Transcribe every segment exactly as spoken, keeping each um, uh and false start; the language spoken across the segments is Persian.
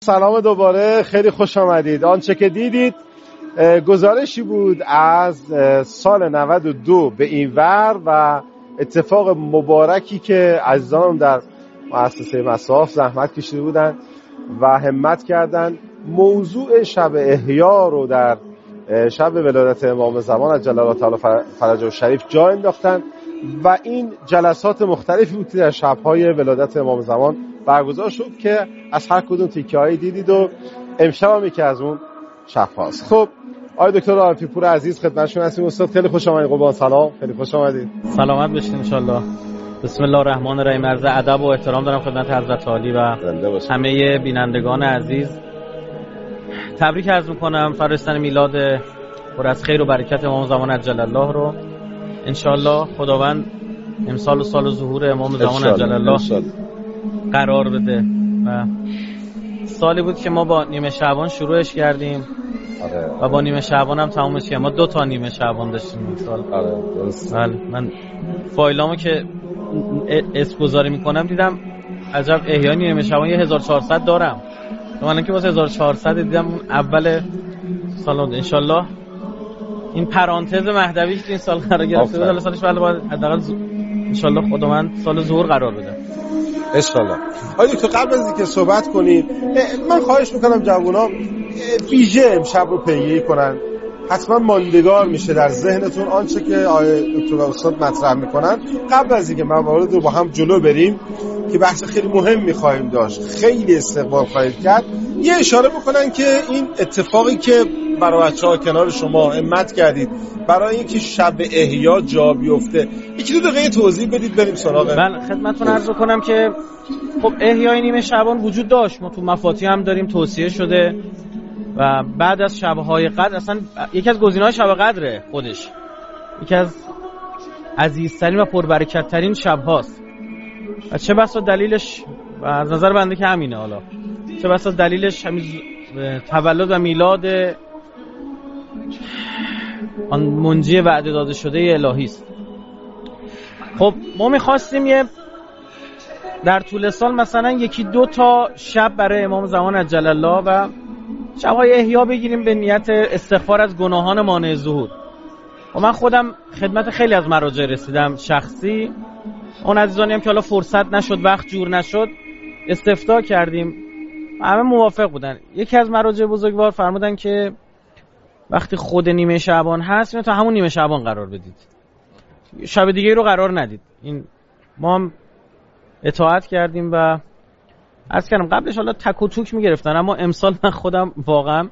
سلام دوباره، خیلی خوش آمدید. آنچه که دیدید گزارشی بود از سال نود و دو به این ور و اتفاق مبارکی که عزیزانم در مؤسسه مصاف زحمت کشیده بودن و همت کردن موضوع شب احیا رو در شب ولادت امام زمان عجل الله تعالی فرجه الشریف جا انداختن و این جلسات مختلفی بود که در شب‌های ولادت امام زمان برگزار شد که از هر کدوم تیکه‌هایی دیدید و امشب هم یکی از اون شب‌هاست. خب آقای دکتر عارفی‌پور عزیز خدمتشون هستیم. استاد خیلی خوش آمدید. قربان سلام، خیلی خوش آمدید. سلامت باشین ان شاء الله. بسم الله الرحمن الرحیم. عرض ادب و احترام دارم خدمت حضرت عالی و همه بینندگان عزیز. تبریک عرض می‌کنم فرستن میلاد پر از خیر و برکت امام زمان عجل الله رو. ان شاء الله خداوند امسال و سال ظهور امام زمان عجل الله قرار بده و سالی بود که ما با نیمه شعبان شروعش کردیم آره. و با نیمه شعبان هم تمامش کردیم. ما دو تا نیمه شعبان داشتیم این سال. آره درست. من فایلامو که اسپوزاری میکنم دیدم عجب احیا نیمه شعبان یه هزار و چهارصد دارم. من که واسه هزار و چهارصد دیدم اون اول سال. ان شاء الله این پرانتز مهدوی که این سال قرار گرفته بود سالش بعد باید حداقل ان شاء الله خداوند سال ظهور قرار بده ان شاء الله. آقای دکتر قبل از اینکه صحبت کنیم من خواهش میکنم جوونا ویژه امشب رو پیگیری کنن، حتما ماندگار میشه در ذهنتون آنچه که آقای دکتر استاد مطرح میکنن. قبل از اینکه موارد رو با هم جلو بریم که بحث خیلی مهم میخوایم داشت، خیلی استقبال خواهید کرد، یه اشاره بکنن که این اتفاقی که برای بچه‌ها کنار شما همت کردید برای اینکه شب احیا جا بیفته یکی دو دقیقه توضیح بدید بریم سراغ. من خدمتتون عرض کنم که خب احیای نیمه شعبان وجود داشت، ما تو مفاتیح هم داریم توصیه شده و بعد از شب‌های قدر اصلا یکی از گزینه‌های شب قدره خودش، یکی از عزیزترین و پربرکت‌ترین شب‌هاست و چه بسا دلیلش و از نظر بنده که همینه، حالا چه بسا دلیلش همین تولد و میلاد آن منجی وعده داده شده الهی است. خب ما می‌خواستیم یه در طول سال مثلا یکی دو تا شب برای امام زمان عجل الله و شب‌های احیا بگیریم به نیت استغفار از گناهان مانع ظهور. و من خودم خدمت خیلی از مراجع رسیدم شخصی، اون عزیزانی هم که حالا فرصت نشد وقت جور نشد استفتاء کردیم، همه موافق بودن. یکی از مراجع بزرگوار فرمودن که وقتی خود نیمه شعبان هست اینو تا همون نیمه شعبان قرار بدید، شب دیگه رو قرار ندید. این ما هم اطاعت کردیم و عرض کردم قبلش حالا تک و توک میگرفتن، اما امسال من خودم واقعا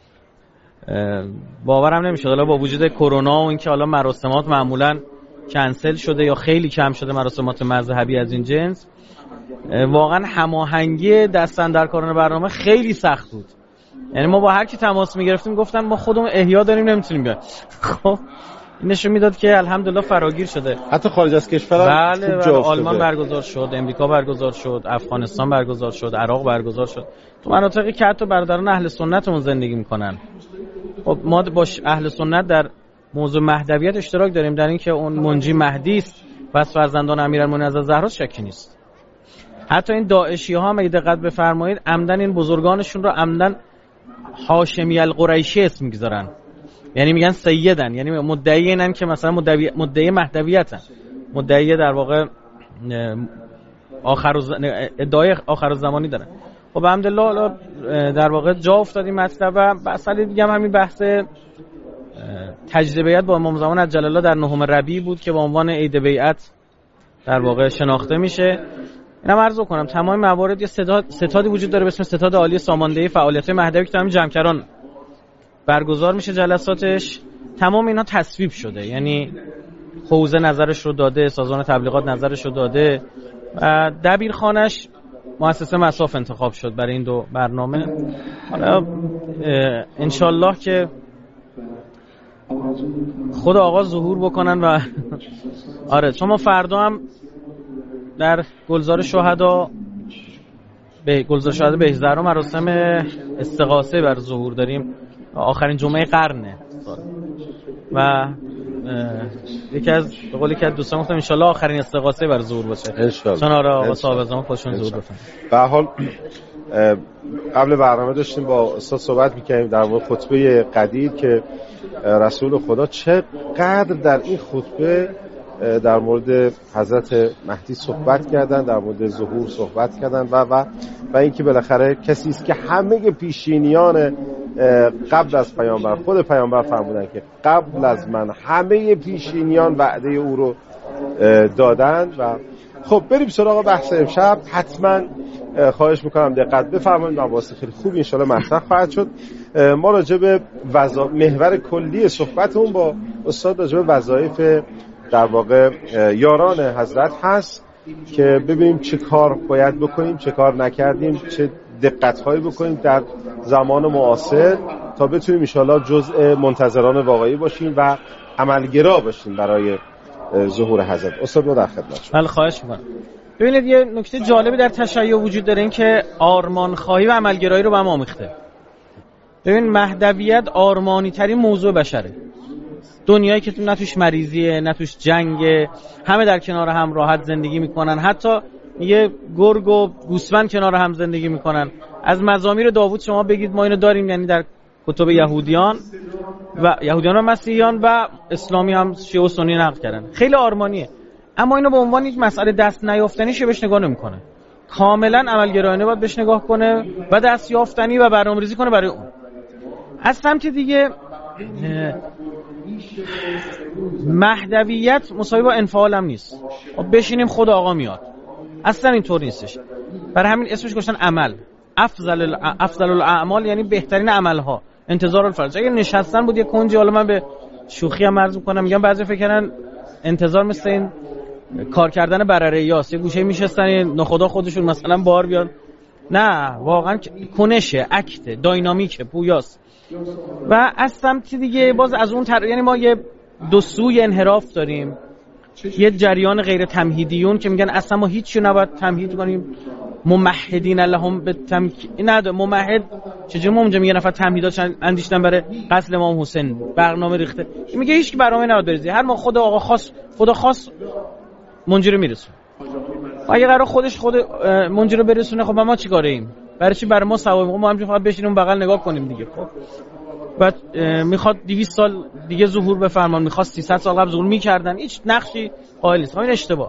باورم نمیشه حالا با وجود کرونا و اینکه حالا مراسمات معمولا کنسل شده یا خیلی کم شده مراسمات مذهبی از این جنس، واقعا هماهنگی دستاندرکاران برنامه خیلی سخت بود. یعنی ما با هر کی تماس میگرفتیم گفتن ما خودمون احیا داریم نمیتونیم بیایم. خب این نشون میداد که الحمدلله فراگیر شده. حتی خارج از کشور هم بله بله آلمان برگزار شد، امریکا برگزار شد، افغانستان برگزار شد، عراق برگزار شد، تو مناطقی که حتی برادران اهل سنتمون زندگی میکنن. خب ما با اهل سنت در موضوع مهدویت اشتراک داریم، در اینکه اون منجی مهدی است و از فرزندان امیرالمومنین از زهرا شکی نیست. حتی این داعشی ها هم اگه دقت بفرمایید عمدن این بزرگانشون رو عمدن هاشمی القریشی اسم میگذارن، یعنی میگن سیدن، یعنی مدعی اینن که مثلا مدعی مدعی مهدویتن، مدعی در واقع آخر ادعای آخر زمانی دارن. خب الحمدلله در واقع جا افتادیم مطلب و مسئله دیگه هم همین بحث تجدید بیعت با امام زمان عجل الله در نهم ربیع بود که به عنوان عید بیعت در واقع شناخته میشه. اینم عرض کنم تمام موارد یه ستاد ستادی وجود داره به اسم ستاد عالی ساماندهی فعالیت مهدوی که تمام جمکران برگزار میشه جلساتش. تمام اینا تصویب شده، یعنی حوزه نظرش رو داده، سازمان تبلیغات نظرش رو داده و دبیرخانش مؤسسه مصاف انتخاب شد برای این دو برنامه. حالا انشالله که خود آقا ظهور بکنن و آره چون ما فردا هم در گلزار شهدا به گلزار شهدا بهزهرا مراسم استغاثه بر ظهور داریم، آخرین جمعه قرنه و یکی از به قولی که دوستان گفتم ان شاء الله آخرین استغاثه بر ظهور باشه. ان شاء الله. چون آره آقا صاحب زمان خودشون ظهور بکنن. به هر حال قبل برنامه داشتیم با استاد صحبت می‌کردیم در مورد خطبه قدیر که رسول خدا چقدر در این خطبه در مورد حضرت مهدی صحبت کردن، در مورد ظهور صحبت کردن و و و اینکه بالاخره کسی است که همه پیشینیان قبل از پیامبر، خود پیامبر فرمودن که قبل از من همه پیشینیان وعده او رو دادن. و خب بریم سراغ بحث امشب. حتما خواهش میکنم دقت بفرمایید، مباحث خیلی خوب ان شاء الله مطرح خواهد شد. ما راجع به وظایف، محور کلی صحبتمون با استاد راجع به وظایف در واقع یاران حضرت هست که ببینیم چه کار باید بکنیم، چه کار نکردیم، چه دقت‌هایی بکنیم در زمان معاصر تا بتونیم ان شاء الله جزء منتظران واقعی باشیم و عملگرا باشیم برای ظهور حضرت. استاد ما در خدمتتون. بله خواهش می‌کنم. ببینید یه نکته جالبی در تشیع وجود داره، این که آرمان خواهی و عملگرایی رو به هم آمیخته. ببین مهدویت آرمانی ترین موضوع بشره. دنیایی که تو نه توش مریضیه، نه توش جنگه، همه در کنار هم راحت زندگی میکنن، حتی یه گرگ و گوسفند کنار هم زندگی میکنن. از مزامیر داوود شما بگید ما اینو داریم، یعنی در کتب یهودیان و یهودیان و مسیحیان و اسلامی هم شیعه و سنی نقل کردن. خیلی آرمانیه، اما اینو به عنوان یک مسئله دست نیافتنیشه بهش نگاه نمیکنه. کاملا عملگرایانه باید بهش نگاه کنه و دست یافتنی و برنامه‌ریزی کنه برای اون. از سمت دیگه مهدویت مساوی با انفعال هم نیست. بشینیم خود آقا میاد، اصلا اینطور نیستش. برای همین اسمش گذاشتن عمل. افضل افضل الاعمال یعنی بهترین عملها. انتظار الفرج. اگه نشستن بود یه کنجی، حالا من به شوخی هم عرض می‌کنم، میگم بعضی فکر کردن انتظار مثل این کار کردن برره‌یاست، یه گوشه میشستن ناخدا خودشون مثلا بار بیان. نه، واقعا کنشه، اکت، داینامیکه، پویاست. و از سمت دیگه باز از اون تر... یعنی ما یه دو سوی انحراف داریم. یه جریان غیر تمهیدیون که میگن اصلا ما هیچی نباید تمهید کنیم، ممهدین لهم به تمکین. نه، ممهد چجوری ما اونجا میگه نفر تمهیدات اندیشتن برای قتل امام حسین، برنامه ریخته. میگه هیچ کی برنامه نباید بریزه، هر ما خود آقا خاص خدا خاص منجی رو میرسونه. اگه قرار خودش خود منجی رو برسونه، خب ما چیکاره ایم؟ برای چی برای ما ثواب؟ ما همینجوری فقط بشینیم بغل نگاه کنیم دیگه. خب بعد میخواد دویست سال دیگه ظهور بفرمان، میخواد سیصد سال قبل ظهور میکردن، هیچ نقشی قائل نیست. این اشتباه.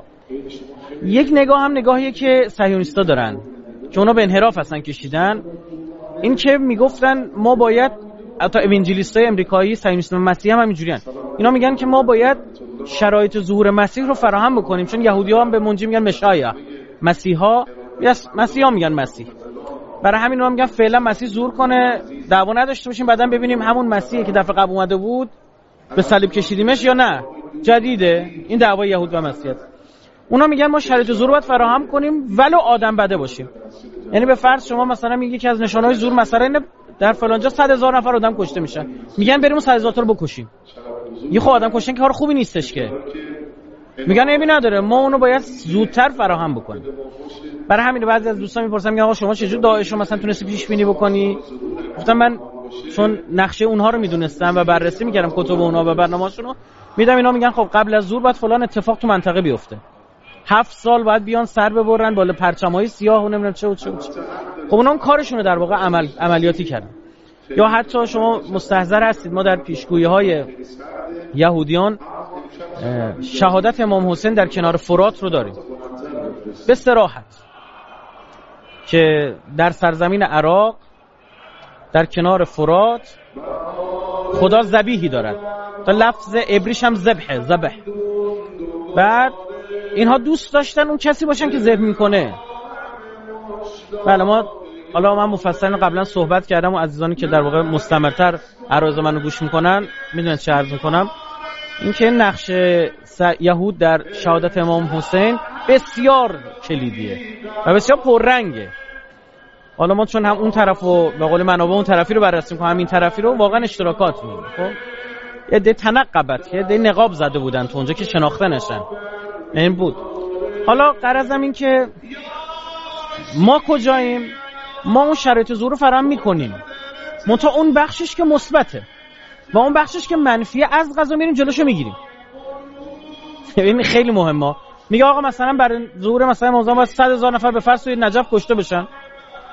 یک نگاه هم نگاهیه که صهیونیستا دارن که اونا به انحراف هستن کشیدن، این که میگفتن ما باید، حتی اوینجلیستای امریکایی صهیونیست مسیحی هم همینجوریان، اینا میگن که ما باید شرایط ظهور مسیح رو فراهم بکنیم، چون یهودی‌ها هم به منجی میگن مشایع، مسیحا مسیحا میگن مسیح. برای همین ما میگن فعلا مسیح ظهور کنه، دعوا نداشته باشیم، بعدن ببینیم همون مسیحی که دفعه قبل اومده بود به صلیب کشیدیمش یا نه جدیده. این دعوای یهود و مسیحیت. اونا میگن ما شرایط ظهور باید فراهم کنیم ولو آدم بده باشیم. یعنی به فرض شما مثلا میگی که از نشانه‌های ظهور مثلا اینه در فلانجا صد هزار نفر آدم کشته میشن، میگن بریم صد هزار تا رو بکشیم. یه خب آدم کشتن که کار خوبی نیستش که، میگن ایبی نداره، ما اونو باید زودتر فراهم بکنیم. برای همین بعضی از دوستان میپرسن میگن آقا شما چجور داعش رو مثلا تونستی پیش بینی بکنی؟ گفتم من چون نقشه اونها رو میدونستم و بررسی میکردم کتب اونها و برنامه‌هاشون رو، میدم اینا میگن خب قبل از ظهور باید فلان اتفاق تو منطقه بیفته، هفت سال باید بیان سر ببرن بالا پرچمای سیاه و نمیدونم چه و چه و چه. خب اونا اون کارشون رو در واقع عمل عملیاتی کردن. یا حتی شما مستحضر هستید ما در پیشگویی‌های یهودیان شهادت امام حسین در کنار فرات رو داریم به صراحت، که در سرزمین عراق در کنار فرات خدا ذبیحی دارد، تا لفظ عبریش هم ذبح ذبح. بعد اینها دوست داشتن اون کسی باشن که ذبح میکنه. بله ما حالا من مفصل قبلا صحبت کردم و عزیزانی که در واقع مستمرتر عرایض منو گوش میکنن میدونن چه عرض میکنم. این که نقش یهود در شهادت امام حسین بسیار کلیدیه و بسیار پررنگه. حالا ما چون هم اون طرفو به قول منابع اون طرفی رو بررسی می‌کنیم، همین طرفی رو واقعا اشتراکات می‌بینیم. خب یه ده تنقبت، یه ده نقاب زده بودن تو اونجا که شناخته نشن. این بود. حالا غرضم این که ما کجاییم؟ ما اون شرایط ظهور رو فراهم می‌کنیم. منتها اون بخشش که مثبته و اون بخشش که منفیه از قضا میریم جلوشو میگیریم. این خیلی مهمه. میگه آقا مثلا برای ظهور مثلا موضوع باید صد هزار نفر به فرض توی نجف کشته بشن.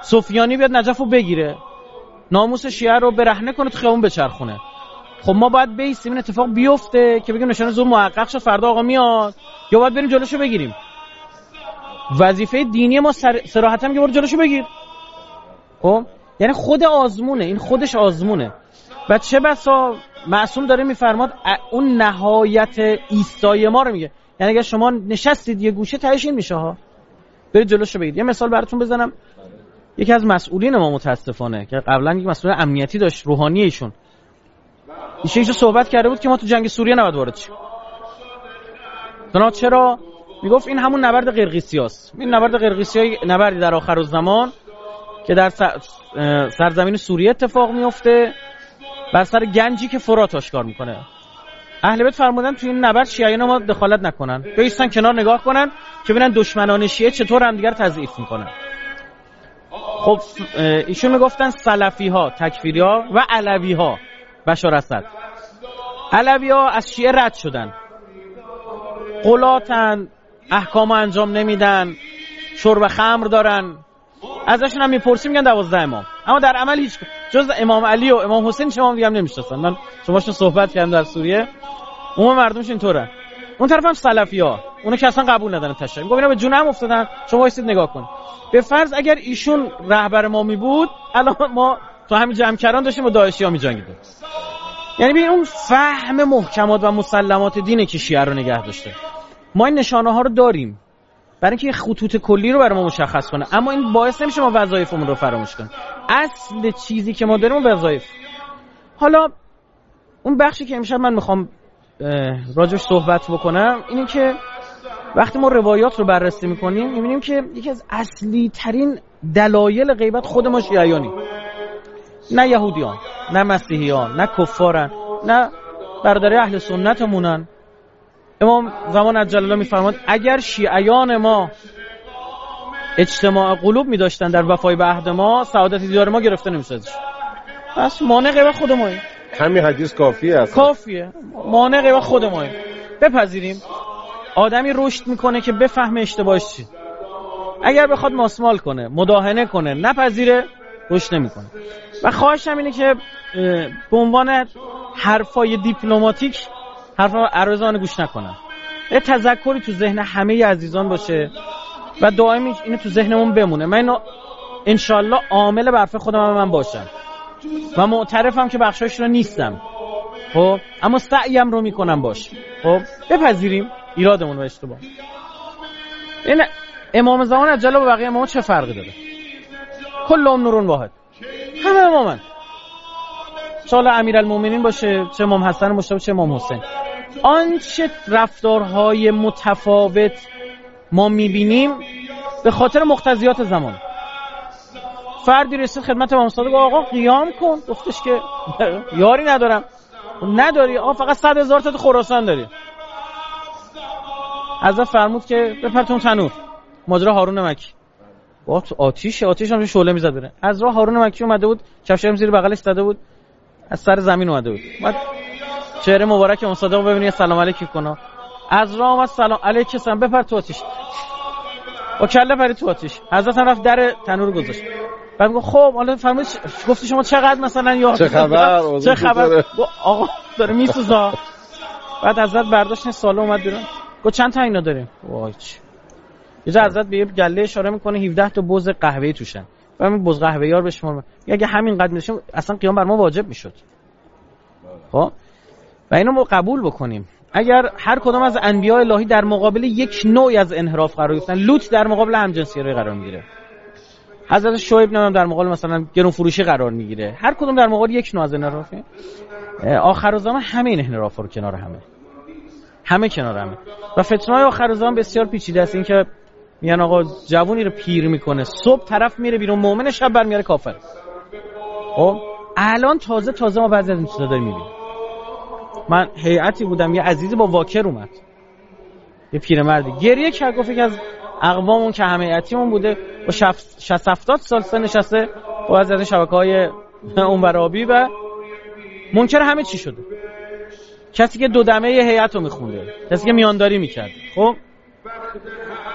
سفیانی بیاد نجفو بگیره، ناموس شیعه رو برهنه کنه تو خیابون بچرخونه. خب ما باید بیستیم این اتفاق بیفته که بگیم نشانه زور محقق شد فردا آقا میاد، یا باید بریم جلوشو بگیریم؟ وظیفه دینی ما صراحتا میگه برو جلوشو بگیر. خب یعنی خود آزمونه، این خودش آزمونه. و چه بسا معصوم داره میفرماد اون نهایت ایستای ما رو میگه، یعنی اگر شما نشستید یه گوشه تهش این میشه ها، برید جلوشو بگید. یه مثال براتون بزنم. یکی از مسئولین ما متاسفانه که قبلا یک مسئول امنیتی داشت، روحانی ایشون ایشون ایشون صحبت کرده بود که ما تو جنگ سوریه نباید وارد شیم. جناب چرا؟ میگفت این همون نبرد قرقیسیاست. این نبرد قرقیسیای نبردی در آخر الزمان که در سرزمین سوریه اتفاق میفته بر سر گنجی که فرات آشکار میکنه. اهل بیت فرمودن تو این نبرد شیعیان ما دخالت نکنن، بیستن کنار نگاه کنن که ببینن دشمنان شیعه چطور هم دیگر تضعیف میکنن. خب ایشون میگفتن سلفی ها تکفیری ها و علوی ها بشار اسد. علوی ها از شیعه رد شدن، قلاتن، احکام انجام نمیدن، شرب خمر دارن، ازشون هم میپرسیم میگن دوازده امام، اما در عمل هیچ جز امام علی و امام حسین چه امام دیگه هم نمیشناسن. من شماشون صحبت کردم در سوریه، عموم مردمش اینطوره. اون طرف هم سلفی ها، اونا که اصلا قبول ندارن تشیع، میگن اینا به جون هم افتادن، شما وایسید نگاه کن. به فرض اگر ایشون رهبر ما می بود الان ما تو همین جمع کردن داشتیم با داعشی ها می‌جنگیدیم. یعنی ببین اون فهم محکمات و مسلمات دینه که شیعه رو نگه داشته. ما این نشانه ها رو داریم برای اینکه خطوط کلی رو برای ما مشخص کنه، اما این باعث نمیشه ما وظایفمون رو فراموش کنیم. اصل چیزی که ما داریم وظایف. حالا اون بخشی که امشب من میخوام راجعش صحبت بکنم اینه که وقتی ما روایات رو بررسی میکنیم میبینیم که یکی از اصلی ترین دلایل غیبت خود ما شیعیانی، نه یهودیان، نه مسیحیان، نه کفارن، نه برادرای اهل سنتمونن. امام زمان عجل الله میفرماد اگر شیعیان ما اجتماع قلوب میداشتن در وفای به عهد ما، سعادت دیدار ما گرفته نمیشد. بس مانع غیبت خود ماییم. همین حدیث کافیه اصلا. کافیه. مانع غیبت خود ماییم. بپذیریم آدمی رشد میکنه که بفهمه اشتباهش چی. اگر بخواد ماسمال کنه، مداهنه کنه، نپذیره، رشد نمیکنه. و خواهشم اینه که به عنوان حرفای دیپلماتیک حرفا عرضان گوش نکنن. یه تذکری تو ذهن همه عزیزان باشه و دائمی اینو تو ذهنمون بمونه. من اینو انشالله عامل برف خودم من باشم و معترفم که بخشایش رو نیستم، خب اما سعیم رو میکنم باش. خب بپذیریم ایرادمون و اشتباه. این امام زمان عجل و بقیه امام چه فرقی داره؟ کلهم نورون واحد، همه امامن. چه امیرالمومنین باشه، چه امام حسن مشتبه، چه امام حسین. آنچه رفتارهای متفاوت ما میبینیم به خاطر مقتضیات زمان. فردی رسید خدمت امام صادق آقا قیام کن، گفتش که یاری ندارم. نداری آقا، فقط صد هزار تا تو خراسان داری. حضرت فرمود که بپرتون تنور. ماجرا هارون مکی. با آتیش آتیش هم شعله میزد بره. از راه هارون مکی اومده بود، کفشم زیر بغلش زده بود، از سر زمین اومده بود. بعد چهره مبارک امام صادق رو ببینید سلام علیکی کنه. از راه اومد سلام علیک سلام بپر تو آتیش. با کله پرید تو آتیش. حضرت هم رفت در تنور گذاشت. بعد میگه خب حالا فرمود گفتی شما چقدر مثلا یا چه خبر چه خبر آقا داره میسوزا. بعد حضرت برداشت سالو اومد بیرون. گفت چند تا اینا داریم؟ وای چی. یه جا حضرت به یه گله اشاره میکنه هفده تا بز قهوه‌ای توشن. و همین بز قهوه‌ای رو بشمار. اگه همین قد میشیم اصلا قیام بر ما واجب میشد. خب و اینو ما قبول بکنیم. اگر هر کدام از انبیاء الهی در مقابل یک نوعی از انحراف قرار گرفتن، لوط در مقابل همجنسگرایی قرار میگیره، حضرت شعیب نام در مقابل مثلا گرون فروشی قرار میگیره، هر کدوم در مقابل یک نوع از انحرافه. آخرالزمان همه این انحرافا رو کنار همه همه کنار همه و فتنه‌های آخرالزمان بسیار پیچیده است. این که میگن آقا جوونی رو پیر میکنه، صبح طرف میره بیرون مؤمن، شب برمیاره کافر. خب الان تازه تازه ما بعضی از این چیزا داریم میبینیم. من هیئتی بودم، یه عزیزی با واکر اومد، یه پیرمردی گریه کرد، گفت که از اقوامون که همه هیئتیمون بوده با شصت هفتاد سال سن نشسته با از این شبکه‌های اونورابی و منکر همه چی شده. کسی که دو دمه هیئت رو میخونده، کسی که میانداری میکرد. خب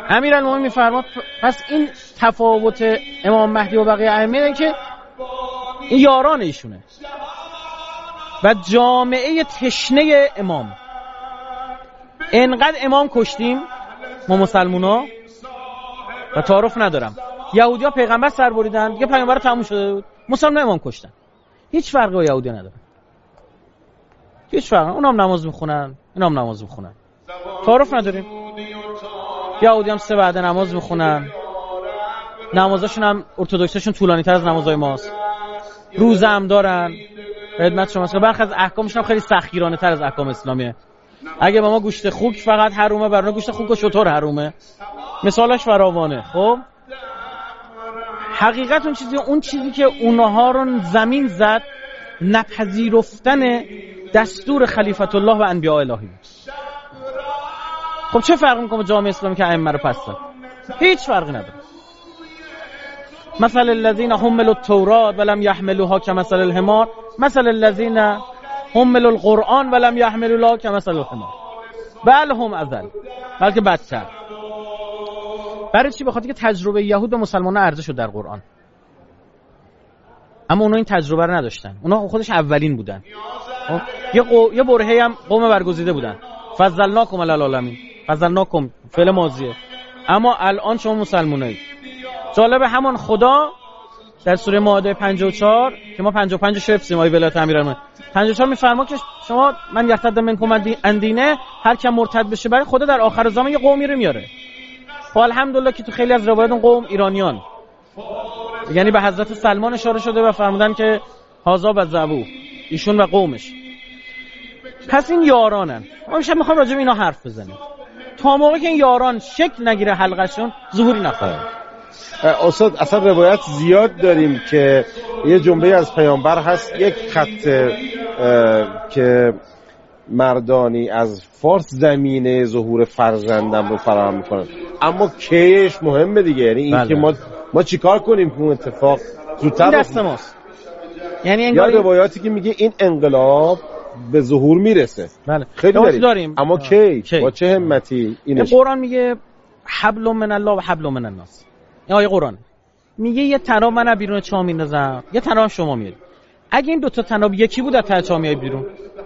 امیرالمومنین میفرماد پس این تفاوت امام مهدی و بقیه ائمه اینه که این یاران ایشونه و جامعه تشنه امام. انقدر امام کشتیم ما مسلمونا و تعارف ندارم، یهودی‌ها پیغمبر سر بریدن دیگه، پیغمبر تموم شده بود، مسلمان امام کشتن، هیچ فرقی با یهودی نداره، هیچ فرقی. اونام نماز میخونن اینام نماز میخونن، تعارف نداریم. یهودی هم سه وعده نماز میخونن، نمازاشون هم ارتدوکسشون طولانی تر از نمازهای ماست، روزه هم دارن، خدمت شما که برخی از احکامشون هم خیلی سختگیرانه تر از احکام اسلامیه. اگه با ما گوشت خوک فقط حرومه، برای گوشت خوک و شتر حرومه، مثالش فراوانه. خب حقیقت اون چیزی اون چیزی که اونها رو زمین زد نپذیرفتن دستور خلیفت الله و انبیاء الهی بود. خب چه فرق میکنه جامعه اسلامی که ائمه رو پس زد؟ هیچ فرقی نداره. مثل الذين حملوا التوراة ولم يحملوها كمثل الحمار مثل الذين حملوا القرآن ولم يحملوها كمثل الحمار بل هم اذل، بلکه بدتر. برای چی؟ بخاطر که تجربه یهود به مسلمان‌ها عرضه شد در قرآن، اما اونا این تجربه رو نداشتن، اونا خودش اولین بودن. یه قو... یه برهه هم قوم برگزیده بودن. فضلناکم علی العالمین، فضلناکم فعل ماضیه، اما الان شما مسلمانید. جالب همان خدا در سوره مائده پنجاه و چهار که ما پنجاه و پنج شفسیم آیه ولایت امیرالمومنین پنجاه و چهار میفرما که شما من یرتد منکم اندینه، هر کی مرتد بشه برای خدا در آخر زمان یه قومی رو میاره. خب الحمدلله که تو خیلی از روایات اون قوم ایرانیان، یعنی به حضرت سلمان اشاره شده و فرمودن که هازا و زبو، ایشون و قومش. پس این یارانن. ما امشب میخوام راجع به اینا حرف بزنیم تا موقعی که این یاران شکل نگیره حلقشون ظهوری نخواهد. استاد اصلا روایت زیاد داریم که یه جمله از پیامبر هست، یک خط که مردانی از فارس زمینه ظهور فرزندم رو فراهم میکنن، اما کیش مهمه دیگه. یعنی این که ما ما چیکار کنیم که اون اتفاق زودتر دست ماست. یعنی انگار یا روایاتی که میگه این انقلاب به ظهور میرسه. بله خیلی داریم. داریم اما کی؟ کی با چه همتی اینش؟ قرآن میگه حبل من الله و حبل من الناس. این آیه قرآن میگه یه تناب من بیرون چاه میندازم، یه تناب شما میارید. اگه این دو تا تناب یکی بود از ته چاه میای بیرون،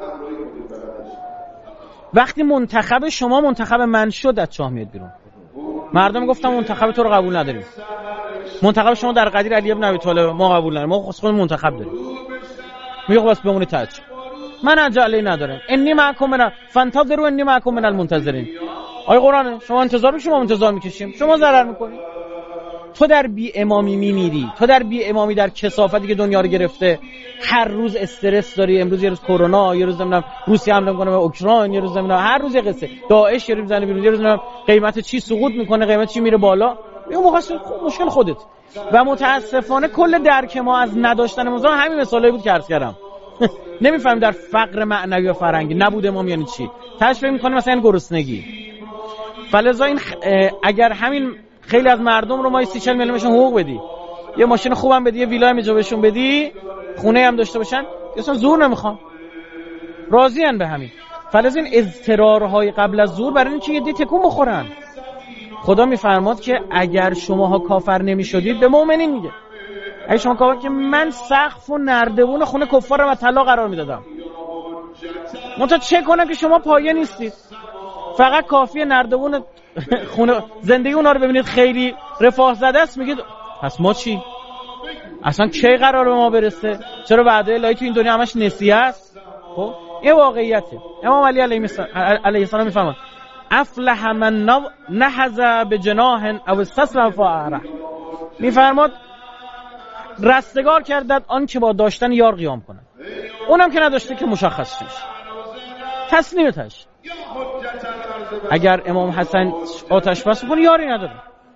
وقتی منتخب شما منتخب من شد از چاه میاد بیرون. مردم گفتم منتخب تو رو قبول نداریم، منتخب شما در قدیر علی ابن ابی طالب ما قبول نداریم، ما خود منتخب داریم. میگه خب بس بمونید ته چاه، من عجله ندارم. انی معکم من فانتظروا انی معکم من المنتظرین. آیه قرآن شما انتظار میشیم، ما انتظار میکشیم، شما ضرر میکنید. تو در بی امامی میمیری، تو در بی امامی در کثافتی که دنیا رو گرفته، هر روز استرس داری. امروز یه روز کرونا، یه روز نمیدونم روسیه حمله میکنه به اوکراین، یه روز نمیدونم هر روز یه قصه، داعش یه روز میزنه بیرون، یه روز نمیدونم قیمت چی سقوط میکنه، قیمت چی میره بالا. این موقع مشکل خودت. و متاسفانه کل درک ما از نداشتن موضوع همین مثالایی بود که عرض کردم. نمیفهمیم در فقر معنوی و فرهنگی نبود امام یعنی چی. تشبیه میکنه مثلا گرسنگی. فلذا این اگر همین خیلی از مردم رو ما سی چهل میلیونشون حقوق بدی، یه ماشین خوبم بدی، یه ویلا هم اینجا بهشون بدی، خونه هم داشته باشن، اصلا زور نمیخوان، راضی ان به همین. فلذا این اضطرارهای قبل از زور برای اینکه یه دی تکون بخورن. خدا میفرماد که اگر شماها کافر نمیشدید، به مؤمنین میگه اگه شما کافر، که من سقف و نردبون خونه کفار رو طلا قرار میدادم. منتها چه کنم که شما پایه نیستید، فقط کافیه نردبون خونه زندگی اونا رو ببینید خیلی رفاه زده است، میگید پس ما چی؟ اصلا کی قرار به ما برسه؟ چرا وعده الهی تو این دنیا همش نسیه است؟ خب این واقعیته. امام علی علیه السلام میفرماد افلح من نهض بجناح او استسلم فاعره. میفرماد رستگار کردد آن که با داشتن یار قیام کنه، اونم که نداشته که مشخص شد تسلیمتش. اگر امام حسن آتش بس کنه یاری نداره،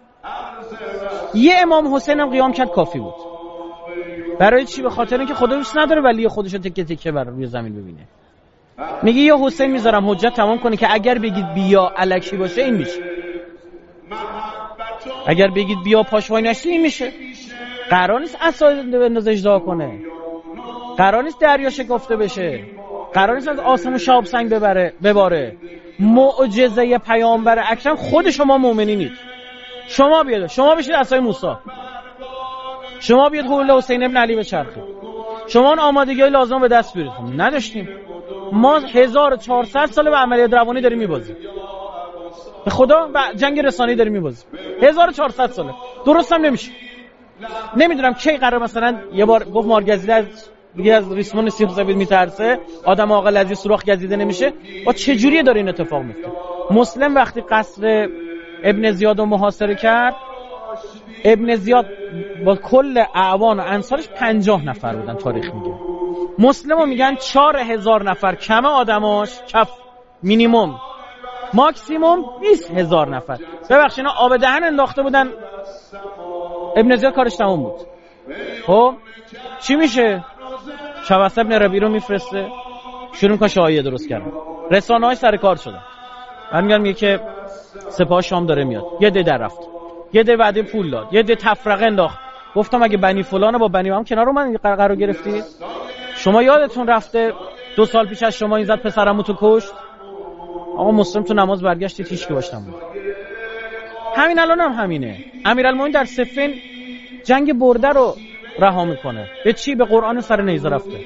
یه امام حسین هم قیام کرد کافی بود. برای چی؟ به خاطر اینکه خدا دوست نداره ولی خودش رو تکه تکه بر روی زمین ببینه. میگه یه حسین میذارم حجت تمام کنه که اگر بگید بیا الکی باشه این میشه، اگر بگید بیا پاشوای نشتی این میشه. قرار نیست اساید بندازه اجدا کنه، قرار نیست دریا شکافته بشه، قرار نیست از آسمون شاب سنگ ببره بباره. معجزه پیامبر اکرم خود شما مؤمنینید. شما بیاد، شما بشید عصای موسی، شما بیاد حول حسین ابن علی بچرخید، شما اون آمادگی لازم به دست بیارید. نداشتیم. ما هزار و چهارصد سال به عملیات روانی داریم میبازیم، به خدا و جنگ رسانه‌ای داریم میبازیم. هزار و چهارصد ساله. درست هم نمیشه. نمیدونم کی قرار مثلا یه بار گفت مارگزیده از دیگه از ریسمان سیخ سفید میترسه، آدم عاقل از سوراخ گزیده نمیشه. با چه جوریه داره این اتفاق میفته؟ مسلم وقتی قصر ابن زیاد رو محاصره کرد، ابن زیاد با کل اعوان و انصارش پنجاه نفر بودن، تاریخ میگه. مسلمو میگن چهار هزار نفر، کمه آدماش کف، مینیمم ماکسیموم بیست هزار نفر. ببخشید اینا آب دهن انداخته بودن، ابن زیاد کارش تموم بود. خب چی میشه؟ شبست ابن ربیع رو میفرسته، شروع میکنه شایعه درست کردن، رسانه‌های سر کار شدن. من میگم میگه که سپاه شام داره میاد، یه ده در رفت، یه ده وعده پول داد، یه ده تفرقه انداخت. گفتم اگه بنی فلان با بنی هم کنار من قرار گرفتید؟ شما یادتون رفته دو سال پیش از شما این زد پسرمو تو کشت؟ آقا مسلم تو نماز برگشتید هیچ کی باشتم بود. همین الان هم همینه. امیرالمومنین در صفین جنگ برده رو رها میکنه. به چی؟ به قرآن سر نیزه رفته.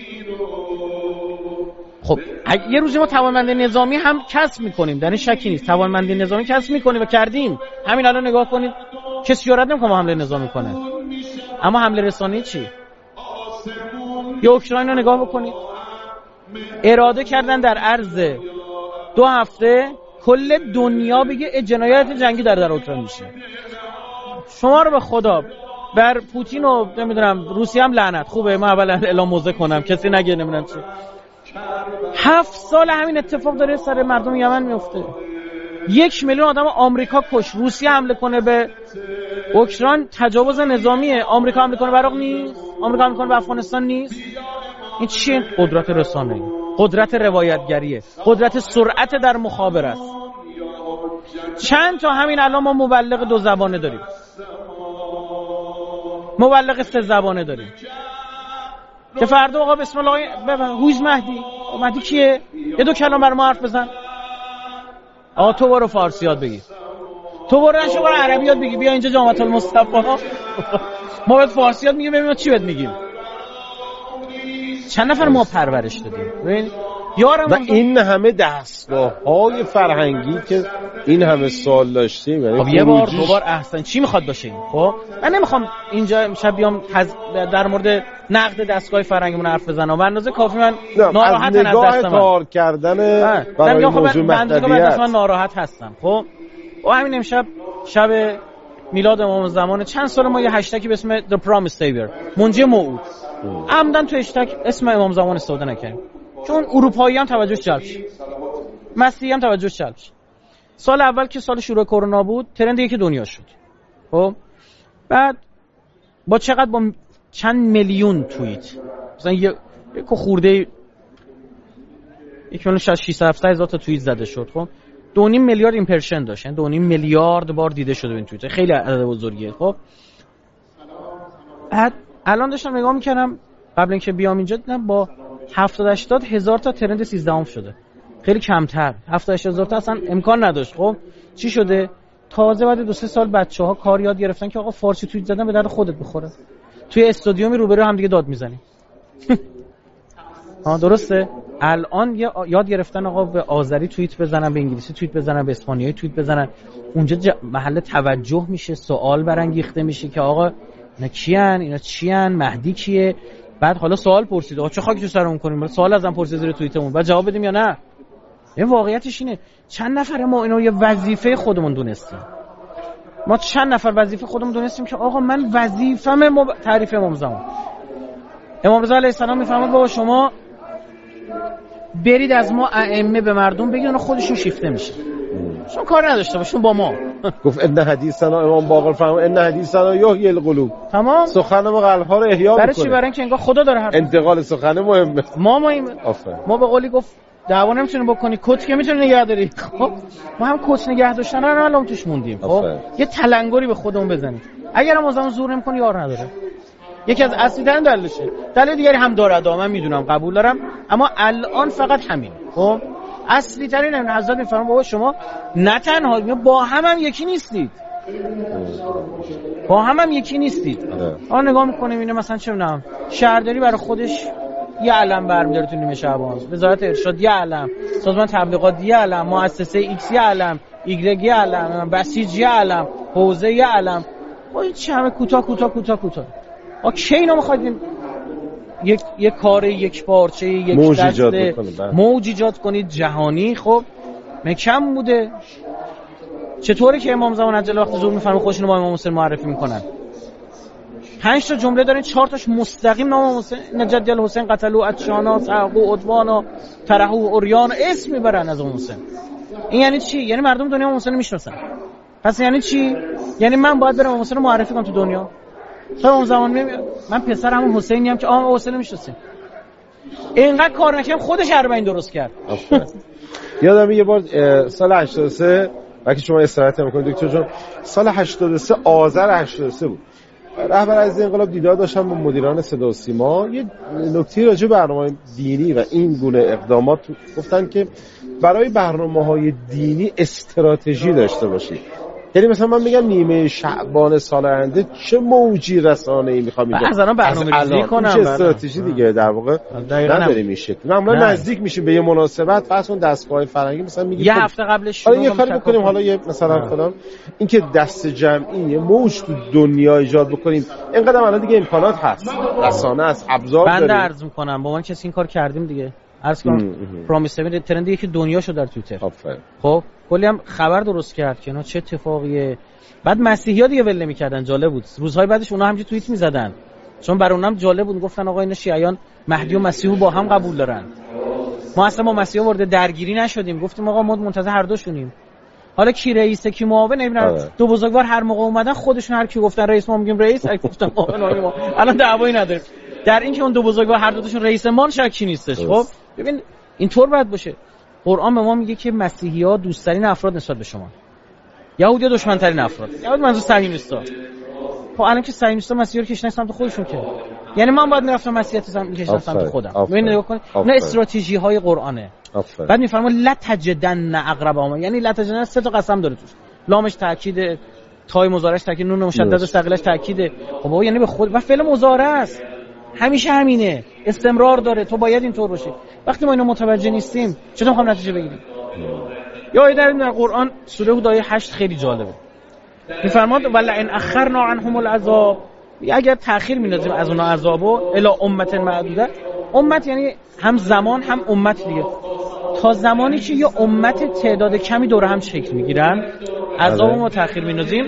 خب یه روزی ما توانمندی نظامی هم کسب میکنیم، در این شکی نیست. توانمندی نظامی کسب میکنیم و کردیم. همین الان نگاه کنید کسی جرئت نمیکنه حمله نظامی کنه. اما حمله رسانه‌ای چی؟ یا اوکراین رو نگاه بکنید، اراده کردن در عرض دو هفته کل دنیا بگه جنایت جنگی در در اوکراین میشه. شما رو به خدا بر پوتین و نمیدونم روسیه هم لعنت. خوبه من اولا اعلام موضع کنم کسی نگه نمیدونم چی. هفت سال همین اتفاق داره سر مردم یمن میفته. یک میلیون آدم آمریکا کش، روسیه حمله کنه به اوکراین تجاوز نظامیه، آمریکا حمله کنه به عراق نیست، آمریکا حمله کنه به افغانستان نیست. این چیه؟ قدرت رسانه‌ای، قدرت روایتگریه، قدرت سرعت در مخابره است. چند تا همین الان ما مبلغ دو زبانه داریم، مبلغ سه زبانه داریم که فردا آقا بسم الله ببین هویز مهدی، مهدی کیه؟ یه دو کلمه بر ما حرف بزن. آقا تو برو فارسی یاد بگیر، تو برو نشو برو عربی یاد بگیر، بیا اینجا جامعه المصطفی ما بهت فارسی یاد میگیم، ببین چی بهت میگیم. چند نفر ما پرورش دادیم ببین یارم. و این همه دستگاه‌های فرهنگی که این همه سال داشتیم، خب یه بار دو بار احسن چی میخواد باشه این؟ خب من نمیخوام اینجا امشب بیام تز... در مورد نقد دستگاه فرهنگیمون حرف بزنم، به اندازه کافی من ناراحتم از دست من کار کردن برای موضوع مهدویت من ناراحت هستم. خب و همین امشب شب میلاد امام زمان چند سال ما یه هشتگی به اسم The Promised Savior، منجی موعود، عمدن تو هشتگ اسم امام زمان استفاده نکردیم چون اروپایی هم توجهش جلب شه، مسیحی هم توجهش جلب شه. سال اول که سال شروع کرونا بود ترند یکی دنیا شد. خب بعد با چقدر با چند میلیون توییت مثلا یه یک خورده یک میلیون شصت هفتاد هزار تا توییت زده شد. خب دو و نیم میلیارد ایمپرشن داشت، یعنی دو و نیم میلیارد بار دیده شده این توییت، خیلی عدد بزرگیه. خب بعد الان داشتم نگاه میکردم قبل اینکه بیام اینجا دیدم با هفتاد هشتاد هزار تا ترند سیزدهم شده، خیلی کمتر. هفتاد هشتاد هزار تا اصلا امکان نداشت. خب چی شده؟ تازه بعد دو سه سال بچه‌ها کار یاد گرفتن که آقا فارسی توییت زدن به درد خودت بخوره. توی استودیومی روبرو هم دیگه داد میزنی. ها درسته؟ الان یاد گرفتن آقا به آذری توییت بزنن، به انگلیسی توییت بزنن، به اسپانیایی توییت بزنن. اونجا ج... محل توجه میشه، سوال برانگیخته میشه که آقا اینا کیان، اینا چیان، مهدی کیه؟ بعد حالا سوال پرسید آقا چه خاکی تو سرمون کنیم؟ سوال ازم پرسید زیر توییتمون بعد جواب بدیم یا نه؟ این واقعیتش اینه. چند نفر ما اینو یه وظیفه خودمون دونستیم. ما چند نفر وظیفه خودمون دونستیم که آقا من وظیفه‌م مب... تعریف امام زمان. امام رضا علیه السلام میفهمد بابا شما برید از ما ائمه به مردم بگن خودشون شیفته میشه. شما کار نداشته باشون با ما. گفت ان حدیثنا امام باقر فرمود ان حدیثنا یحیی القلوب. تمام. سخن ما قلب‌ها رو احیا میکنه. برای چی؟ برای اینکه انگار خدا داره حرف. انتقال سخن مهمه. ما ما این ما به قولی گفت دعوا نمیتونی بکنی، کت که میتونی نگه داری. خب ما هم کت نگه داشتن رو الان توش موندیم. خب یه تلنگری به خودمون بزنیم. اگر هم ازمون زور نمی‌کنی یار نداره. یکی از اصلی ترین دلیلشه. دلیل دیگری هم داره، من میدونم قبول دارم، اما الان فقط همین. خب اصلی ترین این حضرت میفرمان بابا شما نه تنها با هم هم یکی نیستید. با هم هم یکی نیستید. آن نگاه میکنیم اینه مثلا چه می‌دونم شهرداری برای خودش یه علم برمی‌داره تو نیمه شعبان، وزارت ارشاد یه علم، سازمان تبلیغات یه علم، مؤسسه ایکس یه علم، ایگرگ یه علم، بسیج یه علم، حوزه یه علم. با این چه همه کوتاه کوتاه کوتاه کوتاه. آ کی اینو می‌خواید یک یک کار یک پارچه یک موج ایجاد بکنید، موج ایجاد کنید جهانی؟ خب کم بوده. چطوره که امام زمان عجل وقت ظهور میفرمه خودشونو با امام حسین معرفی میکنن؟ پنج تا جمله دارین، چهار تاش مستقیم نام امام حسین، نجد الحسین قتلوا اتشانا سعقوا عدوانا ترحوا اوریان، اسم میبرن از امام حسین. این یعنی چی؟ یعنی مردم دنیا امام حسین میشناسن. پس یعنی چی؟ یعنی من باید برم امام حسین رو معرفی کنم تو دنیا. تا اون زمان میاد من پسر همون حسینی ام که آقا حسین میشناسه. اینقدر کار نکردم خودش اربعین درست کرد. یادم یه بار سال هشتاد و سه وقتی شما استراحت میکنید دکتر جان، سال هشتاد و سه آذر هشتاد و سه بود، رهبر از انقلاب دیدار داشتم با مدیران صدا و سیما، یه نکته راجع به برنامه‌های دینی و این گونه اقدامات گفتن که برای برنامه‌های دینی استراتژی داشته باشید. یعنی مثلا من میگم نیمه شعبان سال آینده چه موجی رسانه‌ای می‌خوام اینجا مثلا برنامه‌ریزی کنم، چه استراتژی دیگه در واقع نداریم این شکل. معمولا نزدیک میشیم به یه مناسبت، فرض کن دستگاه فرنگی مثلا میگیم یه هفته قبلش حالا یه کاری بکنیم، حالا یه مثلا فلان، اینکه دست جمعی یه موج تو دنیا ایجاد بکنیم. اینقدر الان دیگه امکانات هست، رسانه است، ابزار داریم. بنده عرض می‌کنم با من کسی این کار کردیم دیگه. عرض کنم پرامیس سیون ترند یکی دنیا شد در توییتر. خب کلی هم خبر درست کرد که اینا چه اتفاقیه. بعد مسیحی‌ها دیگه ول نمی‌کردن، جالب بود. روزهای بعدش اونا همینجوری توییت می‌زدن، چون برای اونم جالب بود، گفتن آقا اینا شیعیان مهدی و مسیحو با هم قبول دارن. ما اصلا با مسیحا وارد درگیری نشدیم، گفتیم آقا ما منتظر هر دوشونیم. حالا کی رئیسه کی معاون نمی‌دونم. دو بزرگوار هر موقع اومدن خودشون هر کی گفتن رئیس ما میگیم رئیس، هر کی گفتن معاون ما. الان دعوایی نداریم در این که اون دو بزرگوار هر دوتاشون رئیس ما شکی نیستش. خب ببین اینطور باید باشه. قرآن به ما میگه که مسیحی‌ها دوست‌ترین افراد نسبت به شما، یهودی‌ها دشمن‌ترین افراد. یهود منظور صهیونیست‌ها. خب الان که صهیونیست‌ها مسیحا رو کشیدن سمت خودشون که، یعنی من باید میرفتم مسیحیت سمت کشیدن سمت خودم. ببین نگاه کن، نه استراتژی‌های قرآنه. آفر. بعد میفرما لا تجدن اقربهم، یعنی لا تجدن سه تا قسم داره توش، لامش تاکید، تای مضارعش تاکید، نون مشدد ثقیلش تاکید. خب بابا یعنی به خود و فعل مضارع است، همیشه همینه، استمرار داره. تو باید اینطور باشی. وقتی ما اینو متوجه نیستیم چطور می‌خوام نتیجه بگیریم؟ یا ایده در قرآن سوره هود آیه هشت خیلی جالبه، میفرماد ولا ان اخرنا عنهم العذاب، اگر تأخیر می‌ندازیم از اونها عذابو الی امت معدوده. امت یعنی هم زمان هم امت دیگه، تا زمانی که یه امت تعداد کمی دور هم شکل میگیرن عذاب ما تأخیر می‌ندازیم.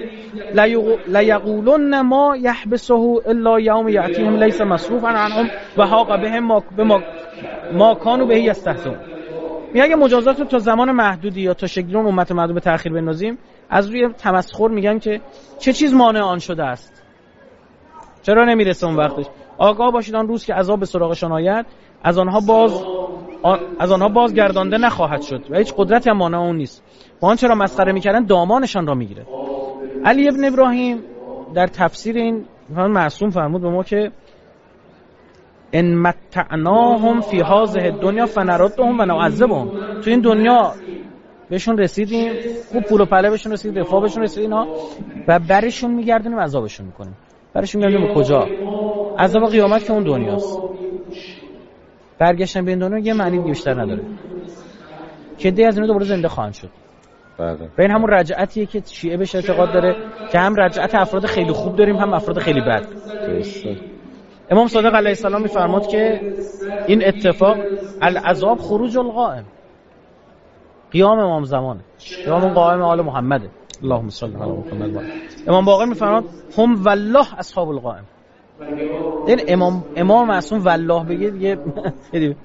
لا یقولن ما یحبسه الا یوم یاتیهم لیس مصروفا عنهم و حاق بهم ما بما ما کانوا به یستهزئون. میگه مجازات رو تا زمان محدودی یا تا شکل اون امت محدود به تأخیر بندازیم، از روی تمسخر میگن که چه چیز مانع آن شده است، چرا نمیرسه اون وقتش. آگاه باشید آن روز که عذاب به سراغشان آید از آنها باز از آنها باز گردانده نخواهد شد و هیچ قدرتی هم مانع اون نیست. با آنچه را مسخره میکردن دامانشان را میگیره. علی ابن ابراهیم در تفسیر این معصوم فرمود به ما که ان متعناهم فی هذه الدنیا فنردهم و نعذبهم، تو این دنیا بهشون رسیدیم، خوب پول و پله بهشون رسید، دفاع بهشون رسید اینا، و برشون میگردونیم عذابشون میکنیم. برشون میگردونیم به کجا؟ عذاب قیامت که اون دنیاست. برگشتن به این دنیا یه معنی بیشتر نداره که دی از اینا دوباره زنده خواهند شد. بله. به این همون رجعتیه که شیعه بهش اعتقاد داره که هم رجعت افراد خیلی خوب داریم هم افراد خیلی بد. درسته. امام صادق علیه السلام میفرماد که این اتفاق العذاب خروج القائم، قیام امام زمانه، قیام قائم آل محمده اللهم صل علی محمد. امام باقر میفرماد هم والله اصحاب القائم. این امام امام معصوم والله بگه دیگه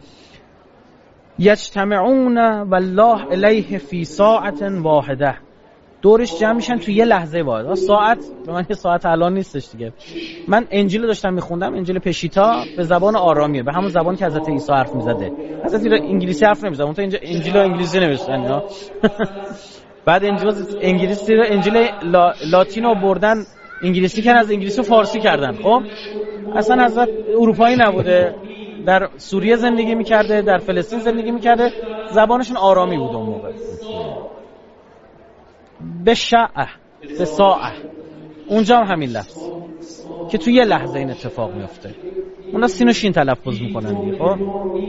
یجتمعون والله الیه فی ساعت واحده، دورش جمع میشن تو یه لحظه واحد. ساعت به من یه ساعت الان نیستش دیگه. من انجیل داشتم میخوندم، انجیل پشیتا به زبان آرامیه، به همون زبانی که حضرت عیسی حرف میزده. حضرت عیسی انگلیسی حرف نمیزد، اون تو اینجا انجیل رو انگلیسی نوشتن اینا. بعد انجیل انگلیسی رو انجیل لا... لاتینو بردن انگلیسی کردن، از انگلیسی فارسی کردن. خب اصلا حضرت اروپایی نبوده، در سوریه زندگی میکرده، در فلسطین زندگی میکرده، زبانشون آرامی بود اون موقع. بشعه به ساعه، اونجا هم همین لفظ که توی یه لحظه این اتفاق میفته. اونا سین و شین تلفظ میکنن دیگه. خب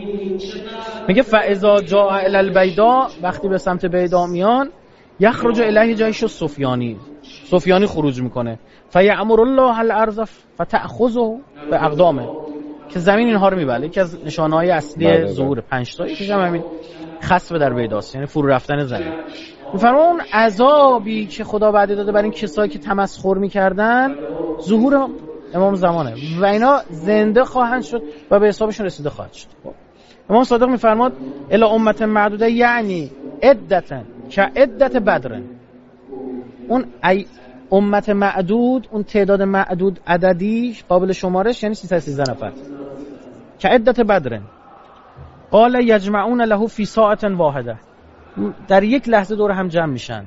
میگه فاذا جاء الی البیضاء، وقتی به سمت بیضاء میان، یخرج الیه جیش السفیانی، سفیانی خروج میکنه، فیأمر الله الارض فتأخذه باقدامه، که زمین اینها رو میبره. یکی از نشانه‌های اصلی ظهور پنج تا یکیش هم همین خسف در بیضاست، یعنی فرو رفتن زمین. میفرما اون عذابی که خدا وعده داده برای این کسایی که تمسخر میکردن، ظهور امام زمانه و اینا زنده خواهند شد و به حسابشون رسیده خواهد شد. امام صادق میفرماد الی امت معدوده، یعنی عدتا که عدت بدر. اون ای امت معدود، اون تعداد معدود عددیش قابل شمارش، یعنی سیصد و سیزده نفر که عدت بدر. قال یجمعون له فی ساعه واحده، در یک لحظه دور هم جمع میشن.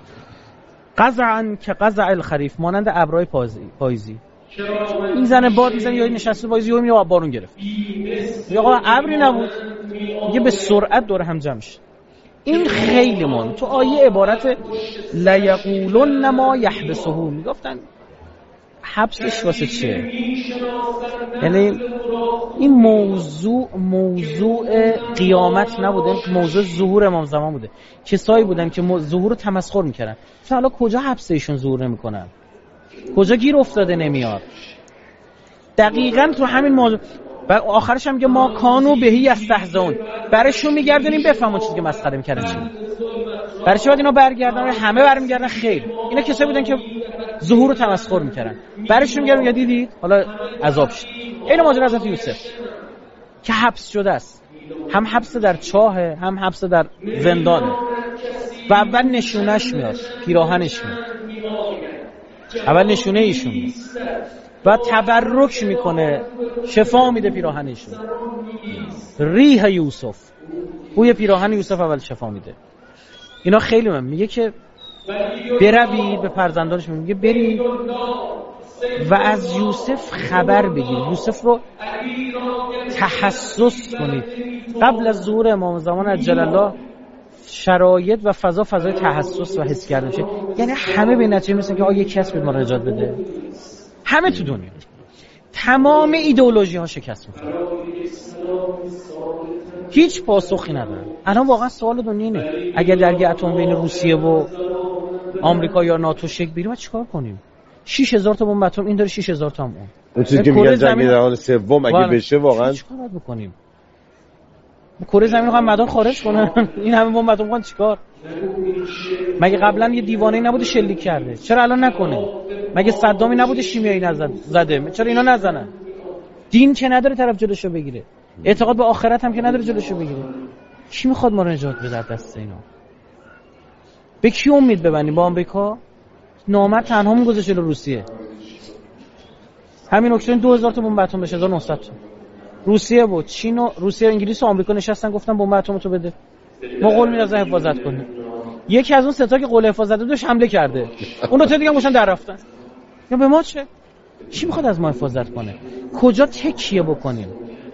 قزعا که قزع الخریف، مانند ابرهای پاییزی. میزنه باد میزنه، یا نشسته پاییزی یا میاد بارون گرفت، یا آقا ابری نبود، میگه به سرعت دور هم جمع میشه. این خیلی مهم. تو آیه عبارت لیقولن ما یحبسه، میگفتن حبسش واسه چیه؟ یعنی این موضوع موضوع قیامت نبوده، موضوع ظهور امام زمان بوده. کسایی بودن که ظهور رو تمسخر میکردن. حالا کجا حبس ایشون ظهور نمیکنن؟ کجا گیر افتاده نمیاد؟ دقیقاً تو همین موضوع. و آخرش هم میگه ما کانو بهی یستهزئون، برایشون میگردونیم بفهمون چیزی که مسخره میکردن چی. برای چی باید اینا برگردن؟ همه برمیگردن خیر. اینا کسایی بودن که ظهور رو تمسخر میکردن. برایشون میگردن یا دیدید حالا عذاب شد. این ماجرا حضرت یوسف که حبس شده است، هم حبس در چاهه، هم حبس در زندانه. و اول نشونش میاد، پیراهنش میاد، اول نشونه ایشون میاد و تبرک میکنه، شفا میده پیراهنشون. ریح یوسف، بوی پیراهن یوسف اول شفا میده. اینا خیلی مهم. میگه که بروید به فرزندانش، میگه برید و از یوسف خبر بگیر، یوسف رو تحسس کنید. قبل از ظهور امام زمان عجل الله شرایط و فضا فضای تحسس و حس کردن شه، یعنی همه به نتیجه میرسن که آ یک کس به ما نجات بده. همه تو دنیا تمام ایدئولوژی ها شکست می‌خورن، هیچ پاسخی ندارن. الان واقعا سوال دنیا اینه اگر درگیر اتم بین روسیه و آمریکا یا ناتو شکل بگیره ما چیکار کنیم؟ شش هزار تا بمب اتم این داره، شش هزار تا هم اون. اون چیزی که میگن جنگ جهانی سوم اگه بشه واقعا چیکار باید بکنیم؟ کره زمین رو هم مدار خارج کنن، این همه بمب اتم کن چیکار؟ مگه قبلا یه دیوانه‌ای نبوده شلیک کرده؟ چرا الان نکنه؟ مگه صدامی نبوده شیمیایی نزد زده؟ چرا اینا نزنن؟ دین که نداره طرف جلوشو بگیره، اعتقاد به آخرت هم که نداره جلوشو بگیره. کی میخواد ما رو نجات بده در دست اینا؟ به کی امید ببندیم؟ با آمریکا؟ نامرد تنهامون گذاشت جلو روسیه. همین اکتبر دو هزار تا بمب اتم بشه، هزار و نهصد تا. روسیه بود، چین و روسیه و انگلیس و آمریکا نشستن گفتن بمب اتم تو بده، ما قول میدیم ازش حفاظت کنیم. یکی از اون سه تا که قول حفاظت داشت حمله کرده، اون دو تا دیگه هم گوشن در رفتن. یا به ما چه؟ کی میخواد از ما حفاظت کنه؟ کجا تکیه بکنیم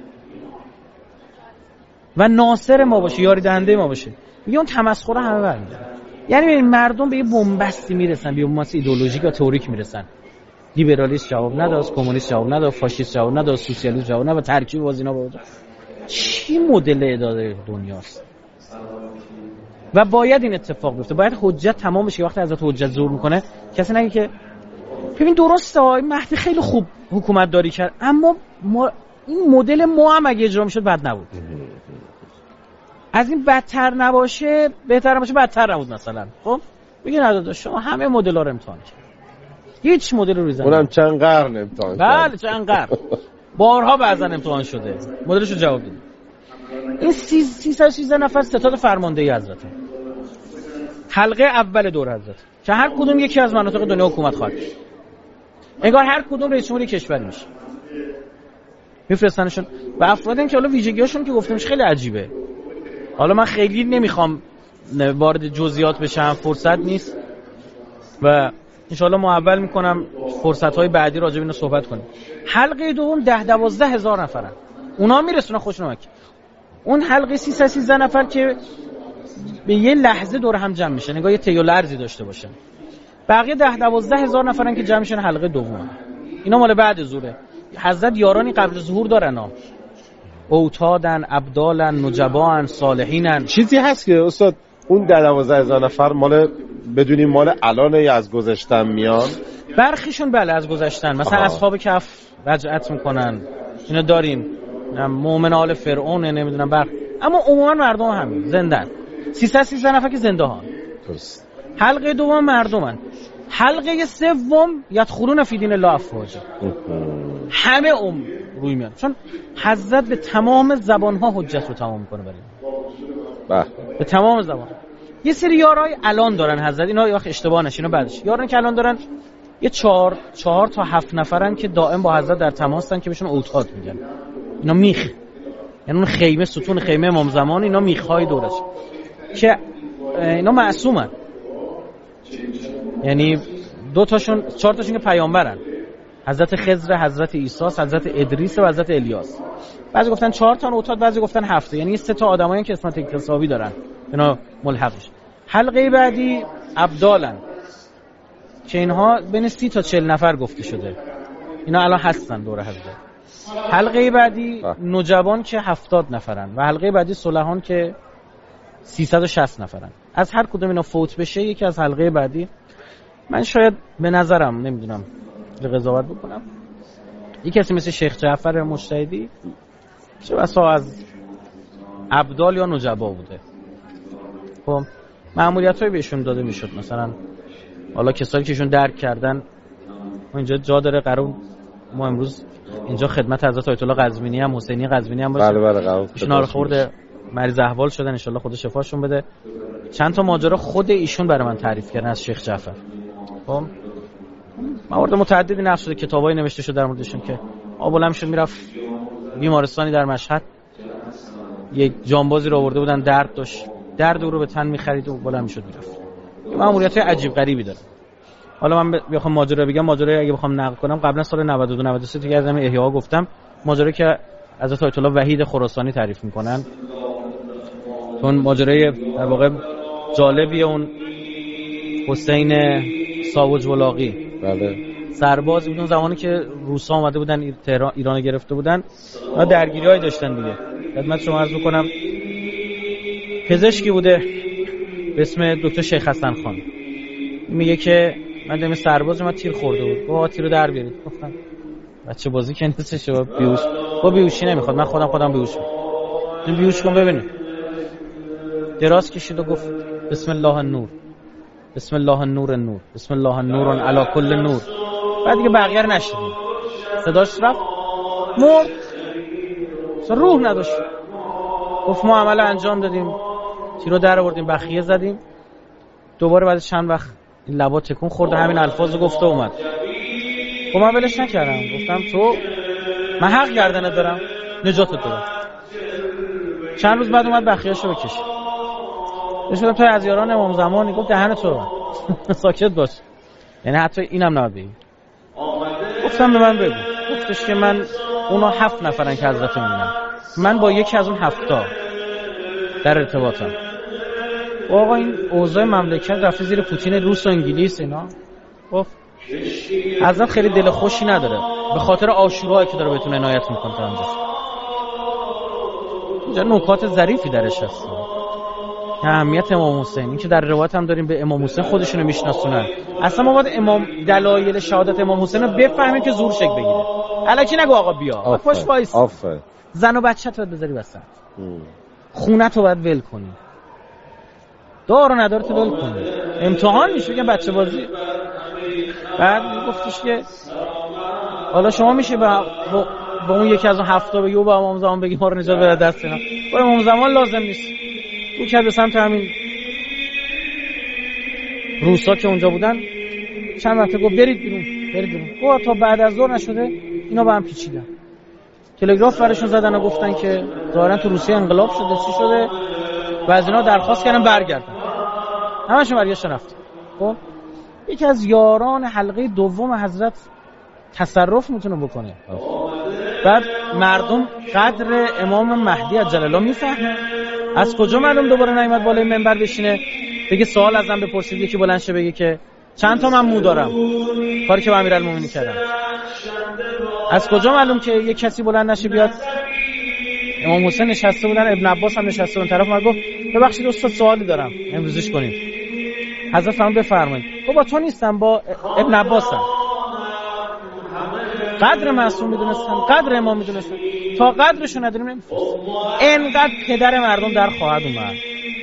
و ناصر ما باشه، یاری دهنده ما باشه؟ میگه اون تمسخر همه برمی‌داره. یعنی مردم به یه بنبستی میرسن، به یه بنبست ایدئولوژیک و تئوریک میرسن. لیبرالیسم جواب نداد، کمونیست جواب نداد، فاشیست جواب نداد، سوسیالیسم جواب نداد، ترکیب باز اینا بود. چی مدل اداره دنیاست؟ و باید این اتفاق بیفته، باید حجت تمام بشه. وقتی حضرت حجت ظهور میکنه کسی نگه که ببین درسته مهدی خیلی خوب حکومت داری کرد، اما ما این مدل ما هم اگه اجرا میشد بد نبود، از این بدتر نباشه، بهتر باشه بدتر نبود مثلا. خب بگین نداده شما همه مدل‌ها رو امتحان کرد، هیچ مدل رو ریزن اونم چند قرن امتحان کرد. بله چند قرن، بارها بعضا امتحان شده، مدلشو جواب دید. این سیصد و سیزده نفر ستاد فرماندهی حضرت، حلقه اول دور حضرت، که هر کدوم یکی از مناطق دنیا حکومت خواهد کرد. انگار هر کدوم رئیس جمهوری کشوری میشه، میفرستنشون. و افرادی که حالا ویژگیاشون که گفتم خیلی عجیبه، حالا من خیلی نمیخوام وارد جزئیات بشم، فرصت نیست و انشالله محول میکنم فرصت‌های بعدی راجع به اینو صحبت کنیم. حلقه دوم ده دوازده هزار نفرن، اونا میرسونن خوشنمک. اون حلقه سیصد و سیزده نفر که به یه لحظه دور هم جمع میشن، نگاه یه تیول ارزی داشته باشن. بقیه ده دوازده هزار نفرن که جمع میشن حلقه دوم. اینا مال بعد ظهوره. حضرت یارانی قبل ظهور دارن ها، اوتادن، ابدالن، نجبان، صالحینن. چیزی هست که استاد اون ده دوازده هزار نفر مال بدونیم مال الان یا از گذشتن میان؟ برخیشون بله از گذشتن، مثلا آها. اصحاب کهف رجعت میکنن، اینا داریم، مؤمن آل فرعون، نمیدونم بر، اما عموما مردم همین زندن. سیصد و سیزده نفر که زنده هان. درست. حلقه دوم مردمن. حلقه سوم یدخلون فی دین الله افواجا. همه ام روی میان، چون حضرت به تمام زبان‌ها حجت رو تمام میکنه برای بله به تمام زبان. یه سری یارای الان دارن حضرت، اینا یا اشتباه نشینو بعدش یاران که الان دارن یه چهار چهار تا هفت نفرن که دائم با حضرت در تماسن که بهشون اوتاد میگن. اینا میخ، یعنی اون خیمه، ستون خیمه امام زمان، اینا میخهای دورش که اینا معصومن، یعنی دو تاشون چهار تاشون که پیامبرن، حضرت خضر، حضرت عیسی، حضرت ادریس و حضرت الیاس. بعضی گفتن چهار تا اوتاد، بعضی گفتن هفت، یعنی سه تا آدمایی که اسمت اکتسابی دارن اینا ملحقش. حلقه بعدی ابدالن که اینها بین سی تا چهل نفر گفته شده، اینا الان هستن دور حضرت. حلقه بعدی نجبان که هفتاد نفرن و حلقه بعدی صلحان که سیصد و شصت نفرن. از هر کدوم اینا فوت بشه یکی از حلقه بعدی، من شاید به نظرم نمیدونم قضاوت بکنم، یک کسی مثل شیخ جعفر مجتهدی چه بسا از ابدال یا نجبا بوده. خب مأموریت‌های بهشون داده میشد، مثلا حالا کسایی که ایشون درک کردن، اینجا جا داره قرار ما امروز اینجا خدمت حضرت آیت الله قزوینی هم حسینی قزوینی هم باشه. بله بله قرار ایشون حال خورده مریض احوال شدن، ان شاء الله خدا شفاشون بده. چند تا ماجرا خود ایشون برای من تعریف کردن از شیخ جعفر. خب موارد متعددی نقل شده، کتابایی نوشته شده در موردشون که آبولم شد میرفت بیمارستانی در مشهد، یک جانبازی رو آورده بودن درد داشت، درد او رو به تن می‌خرید و بلند می‌شد میرفت. مأموریت‌های عجیب غریبی داره. حالا من بخوام ماجرا بگم، ماجرا اگه بخوام نقل کنم قبلا سال نود و دو نود و سه که از همین احیا گفتم، ماجرا که حضرت آیت الله وحید خراسانی تعریف می‌کنن، اون ماجرای در واقع جالبی اون حسین ساوج ولاغی، بله سرباز بود اون زمانی که روسا اومده بودن تهران ایران گرفته بودن و درگیری‌های داشتن دیگه. خدمت شما عرض می‌کنم پزشکی بوده به اسم دکتر شیخ حسن خان، میگه که من دم سرباز من تیر خورده بود، با تیرو در بیارید. گفتم بچه بازی که نیستش، با بیهوش با بیهوشی نمیخواد، من خودم خودم بیهوش می‌کنم، بیهوش کن ببینید. دراز کشید و گفت بسم الله النور، بسم الله النور النور، بسم الله النور علی کل نور. بعد دیگه بقیه رو نشدیم، صداش رفت مرد، روح نداشت. گفت ما عمل انجام دادیم، تیرو در آوردیم، بخیه زدیم، دوباره بعد چند وقت این لبا تکون خورد، همین الفاظو گفته اومد. خب من ولش نکردم، گفتم تو من حق گردنت دارم، نجاتت دارم. چند روز بعد اومد بخیه‌شو بکش. نشدم تو از یاران امام زمانی، گفت دهن تو ساکت باش، یعنی حتی اینم نبی. گفتم به من بگو. گفتش که من اونا هفت نفرن که حضرت میبینم، من با یکی از اون هفتا در ارتباطم. آقا این اوضاع مملکت رفته زیر پوتین روس و انگلیس اینا. گفت حضرت خیلی دل خوشی نداره به خاطر عاشورایی که داره بهتون عنایت میکنه تا اینجا. اینجا نکات ظریفی درش هست. اهمیت امام حسین، این که در روایت هم داریم به امام حسین خودشونو میشناسونن. اصلا ما باید امام دلایل شهادت امام حسین رو بفهمیم که زور شک بگیره. الکی نگو آقا بیا پاش وایس، زن و بچه‌ت رو بذاری وسط، خونت رو باید ول کنی، دار و ندارت ول کنی، امتحان میشه بگم بچه بازی. بعد گفتش که حالا شما میشه با با, با اون یکی از اون هفتا بگی و با امام زمان بگی ما رو نجات بده دست اینا، با امام زمان لازم نیست. تو که به سمت همین روسا که اونجا بودن چند وقت گفت برید بیرون برید بیرون. گفت تا بعد از ظهر نشده اینا با هم پیچیدن، تلگراف براشون زدن و گفتن که ظاهرا تو روسیه انقلاب شده چی شده و از اینا درخواست کردن برگردن. همشون برگشتن رفتن. خب یکی از یاران حلقه دوم حضرت تصرف میتونه بکنه. بعد مردم قدر امام مهدی عجل الله میفهمه. از کجا معلوم دوباره نیامد بالای منبر بشینه بگه سوال ازم بپرسید، یکی بلند شه بگه که چند تا من مو دارم، کاری که با امیرالمومنین کردم. از کجا معلوم که یک کسی بلند نشه بیاد؟ امام حسین نشسته بودن، ابن عباس هم نشسته اون طرف، اومد گفت ببخشید استاد سوالی دارم امروزش کنیم. حضرت فرمود بفرمایید. گفت با تو نیستم، با ابن عباسم. قدر معصوم میدونستن، قدر امام میدونستن، تا قدرشو نداریم نمیفرستن. اینقدر پدر مردم در خواهد اومد.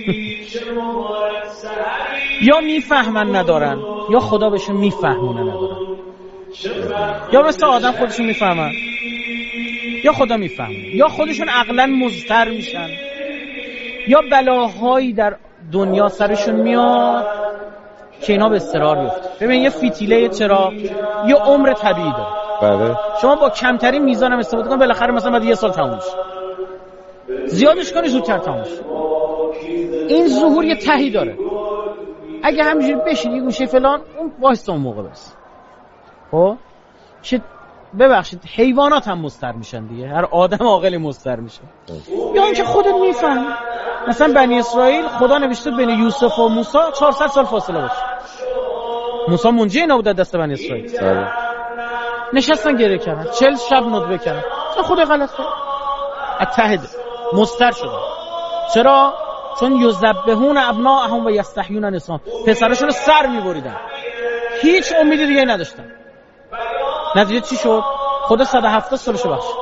یا میفهمن ندارن یا خدا بهشون میفهمونه ندارن، یا مثل آدم خودشون میفهمن یا خدا میفهمونه، یا خودشون عقلا مضطر میشن، یا بلاهایی در دنیا سرشون میاد که اینا به اضطرار بیفته. ببین یه فتیله چراغ یه عمر طبیعی داره. بله. شما با کمترین میزان هم استفاده کنید بالاخره مثلا بعد یه سال تموم میشه. زیادش کنی زودتر تموم میشه. این ظهور یه تهی داره. اگه همینجوری بشین یه گوشه فلان اون واسه اون موقع بس. خب چه ببخشید حیوانات هم مضطر میشن دیگه، هر آدم عاقلی مضطر میشه. یا اینکه خودت میفهمی مثلا بنی اسرائیل خدا نوشته بین یوسف و موسی چهارصد سال فاصله باشه. موسی منجی اینا بود دست بنی اسرائیل. بله. نشستن گریه کردن، چهل شب ندبه کردن. چرا خدا غلط کرد؟ اتحد مضطر شدن. چرا؟ چون یذبحون ابناءهم و یستحیون نساءهم. پسراشون رو سر میبریدن. هیچ امیدی دیگه نداشتن. نتیجه چی شد؟ خدا صد و هفتاد سالشو بخشید.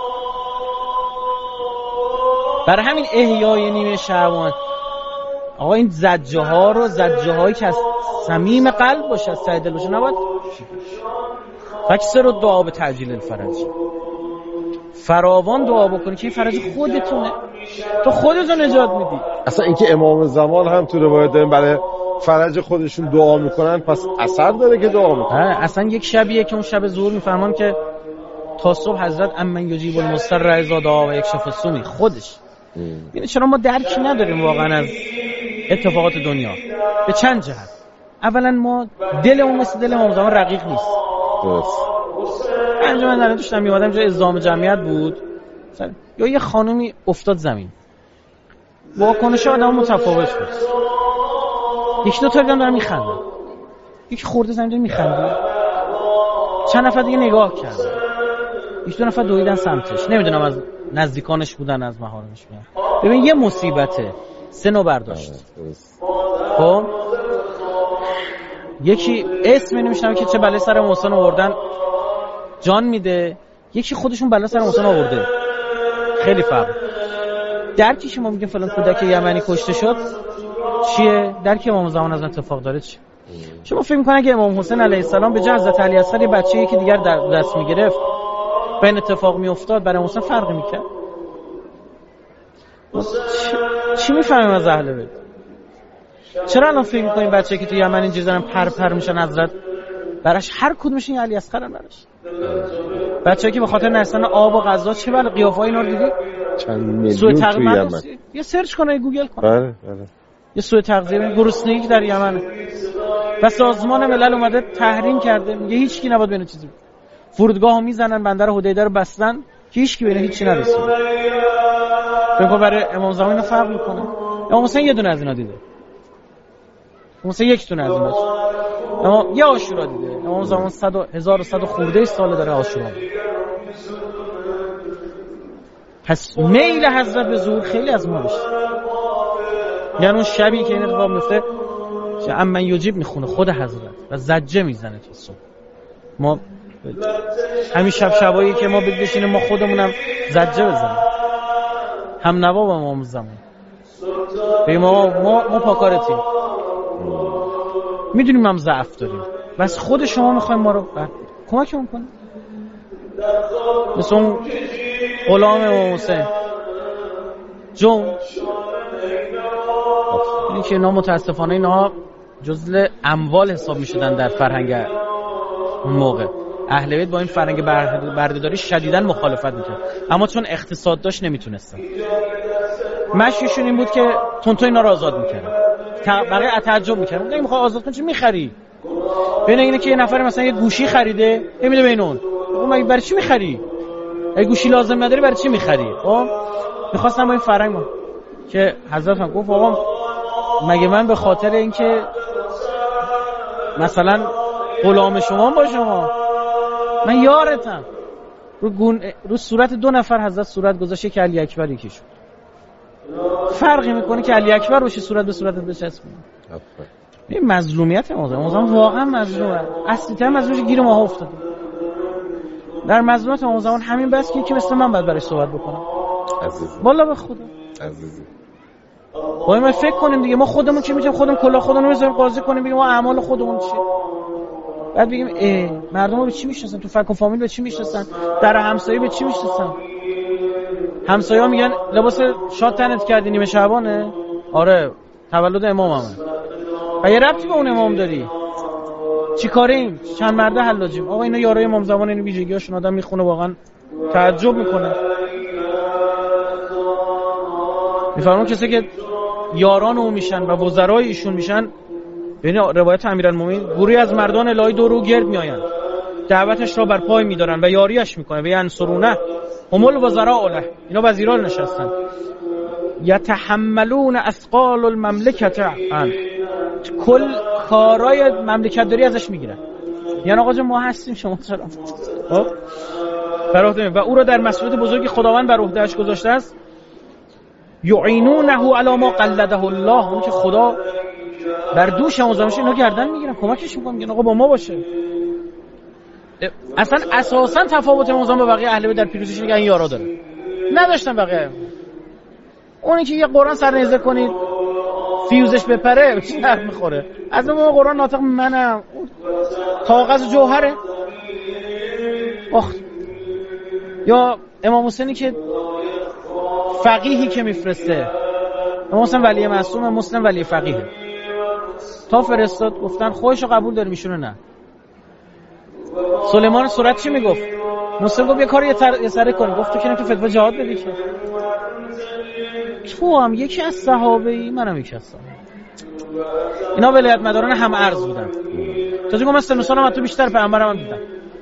برای همین احیای نیمه شعبان آقا این زجه ها رو زجه هایی که از صمیم قلب باشه، از ته دل باشه، نباید فکسر رو دعا به تعجیل الفرج، فراوان دعا بکنی که این فرج خودتونه، تو خودتو نجات میدی. اصلا اینکه امام زمان هم تو روایت داریم برای فرج خودشون دعا میکنن، پس اثر داره که دعا میکنن. اصلا یک شبیه که اون شب ظهور میفرمان که تا صبح حضرت امن یجیب المضطر اذا دعا و یکشف السوء خودش. یعنی چرا ما درکی نداریم واقعا از اتفاقات دنیا به چند جهت. اولا ما دلمون مثل دل امام زمان رقیق نیست. درست. انجام من در داشتم میومدم جای ازدحام جمعیت بود، یا یه خانومی افتاد زمین، واکنش آدم متفاوت بود. یکی دو تا دیدم دارن میخندن، یکی خورده زمین داره میخنده، چند نفر دیگه نگاه کردن، یکی دو نفر دویدن سمتش، نمیدونم از نزدیکانش بودن از محارمش بودن. ببین یه مصیبته، سه نوع برداشت. خب یکی اسم نمیشنم که چه بلای سر محسن آوردن جان میده، یکی خودشون بلا سر محسن آورده. خیلی فرق. درکی که ما میگیم فلان کودک یمنی کشته شد چیه؟ درک امام زمان از اتفاق داره چیه؟ شما فکر می‌کنید که امام حسین علیه السلام به جای حضرت علی اصغر یه بچه‌ای که دیگر در دست میگرفت به این اتفاق میافتاد برای محسن فرقی میکرد؟ چی میفهمیم از اهل بیت؟ چرا الان فکر می‌کنیم بچه‌ای که تو یمن اینجوری دارن پر پر میشن حضرت براش هر کدومش این علی اصغرن براش؟ بچه‌ای که به خاطر نرسیدن آب و غذا چه بله قیافه‌ای اینا رو دیدی؟ چند میلیون تو یمن. یه سرچ کنه گوگل کن. بله بله. یه سوء تغذیه، گرسنگی در یمن و سازمان ملل اومده تحریم کرده، میگه هیچ کی نباید بینه چیزی. فرودگاهو میزنن، بندر حدیده رو بستن که هیچ کی بینه هیچی نرسید. فکر برای امام زمان اینو فرق میکنه. امام حسین یه دونه از اینا دیده. امام حسین یک دونه از اینا. اما یه عاشورا دیده. امام زمان صد و هزار و صد خورده سال داره عاشورا. پس میل حضرت به ظهور خیلی از ما بیشتر. یعنی اون شبی که این اتفاق میفته که امن یجیب میخونه خود حضرت و زجه میزنه تا صبح. ما همین شب شبایی که ما بشینیم ما خودمونم زجه بزنیم، هم نوا با امام زمان به ما ما ما پاکارتیم، میدونیم هم ضعف داریم، بس خود شما میخوایم ما رو کمکمون کنیم. مثل اون غلام امام حسین جون، این که اینا متاسفانه اینا جزء اموال حساب میشدن در فرهنگ اون موقع. اهل بیت با این فرهنگ بردهداری شدیداً مخالفت میکرد، اما چون اقتصاد داشت نمیتونستن. مشیشون این بود که تونتو اینا رو آزاد میکردن. برای تعجب میکردن، میگه میخوای آزاد کنی چی میخری؟ ببین اینه که یه نفر مثلا یه گوشی خریده نمیده به اون، مگه برای چی میخری؟ اگه گوشی لازم نداری برای چی میخری؟ خب میخواستم با این فرهنگ ما که حضرت هم گفت آقا مگه من به خاطر اینکه مثلا غلام شما با شما، من یارتم. رو گون... رو صورت دو نفر حضرت صورت گذاشته که علی اکبر یکی شد. فرقی میکنه که علی اکبر روش صورت به صورتت بچسبونه. این مظلومیت امام زمان. امام زمان واقعا مظلومه. اصلی تر مظلومش گیر ماها افتاده. در مظلومیت امام زمان همین بس که یکی مثل من باید برای صحبت بکنم. عزیزی والله به خدا عزیزی باید ما فکر کنیم دیگه. ما خودمون چی میتونیم خودمون کلا خودمون رو بذاریم قاضی کنیم بگیم ما اعمال خودمون چیه. بعد بگیم اه مردم رو به چی میشناسن، تو فک و فامیل به چی میشناسن، در همسایه به چی میشناسن. همسایه‌ها میگن لباس شاد تنت کردی نیمه شعبانه؟ آره تولد اماممه. و یه ربطی به اون امام داری؟ چی کاریم؟ چند مرده حلاجیم. آقا اینا یارای امام زمان، این ویژگی‌هاشون آدم میخونه واقعا تعجب میکنه. میفرمون کسی که یاران او میشن و وزرای ایشون میشن، ببین روایت امیرالمومنین، گروهی از مردان الهی دور او گرد میآیند، دعوتش را بر پای میدارن و یاریش میکنن و ینصرونه هم الوزراء له، اینا وزیران نشستن، یتحملون اثقال المملکت عن، کل کارای مملکت داری ازش میگیرن. یعنی آقا جان ما هستیم شما چرا؟ خب فراخته و او را در مسئولیت بزرگی خداوند بر عهدهش گذاشته است. یعینونه علی ما قلده الله، اون که خدا بر دوش امامش اینا گردن میگیرن، کمکش میکنن، میگن آقا با ما باشه. اصلا اساسا تفاوت امام با بقیه اهل بیت در پیروزیش اینه که این یارا داره، نداشتن بقیه. اونی که یه قرآن سرنیزه کنید فیوزش بپره چی درد میخوره؟ از اون قرآن ناطق منم، کاغذ جوهره. آخ یا امام حسینی که فقیهی که میفرسته، امام حسین ولی معصوم، مسلم ولی فقیه، تا فرستاد گفتن خودشو قبول داری میشونه نه. سلیمان صورت چی میگفت؟ مسلم گفت یه کاری یه, تر... یه سره کنی. گفت تو که نمیتونی فتوا جهاد بدی که. تو هم یکی از صحابه ای، منم یکی از صحابه. اینا ولایت مداران هم ارز بودن. تازه گفتم من سن و سالم از تو بیشتر پیامبرم هم دیدم.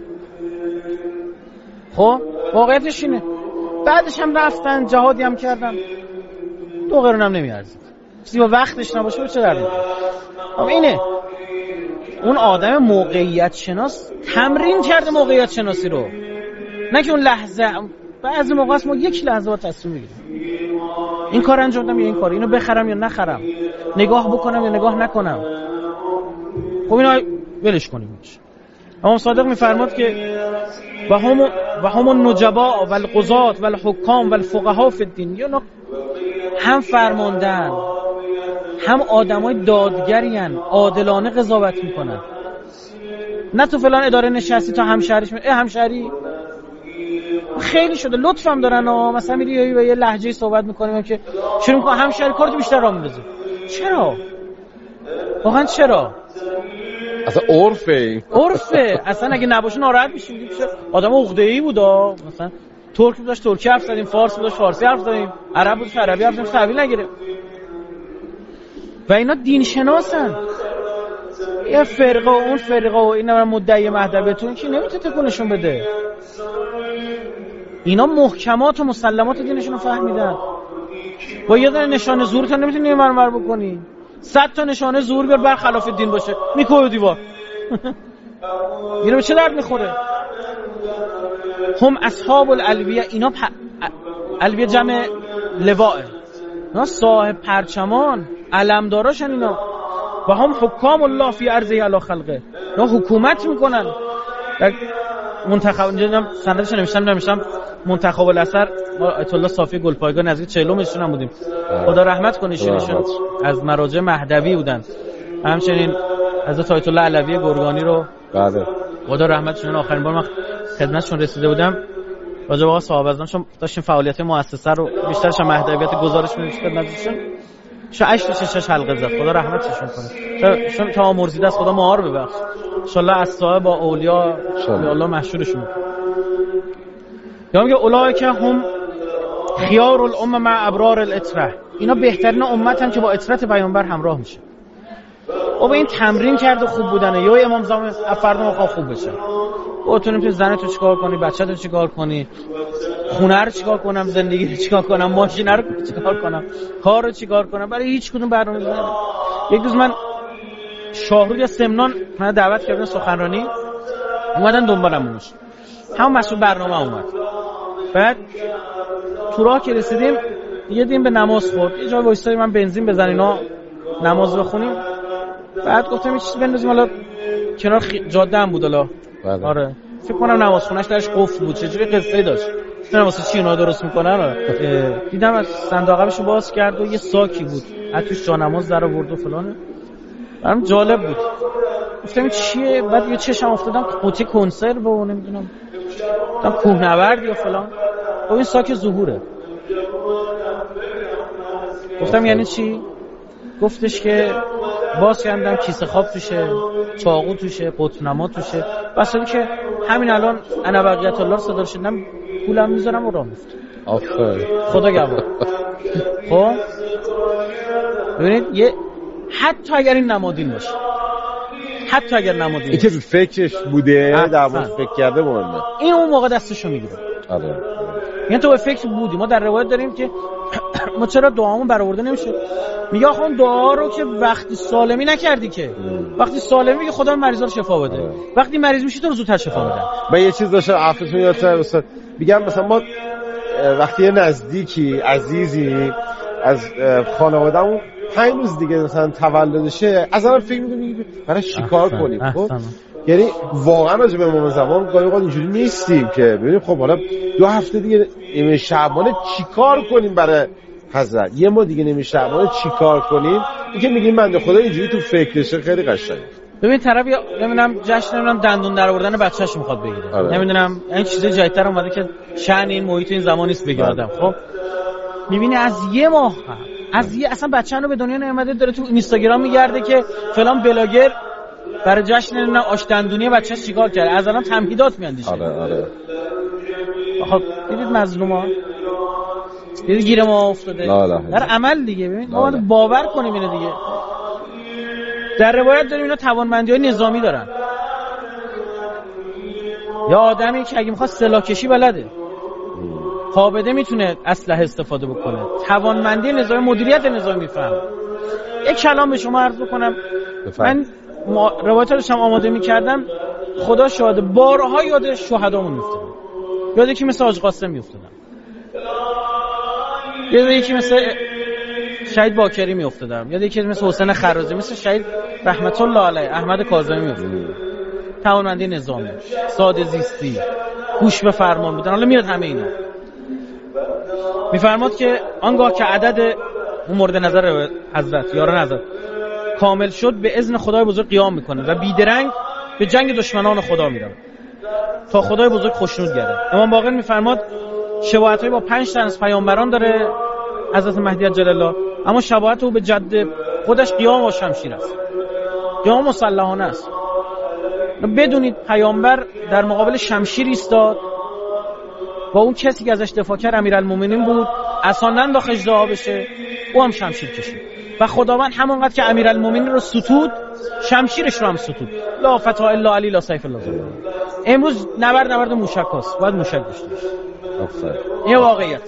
خب واقعیتش اینه. بعدش هم رفتن جهادی هم کردن، دو قرون هم نمیارزید. چیزی با وقتش نباشه چه دردی. اما اینه اون آدم موقعیت شناس تمرین کرده موقعیت شناسی رو، نه که اون لحظه. بعضی موقع است ما یک لحظه با تصمیم میگیریم این کار انجام بدم یا این کار، اینو بخرم یا نخرم، نگاه بکنم یا نگاه نکنم. خب اینا ولش کنیم. امام صادق میفرماد که و هم و هم النجبا و القضات و الحکام و الفقها فی الدین، یا هم فرماندن هم آدمای دادگرین، عادلانه قضاوت میکنن. نه تو فلان اداره نشستی تا همشهریش می اه همشهری خیلی شده لطفم دارن ها، مثلا میری با یه لهجه صحبت میکنیم که شروع میکنه همشهری کارتو بیشتر راه میندازه. چرا؟ واقعا چرا؟ اصلا عرفه عرفه اصلا اگه نباشه ناراحت میشیم. آدم عقده‌ای بودا، مثلا ترک بود داشت ترکی حرف زدیم، فارسی بود داشت فارسی حرف زدیم، عرب بود عربی حرف زدیم، تحویل نگیره. و اینا دین شناسن. یه فرقه و اون فرقه و اینا مدعی مهدویتون که نمیتونه تکونشون بده. اینا محکمات و مسلمات دینشون رو فهمیدن. با یه دونه نشانه زورت هم نمیتونی مرمر بکنی. صد تا نشانه زور بیار برخلاف دین باشه میکوبه دیوار. اینا به چه درد میخوره؟ هم اصحاب الالویه، اینا پ... الویه جمع لواء، اینا صاحب پرچمان علمداراشن اینا. و هم حکام الله فی ارضه علی خلقه، اینا حکومت میکنن. منتخب اینجا سندش نمیشتم نمیشتم منتخب الاثر آیت الله صافی گلپایگاه نزدیک چهلمشون هم بودیم. خدا رحمت کنه ایشون از مراجع مهدوی بودن. همچنین حضرت آیت الله علوی گرگانی رو بله خدا رحمتشون، آخرین بار من خدمتشون رسیده بودم راجع به آقا صاحب اعظم چون داشتیم فعالیت مؤسسه رو بیشترش مهدویت گزارش می‌دیم خدمتشون. شش شش حلقه زد، خدا رحمتشون کنه. چون تا مرزیده است خدا مهار ببخش. ان شاء الله از صاحب با اولیا به الله محشورشون. یا میگه اولئک هم خیار الامه مع ابرار الاطره، اینا بهترین امتن که با اطرت پیامبر همراه میشه. او به این تمرین کرده خوب بودنه. یا امام زمان فردا میخواد خوب بشه. او تو نمیتونی زنت رو چیکار کنی، بچه‌ت رو چیکار کنی، خونه رو چیکار کنم، زندگی رو چیکار کنم، ماشین رو چیکار کنم، کار رو چیکار کنم، برای هیچ کدوم برنامه‌ریزی نداره. یک روز من شاهرود یا سمنان من دعوت کردن سخنرانی، اومدن دنبالمونش، همون مسئول برنامه اومد. بعد تو راه که رسیدیم یه دیم به نماز خورد، یه جای وایسادیم من بنزین بزن اینا نماز بخونیم. بعد گفتم یه چیزی بندازیم حالا کنار خی... جاده هم بود حالا. آره فکر کنم نماز خونش درش قفل بود، چجوری قصه داشت نه واسه چی اونا درست میکنن. دیدم از صندوق عقبشو باز کرد و یه ساکی بود از توش جانماز در آورد و فلانه، برام جالب بود. گفتم چیه؟ بعد یه چشم افتادم قوطی کنسرو و نمیدونم گفتم کوهنورد یا فلان. خب این ساک ظهوره. گفتم یعنی چی؟ گفتش که باز کردم کیسه خواب توشه، چاقو توشه، قطنما توشه، واسه که همین الان انا بقیت الله صدا شدم پولم میذارم و راه میفتم. آفرین خدا گواه. خب ببینید یه حتی اگر این نمادین باشه، حتی اگر نمادین این که فکرش بوده در واقع فکر کرده مهمه، این اون موقع دستشو میگیره. آره یعنی تو به فکر بودی. ما در روایت داریم که ما چرا دعامون برآورده نمیشه؟ میگه آخه اون دعا رو که وقتی سالمی نکردی که ام. وقتی سالمی میگه خدا مریضا رو شفا بده. ام. وقتی مریض میشی تو رو زودتر شفا بده. من یه چیز داشتم عفوتون یادتونه استاد، میگم مثلا ما وقتی یه نزدیکی عزیزی از خانواده‌مون پنج روز دیگه مثلا تولدشه، از الان فکر می‌کنیم برای چیکار کنیم. خب یعنی واقعا راجع به امام زمان گاهی اوقات اینجوری نیستیم که ببینیم خب حالا دو هفته دیگه نیمه شعبان چیکار کنیم برای حضرت، یه ما دیگه نیمه شعبان چیکار کنیم. اینکه میگیم بنده خدا اینجوری تو فکرشه خیلی قشنگه. ببین طرف نمیدونم جشن نمیدونم دندون در آوردن بچه‌ش میخواد بگیره، آره. نمیدونم این چیز جدیدتر اومده که شأن این محیط این زمان نیست بگه آدم. خب میبینی از یه ماه از یه اصلا بچه‌نو رو به دنیا نیامده داره تو اینستاگرام میگرده که فلان بلاگر برای جشن نمیدونم آش دندونی بچه‌ش چیکار کرده، از الان تمهیدات میاندیشه. آره آره خب دیدید مظلوما، دیدید گیر ما افتاده در عمل دیگه. ببین ما باور کنیم اینو دیگه. در روایت داریم اینا توانمندی‌های نظامی دارن، یا آدمی که اگه میخواد سلاح کشی بلده، قابضه میتونه اسلحه استفاده بکنه، توانمندی نظامی، مدیریت نظامی میفهمه. یک کلام به شما عرض بکنم بفهم. من روایت رو داشتم آماده میکردم، خدا شاهد بارها یاد شهدامون میفتادم، یاد یکی مثل حاج قاسم میفتادم، یاد یکی مثل شهید باکری میافتادم، یاد یکی مثل حسین خرازی، مثل شهید رحمت الله علیه احمد کاظمی میافتادم. توانمندی نظامی، ساده زیستی، گوش به فرمان بودن. حالا میاد همه اینا. میفرماد که آنگاه که عدد اون مورد نظر حضرت یاران حضرت کامل شد، به اذن خدای بزرگ قیام میکنه و بیدرنگ به جنگ دشمنان خدا میرن تا خدای بزرگ خوشنود گرده. امام باقر میفرماد شباهت‌های با پنج تا از پیامبران داره حضرت مهدی عجل الله، اما شباهت او به جد خودش قیام و شمشیر است، قیام مسلحانه است. بدونید پیامبر در مقابل شمشیر ایستاد و اون کسی که ازش دفاع کرد امیرالمومنین بود، اصلا ننداخت اژدها بشه، او هم شمشیر کشید و خداوند همونقدر که امیرالمومنین رو ستود شمشیرش رو هم ستود. لا فتح الا علی لا سیف الا ذو. امروز نبرد نبرد موشکاست، باید موشک داشته باشه. این واقعیت.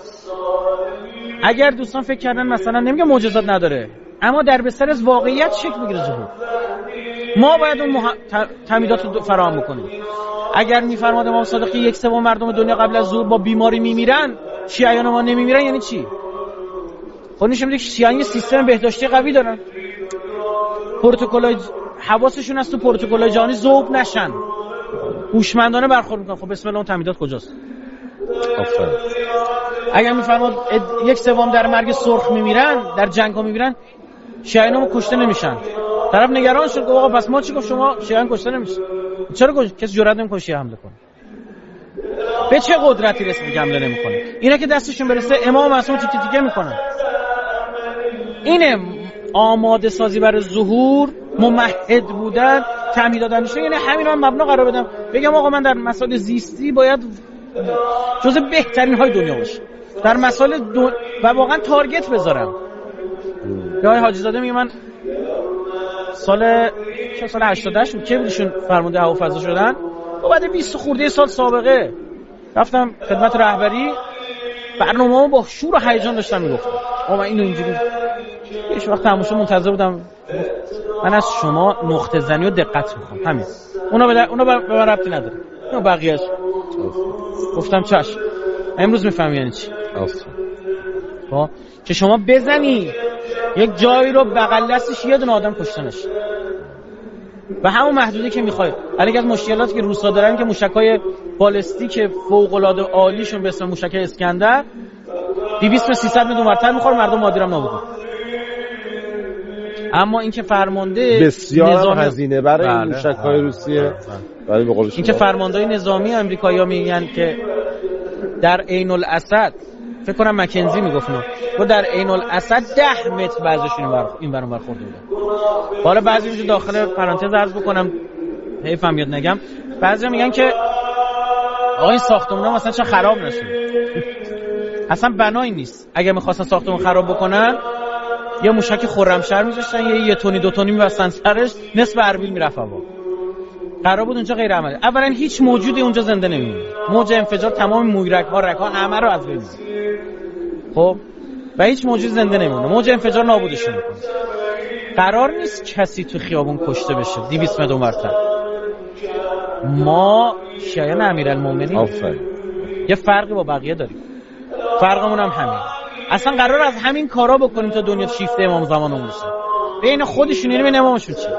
اگر دوستان فکر کردن مثلا نمیگه معجزات نداره، اما در بستر از واقعیت شکل میگیره ظهور. ما باید اون مح... تمیدات رو فراهم بکنیم. اگر میفرماد امام صادق یک سوم مردم دنیا قبل از ظهور با بیماری میمیرن، شیعیان ما نمیمیرن، یعنی چی؟ خب نشه میگه شیعیان یه سیستم بهداشتی قوی دارن، پروتکل‌های حواسشون از تو پروتکل‌های جهانی ذوب نشن، هوشمندانه برخورد میکنن. خب بسم الله اون تمیدات کجاست؟ آفرین. اگر میفرماد یک سوم در مرگ سرخ میمیرن، در جنگ‌ها میمیرن، شیعیان ما کشته نمیشن. طرف نگران شد که آقا پس ما چی گفت شما شیعیان کشته نمیشه؟ چرا کش... کسی جرئت نمیکنه شیعه حمله کنه؟ به چه قدرتی رسید که حمله نمیکنه؟ اینا که دستشون برسه امام معصوم تیکه تیکه میکنن. اینه آماده سازی برای ظهور، ممهد بودن، تعمید دادن. یعنی همین رو مبنا قرار بدم، بگم آقا من در مسائل زیستی باید جزء بهترین های دنیا باشم، در مسائل دو... و واقعا تارگت بذارم. یا حاجی زاده میگه من سال چه سال هشتاد و هشت بود که بودشون فرمانده هوافضا شدن و بعد بیست خورده سال سابقه رفتم خدمت رهبری، برنامه‌مو با شور و هیجان داشتم میگفتم آقا من اینو اینجوری. هیچ وقت تماشا منتظر بودم من از شما نقطه زنی و دقت میخوام، همین. اونا به اونا به من ربطی نداره، اونا بقیه‌اش. گفتم چشم. امروز میفهمی یعنی چی. خب که شما بزنی یک جایی رو بغل دستش یه دونه آدم کشتنش و همون محدوده که میخوای. ولی از مشکلاتی که روسا دارن که موشکای بالستیک فوق العاده عالیشون به اسم موشک اسکندر دویست تا سیصد میلیون ورتر میخوره، مردم مادرم نابود. اما این که فرمانده بسیار نظامی هزینه برای بله. موشک‌های روسیه، ولی به قول شما این که فرماندهای نظامی آمریکایی‌ها میگن که در عین الاسد، فکر کنم مکنزی میگفت نه، و در عین الاسد ده متر بعضیشون این ور اون ور خورده بودن. حالا بعضیش داخل پرانتز عرض بکنم، حیفم یاد نگم، بعضیا میگن که آقا این ساختمونا مثلا چه خراب نشه. اصلا بنایی نیست. اگه می‌خواستن ساختمون خراب بکنن یه موشک خرمشهر می‌ذاشتن، یه یه تونی دو تونی می‌بستن سرش، نصف اربیل میرفت هوا. قرار بود اونجا غیر عملی. اولا هیچ موجودی اونجا زنده نمیمونه. موج انفجار تمام مویرک‌ها، رگ‌ها همه رو از بین می‌بره. خب و هیچ موجودی زنده نمیمونه. موج انفجار نابودشون می‌کنه. قرار نیست کسی تو خیابون کشته بشه دویست متر اونورتر. ما شایان امیرالمومنین آفرین یه فرقی با بقیه داریم. فرقمون هم همین. اصلا قرار از همین کارا بکنیم تا دنیا شیفته امام زمانمون بشه. بین خودشون یعنی بین امامشون چی؟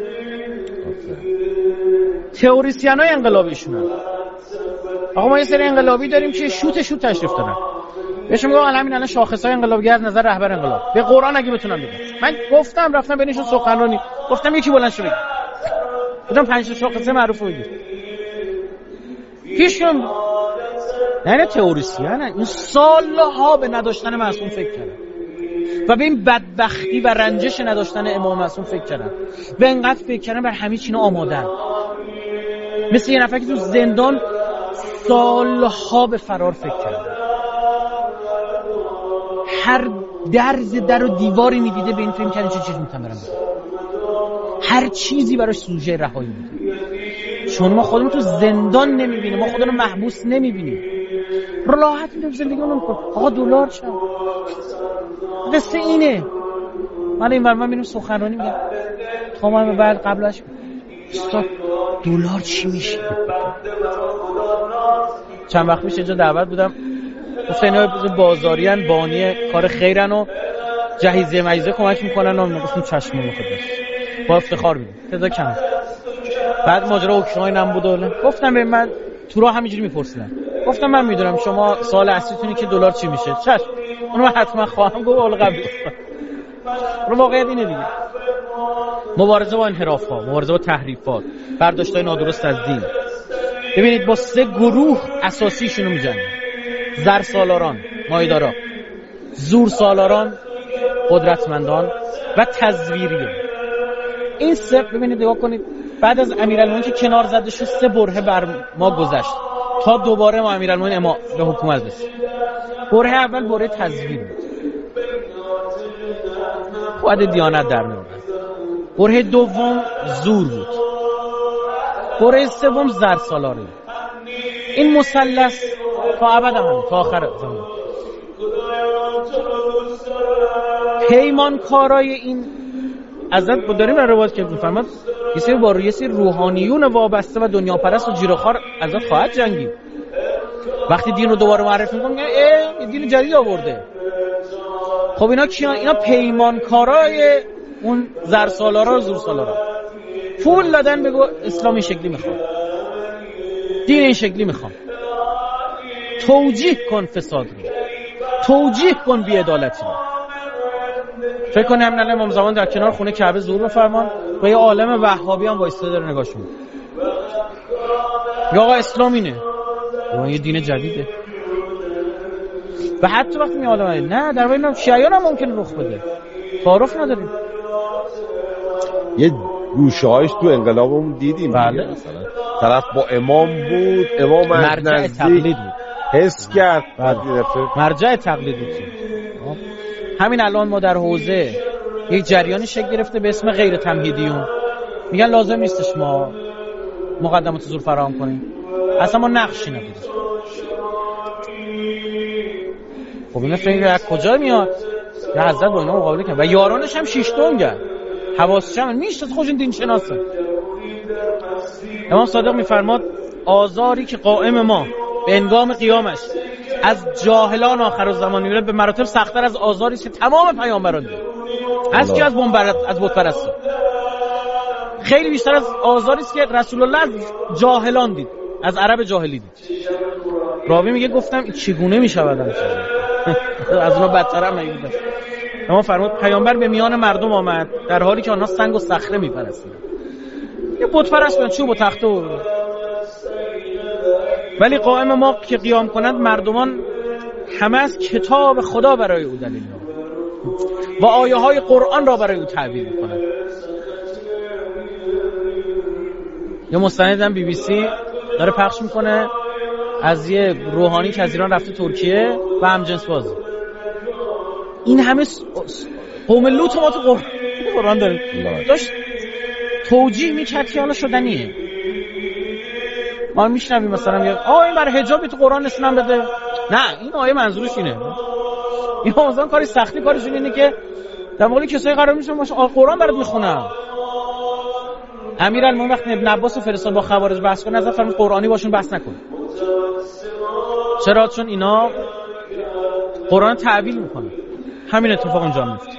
تئوریسینای انقلابیشون. آقا ما یه سری انقلابی داریم که شوت شوت تشریف دارن. بهشون میگم همین الان شاخصای انقلابی از نظر رهبر انقلاب. به قرآن اگه بتونم بگم. من گفتم رفتم بینشون سخنرانی. گفتم یکی بلند شو بگی. گفتم پنج تا شاخصه معروفه بگی. هیچکم نه تئوریسین، این سالها به نداشتن معصوم فکر کردن و به این بدبختی و رنجش نداشتن امام معصوم فکر کردن و اینقدر فکر کردن بر همه چینا آمادن. مثل یه نفر که تو زندان سالها به فرار فکر کردن، هر درز در و دیواری میدیده به این فکر کردن چه چیز میتونم برم بکنم، هر چیزی براش سوژه رهایی بوده. چون ما خودمون تو زندان نمیبینیم، ما خودمون محبوس نمیبینیم، راحت میتونیم زندگیمون رو کنیم. آقا دلار چند؟ قصه اینه. من این برمان میرم سخنرانی میگم تا من بعد قبلش استاد دلار چی میشه؟ چند وقت میشه اینجا دعوت بودم، گفتن اینا بازاریان، بانی کار خیرن و جهیزیه مجیزه کمک میکنن و گفتم چشم رو خودش با افتخار میگم تعداد کم. بعد ماجرا اوکراین هم بود و گفتم به من تو راه همینجوری میپرسیدن، گفتم من میدونم شما سوال اصلیتونه که دلار چی میشه. چشم اونو من حتما خواهم گفت. اول قبل رو واقعیت اینه دیگه، مبارزه با انحراف‌ها، مبارزه با تحریفات، برداشت‌های نادرست از دین. ببینید با سه گروه اساسیشون رو می‌جنگن: زر سالاران، مایدارا، زور سالاران، قدرتمندان و تزویریان. این سه ببینید نگاه کنید، بعد از امیرالمومنین که کنار زده شد سه برهه بر ما گذشت تا دوباره ما امیرالمومنین اما به حکومت رسید. برهه اول برهه تزویر بود، خود دیانت در میاد. برهه دوم زور بود. برهه سوم زر سالاری. این مثلث تا ابد هم تا آخر زمان. پیمانکارای این ازت با داریم روایت که میفرماد یه سری با یه سری روحانیون وابسته و دنیا پرست و جیره‌خوار ازت خواهد جنگید. وقتی دین رو دوباره معرفی می‌کنن میگن ای دین جدید آورده. خب اینا کیان؟ اینا پیمانکارای اون زرسالارا و زورسالارا. پول دادن بگو اسلام این شکلی میخوام، دین این شکلی میخوام، توجیه کن فساد رو، توجیه کن بی‌عدالتی رو. فکر کنم همین امام زمان در کنار خونه کعبه ظهور بفرمان و یه عالم وهابی هم وایساده داره نگاهشون. یا آقا اسلام اینه، یا یه دین جدیده. و حتی وقتی می عالم نه در واقع شیعیان هم ممکنه رخ بده، تعارف نداریم. یه گوشه‌هاش تو انقلابمون دیدیم. بله. مثلا طرف با امام بود، امام مرجع تقلید بود، حس کرد. بعد مرجع تقلید بود. همین الان ما در حوزه یک جریانی شکل گرفته به اسم غیر تمهیدیون. میگن لازم نیستش ما مقدمات زور فراهم کنیم، اصلا ما نقشی نداریم. خب این فکر از کجا میاد؟ یه حضرت با اینا مقابله کرد و یارانش هم شیش دونگن. حواسش هم میشناسه، خودشون دین شناسه. امام صادق میفرماد آزاری که قائم ما به هنگام قیامش از جاهلان آخر الزمان میبره به مراتب سخت‌تر از آزاری که تمام پیامبران دید. از کی؟ از بنبرت از بت پرستا. خیلی بیشتر از آزاری است که رسول الله از جاهلان دید، از عرب جاهلی دید. راوی میگه گفتم این چگونه میشود از اونا بدتر هم نگیدن. اما فرمود پیامبر به میان مردم آمد در حالی که آنها سنگ و صخره میپرستند. یه بت پرست بودن، چوب و تخته و ولی قائم ما که قیام کنند مردمان همه از کتاب خدا برای او دلیل و آیه های قرآن را برای او تعبیر میکنند. یه مستندم بی بی سی داره پخش میکنه از یه روحانی که از ایران رفته ترکیه و همجنس بازی. این همه قوم لوط ما تو قرآن, قرآن داریم داشت توجیه میکرد که حالا شدنیه. ما میشنویم مثلا میگه آه این برای حجابی تو قرآن نشونم بده. نه این آیه منظورش اینه. این مثلا کاری سختی کارشون اینه که در واقع کسایی قرار میشن باشه قرآن برات میخونم. امیرالمومنین وقتی ابن عباس فرستاد با خوارج بحث کنه ازش فرمود قرآنی باشون بحث نکن. چرا؟ چون اینا قرآن تعبیل میکنه. همین اتفاق اونجا میفته.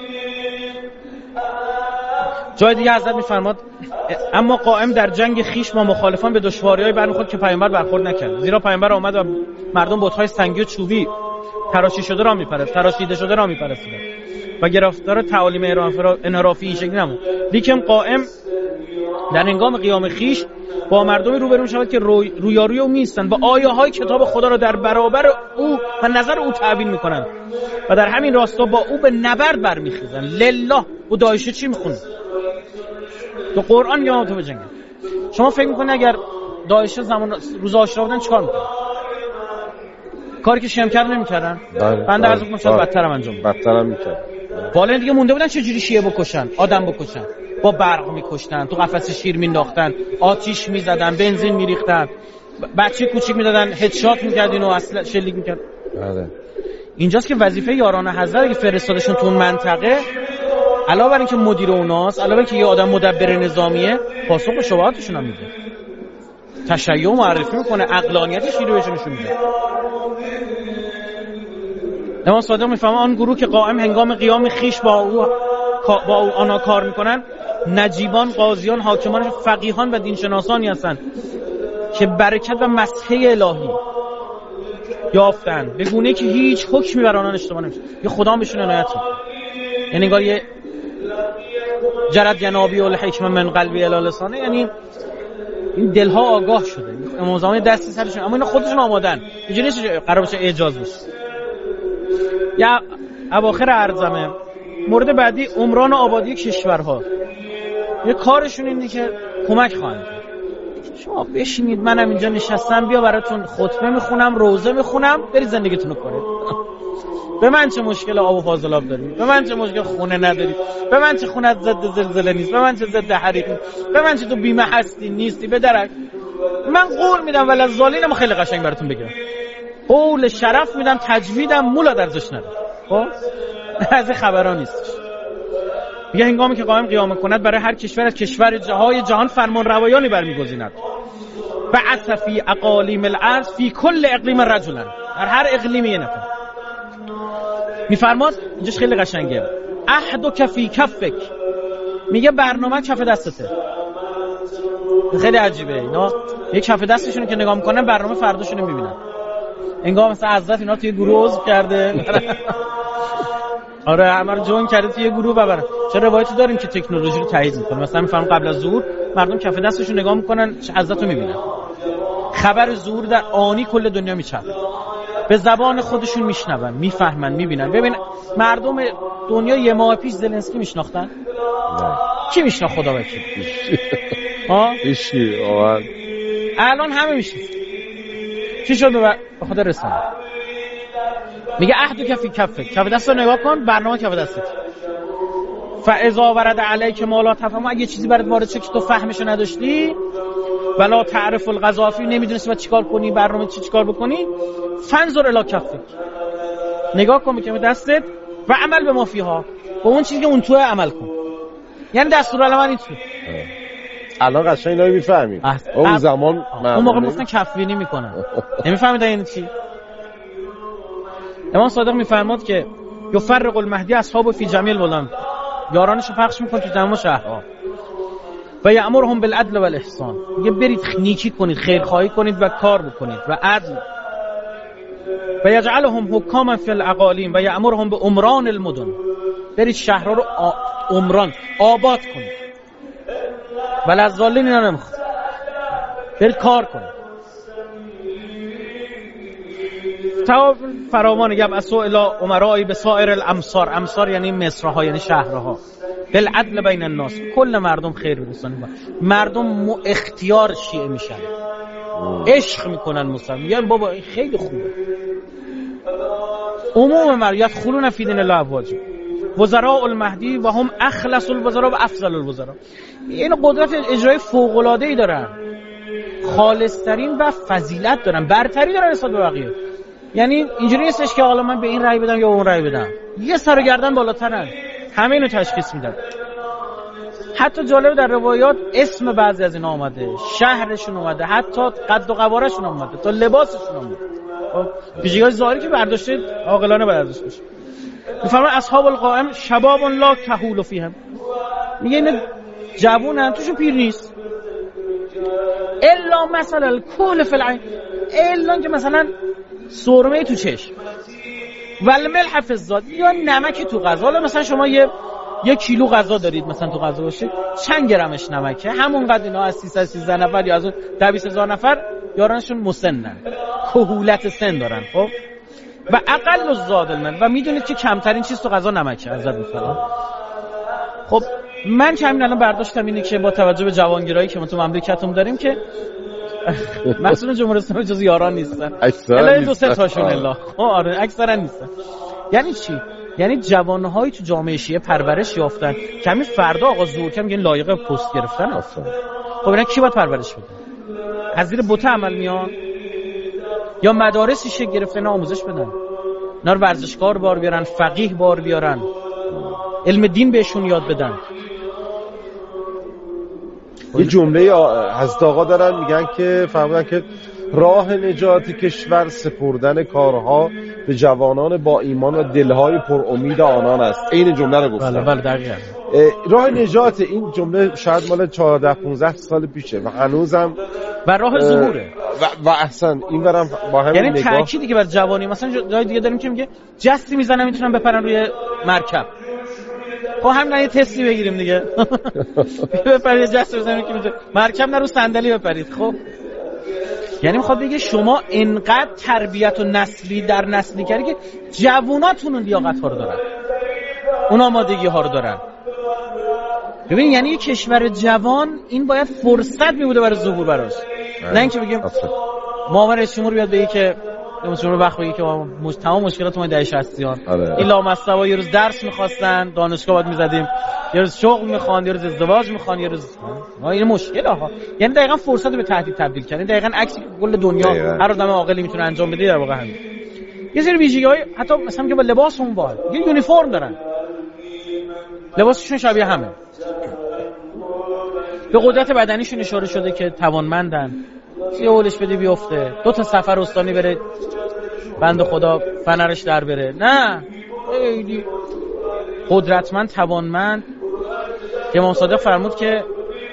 جای دیگه حضرت میفرماد اما قائم در جنگ خیش با مخالفان به دشواری‌های برمیخورد که پیامبر برخورد نکرد. زیرا پیامبر آمد و مردم بت‌های سنگی و چوبی تراشی شده را میپرست تراشیده شده را میپرستند و گرفتار تعالیم انحرافی این شکلی نمود. لیکن قائم در هنگام قیام خیش با مردمی روبرو میشود که روی رویاروی او نیستند و آیه های کتاب خدا را در برابر او و نظر او تعبیر میکنند و در همین راستا با او به نبرد برمیخیزند. لله او داعش چی میخونه؟ تو قرآن میگه ما تو بجنگیم. شما فکر میکنید اگر داعش زمان روز عاشورا بودن چیکار میکنن؟ کاری که شیعه کردن نمیکردن؟ بنده عرض میکنم شاید بدتر هم انجام بدن. بدتر هم میکردن. والا دیگه مونده بودن چه جوری شیعه بکشن، آدم بکشن. با برق میکشتن، تو قفس شیر مینداختن، آتیش میزدن، بنزین میریختن، بچه کوچیک میدادن، هدشات میکردین و اصلا شلیک میکرد. بله. اینجاست که وظیفه یاران حضرت که فرستادشون تو اون منطقه علاوه بر اینکه مدیر اوناست، علاوه بر اینکه یه آدم مدبر نظامیه، پاسخ به شبهاتشون هم میده. تشیع معرفی میکنه، عقلانیت شیعه بهشون نشون میده. امام صادق میفهمه آن گروه که قائم هنگام قیام خیش با او با او آنها کار میکنن نجیبان، قاضیان، حاکمان، فقیهان و دینشناسانی هستند که برکت و مسحه الهی یافتن به گونه‌ای که هیچ حکمی بر آنها اشتباه نمیشه. یه خدا هم بهشون عنایت میکنه. یعنی انگار یه جرد جنابی الحکمه من قلبی الی لسانه، یعنی این دلها آگاه شده. امام زمان دستی سرشون، اما اینا خودشون آمادن. اینجوری نیست قرار باشه اعجاز بشه. یا اواخر ارزمه مورد بعدی عمران و آبادی کشورها. یه کارشون اینه که کمک خواهند. شما بشینید منم اینجا نشستم بیا براتون خطبه میخونم، روزه میخونم، برید زندگیتون رو کنید. به من چه مشکل آب و فاضلاب دارید؟ به من چه مشکل خونه ندارید؟ به من چه خونه ضد زلزله نیست؟ به من چه ضد حریق نیست؟ به من چه تو بیمه هستی نیستی؟ به درک من قول میدم ولی از ظالمم خیلی قشنگ براتون بگم. قول شرف میدم، تجویدم مولا درزش نداره. خب از خبران نیستش. میگه هنگامی که قائم قیام کند برای هر کشور از کشور جهای جهان فرمان روایانی برمیگزیند. بعث فی اقالیم الارض فی کل اقلیم رجلا، در هر اقلیمی یه نفر. میفرماد اینجاش خیلی قشنگه، عهدک فی کفک، میگه برنامه کف دستته. خیلی عجیبه اینا، یک کف دستشون که نگاه میکنن برنامه فرداشون میبینن. انگار مثلا حضرت اینا توی گروه عضو کرده. آره همه رو جوین کرده توی گروه ببرن. چه روایتی داریم که تکنولوژی رو تایید میکنه. مثلا میفهمم قبل از ظهور مردم کف دستشون نگاه میکنن حضرت رو میبینن. خبر ظهور در آنی کل دنیا میچرخه. به زبان خودشون میشنون، میفهمن، میبینن. ببین مردم دنیا یه ماه پیش زلنسکی میشناختن؟ نه. کی میشناخت خدا وکیل؟ ها؟ هیچی. آره. الان همه میشناسن. چی شد به خدا رسیدن؟ میگه عهد کفی کفه، کف دست رو نگاه کن، برنامه کف دستت. فاذا ورد علیک ما لا تفهم، اگه چیزی برات وارد شه که تو فهمشو نداشتی، ولا تعرف القذافی، نمیدونستی باید چیکار کنی، برنامه چی چیکار بکنی، فنظر الی کفک، نگاه کن به کف دستت و عمل به ما فیها، با اون چیزی که اون توه عمل کن. یعنی دستورالعمل این چی؟ الان قشنگ اینا میفهمیم. اون زمان اون موقع گفتن کفبینی میکنن. نمیفهمیدن این چی؟ امام صادق میفرماد که یفرق المهدی اصحاب فی جمیع البلدان، یارانشو پخش میکنه تو تمام شهرها و یأمرهم بالعدل والاحسان، میگه برید نیکی کنید، خیرخواهی کنید و کار بکنید و عدل، و یجعلهم حکاما فی الاقالیم و یأمرهم بعمران المدن، برید شهرها رو عمران آباد کنید، ولی از ظالمین اینا نمیخواد، برید کار کنید. تا فرامان یبعثوا الی امراء بسائر الامصار، امصار یعنی مصرها یعنی شهرها، بالعدل بین الناس، کل مردم خیر برسونید. مردم اختیار شیعه میشن، عشق میکنن مسلمان، میگن بابا این خیلی خوبه. عموم مردم یدخلون فی دین الله افواجا، وزراء المهدی و هم اخلص الوزراء و افضل الوزراء، این قدرت اجرایی فوق العاده ای دارن، خالصترین و فضیلت دارن، برتری دارن نسبت به بقیه. یعنی اینجوری نیستش که حالا من به این رأی بدم یا اون رأی بدم، یه سر و گردن بالاترن، همه اینو تشخیص میدن. حتی جالب در روایات اسم بعضی از اینا اومده، شهرشون اومده، حتی قد و قوارشون اومده، تا لباسشون اومده، ویژگی‌های ظاهری که برداشته عاقلانه برداشته بشه. میفرماید اصحاب القائم شباب لا کحول فیهم، میگه این جوونن توشون پیر نیست، الا مثلا الکحل فی العین، الا که مثلا سرمه تو چشم، والملح فی الزاد، یا نمکی تو غذا. حالا مثلا شما یه یک کیلو غذا دارید مثلا تو غذا باشه، چند گرمش نمکه؟ همونقدر اینا از سیصد و سیزده نفر یا از اون ده بیست هزار نفر یارانشون مسنن، کهولت سن دارن. خب و اقل الزاد المن، و میدونید که کمترین چیز تو غذا نمکه. عزت می‌خوام. خب من که همین الان برداشتم اینه که با توجه به جوانگرایی که ما تو مملکتمون داریم که مسئول جمهوری اسلامی جز یاران نیستن، الا دو سه تاشون الا آره اکثرا نیستن. یعنی چی؟ یعنی جوانهایی تو جامعه شیعه پرورش یافتن که همین فردا آقا ظهور که میگن لایق پست گرفتن هستن. خب اینا کی باید پرورش بده؟ از زیر بت عمل میان یا مدارسی شکل گرفتن آموزش بدن، اینا رو ورزشکار بار بیارن، فقیه بار بیارن، علم دین بهشون یاد بدن. یه جمله حضرت آقا دارن میگن که فهمیدن که راه نجات کشور سپردن کارها به جوانان با ایمان و دلهای پر امید آنان است. این جمله رو گفتن. بله بله دقیقاً. راه نجات، این جمله شاید مال چهارده پانزده سال پیشه و هنوزم و راه ظهوره. و, و احسن این برام با همین یعنی نگاه، تأکیدی که بر جوانی، مثلا جای دیگه داریم که میگه جستی میزنن میتونن بپرن روی مرکب. خب همین یه تستی بگیریم دیگه. بپرید جست بزنید که میتونه مرکب نه رو صندلی بپرید. خب یعنی میخواد بگه شما انقدر تربیت و نسلی در نسلی کردی که جووناتون اون لیاقت ها رو دارن، اون آمادگی ها رو دارن. ببین یعنی یه کشور جوان این باید فرصت میبوده برای ظهور براش، نه اینکه بگیم معاون شمور بیاد بگه که مثلا وقت بگی که مش... تمام مشکلات ما دهه شصتیان این لامصبا یه روز درس می‌خواستن دانشگاه باید می‌زدیم، یه روز شغل می‌خوان، یه روز ازدواج می‌خوان، یه روز ها این مشکل ها. یعنی دقیقاً فرصت به تهدید تبدیل کردن، دقیقاً عکسی که کل دنیا هر آدم عاقلی میتونه انجام بده در واقع همین. یه سری ویژگی‌های حتی مثلا که با لباسمون باحال، یه یونیفرم دارن، لباسشون شبیه همه، به قدرت بدنیشون اشاره شده که توانمندن، یه اولش بده بیفته، دو تا سفر استانی بره بند خدا فنرش در بره، نه خیلی قدرتمند توانمند. که امام صادق فرمود که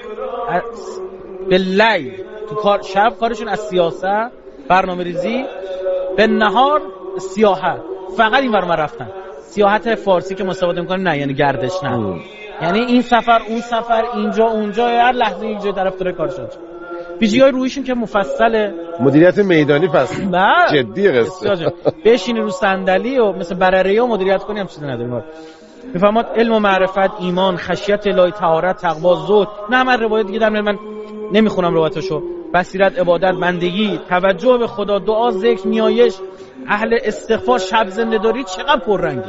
باللیل تو کار، شب کارشون از سیاست برنامه ریزی، به نهار سیاحت، فقط این ور رفتن. سیاحت فارسی که مستفاده میکنه نه یعنی گردش، نه ام. یعنی این سفر اون سفر، اینجا اونجا، هر لحظه اینجا طرف داره کارشون. ویژگی‌های رویشون که مفصله، مدیریت میدانی پس جدی قصه، بشینی رو صندلی و مثل برره‌ای مدیریت کنی هم چیزی نداریم. میفهمد علم و معرفت، ایمان، خشیت الهی، طهارت، تقوا، زهد، نه من روایت دیگه دارم من نمیخونم روایتشو، بصیرت، عبادت، بندگی، توجه به خدا، دعا، ذکر، نیایش، اهل استغفار، شب زنده‌داری، چقدر پررنگه،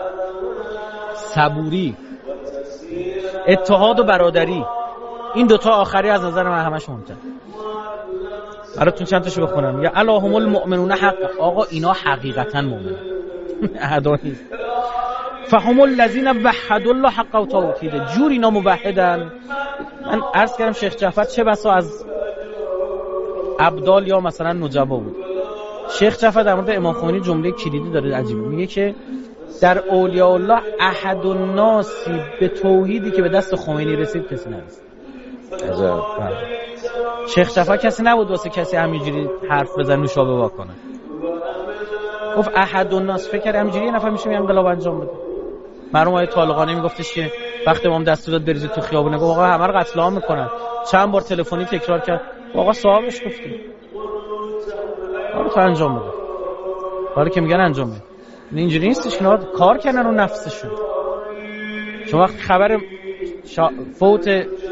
صبوری، اتحاد و برادری. این دوتا آخری از نظر من همش مهمه. براتون چند تاشو بخونم. یا اللهم المؤمنون حق، آقا اینا حقیقتا مؤمنن. ادا نیست. فهم الذین وحدوا الله حق توحیده، جور اینا موحدن. من عرض کردم شیخ جعفر چه بسا از ابدال یا مثلا نجبا بود. شیخ جعفر در مورد امام خمینی جمله کلیدی داره عجیبه، میگه که در اولیاء الله احد الناسی به توحیدی که به دست خمینی رسید کسی نرسید. عجب. شیخ جعفر کسی نبود واسه کسی همینجوری حرف بزنه نوشابه واکنه. گفت احد الناس، فکر همینجوری یه نفر میشه انقلاب انجام بده. مرحوم آقای طالقانی میگفتش که وقتی امام دستور داد بریزید تو خیابون، گفت آقا همه رو قتل عام میکنن. چند بار تلفنی تکرار کرد، آقا صاحبش گفتی آقا تو انجام بده. حالا که میگن انجام بده، اینجوری نیستش که کار کنن رو نفسشون. چون وقتی خبر شا... فوت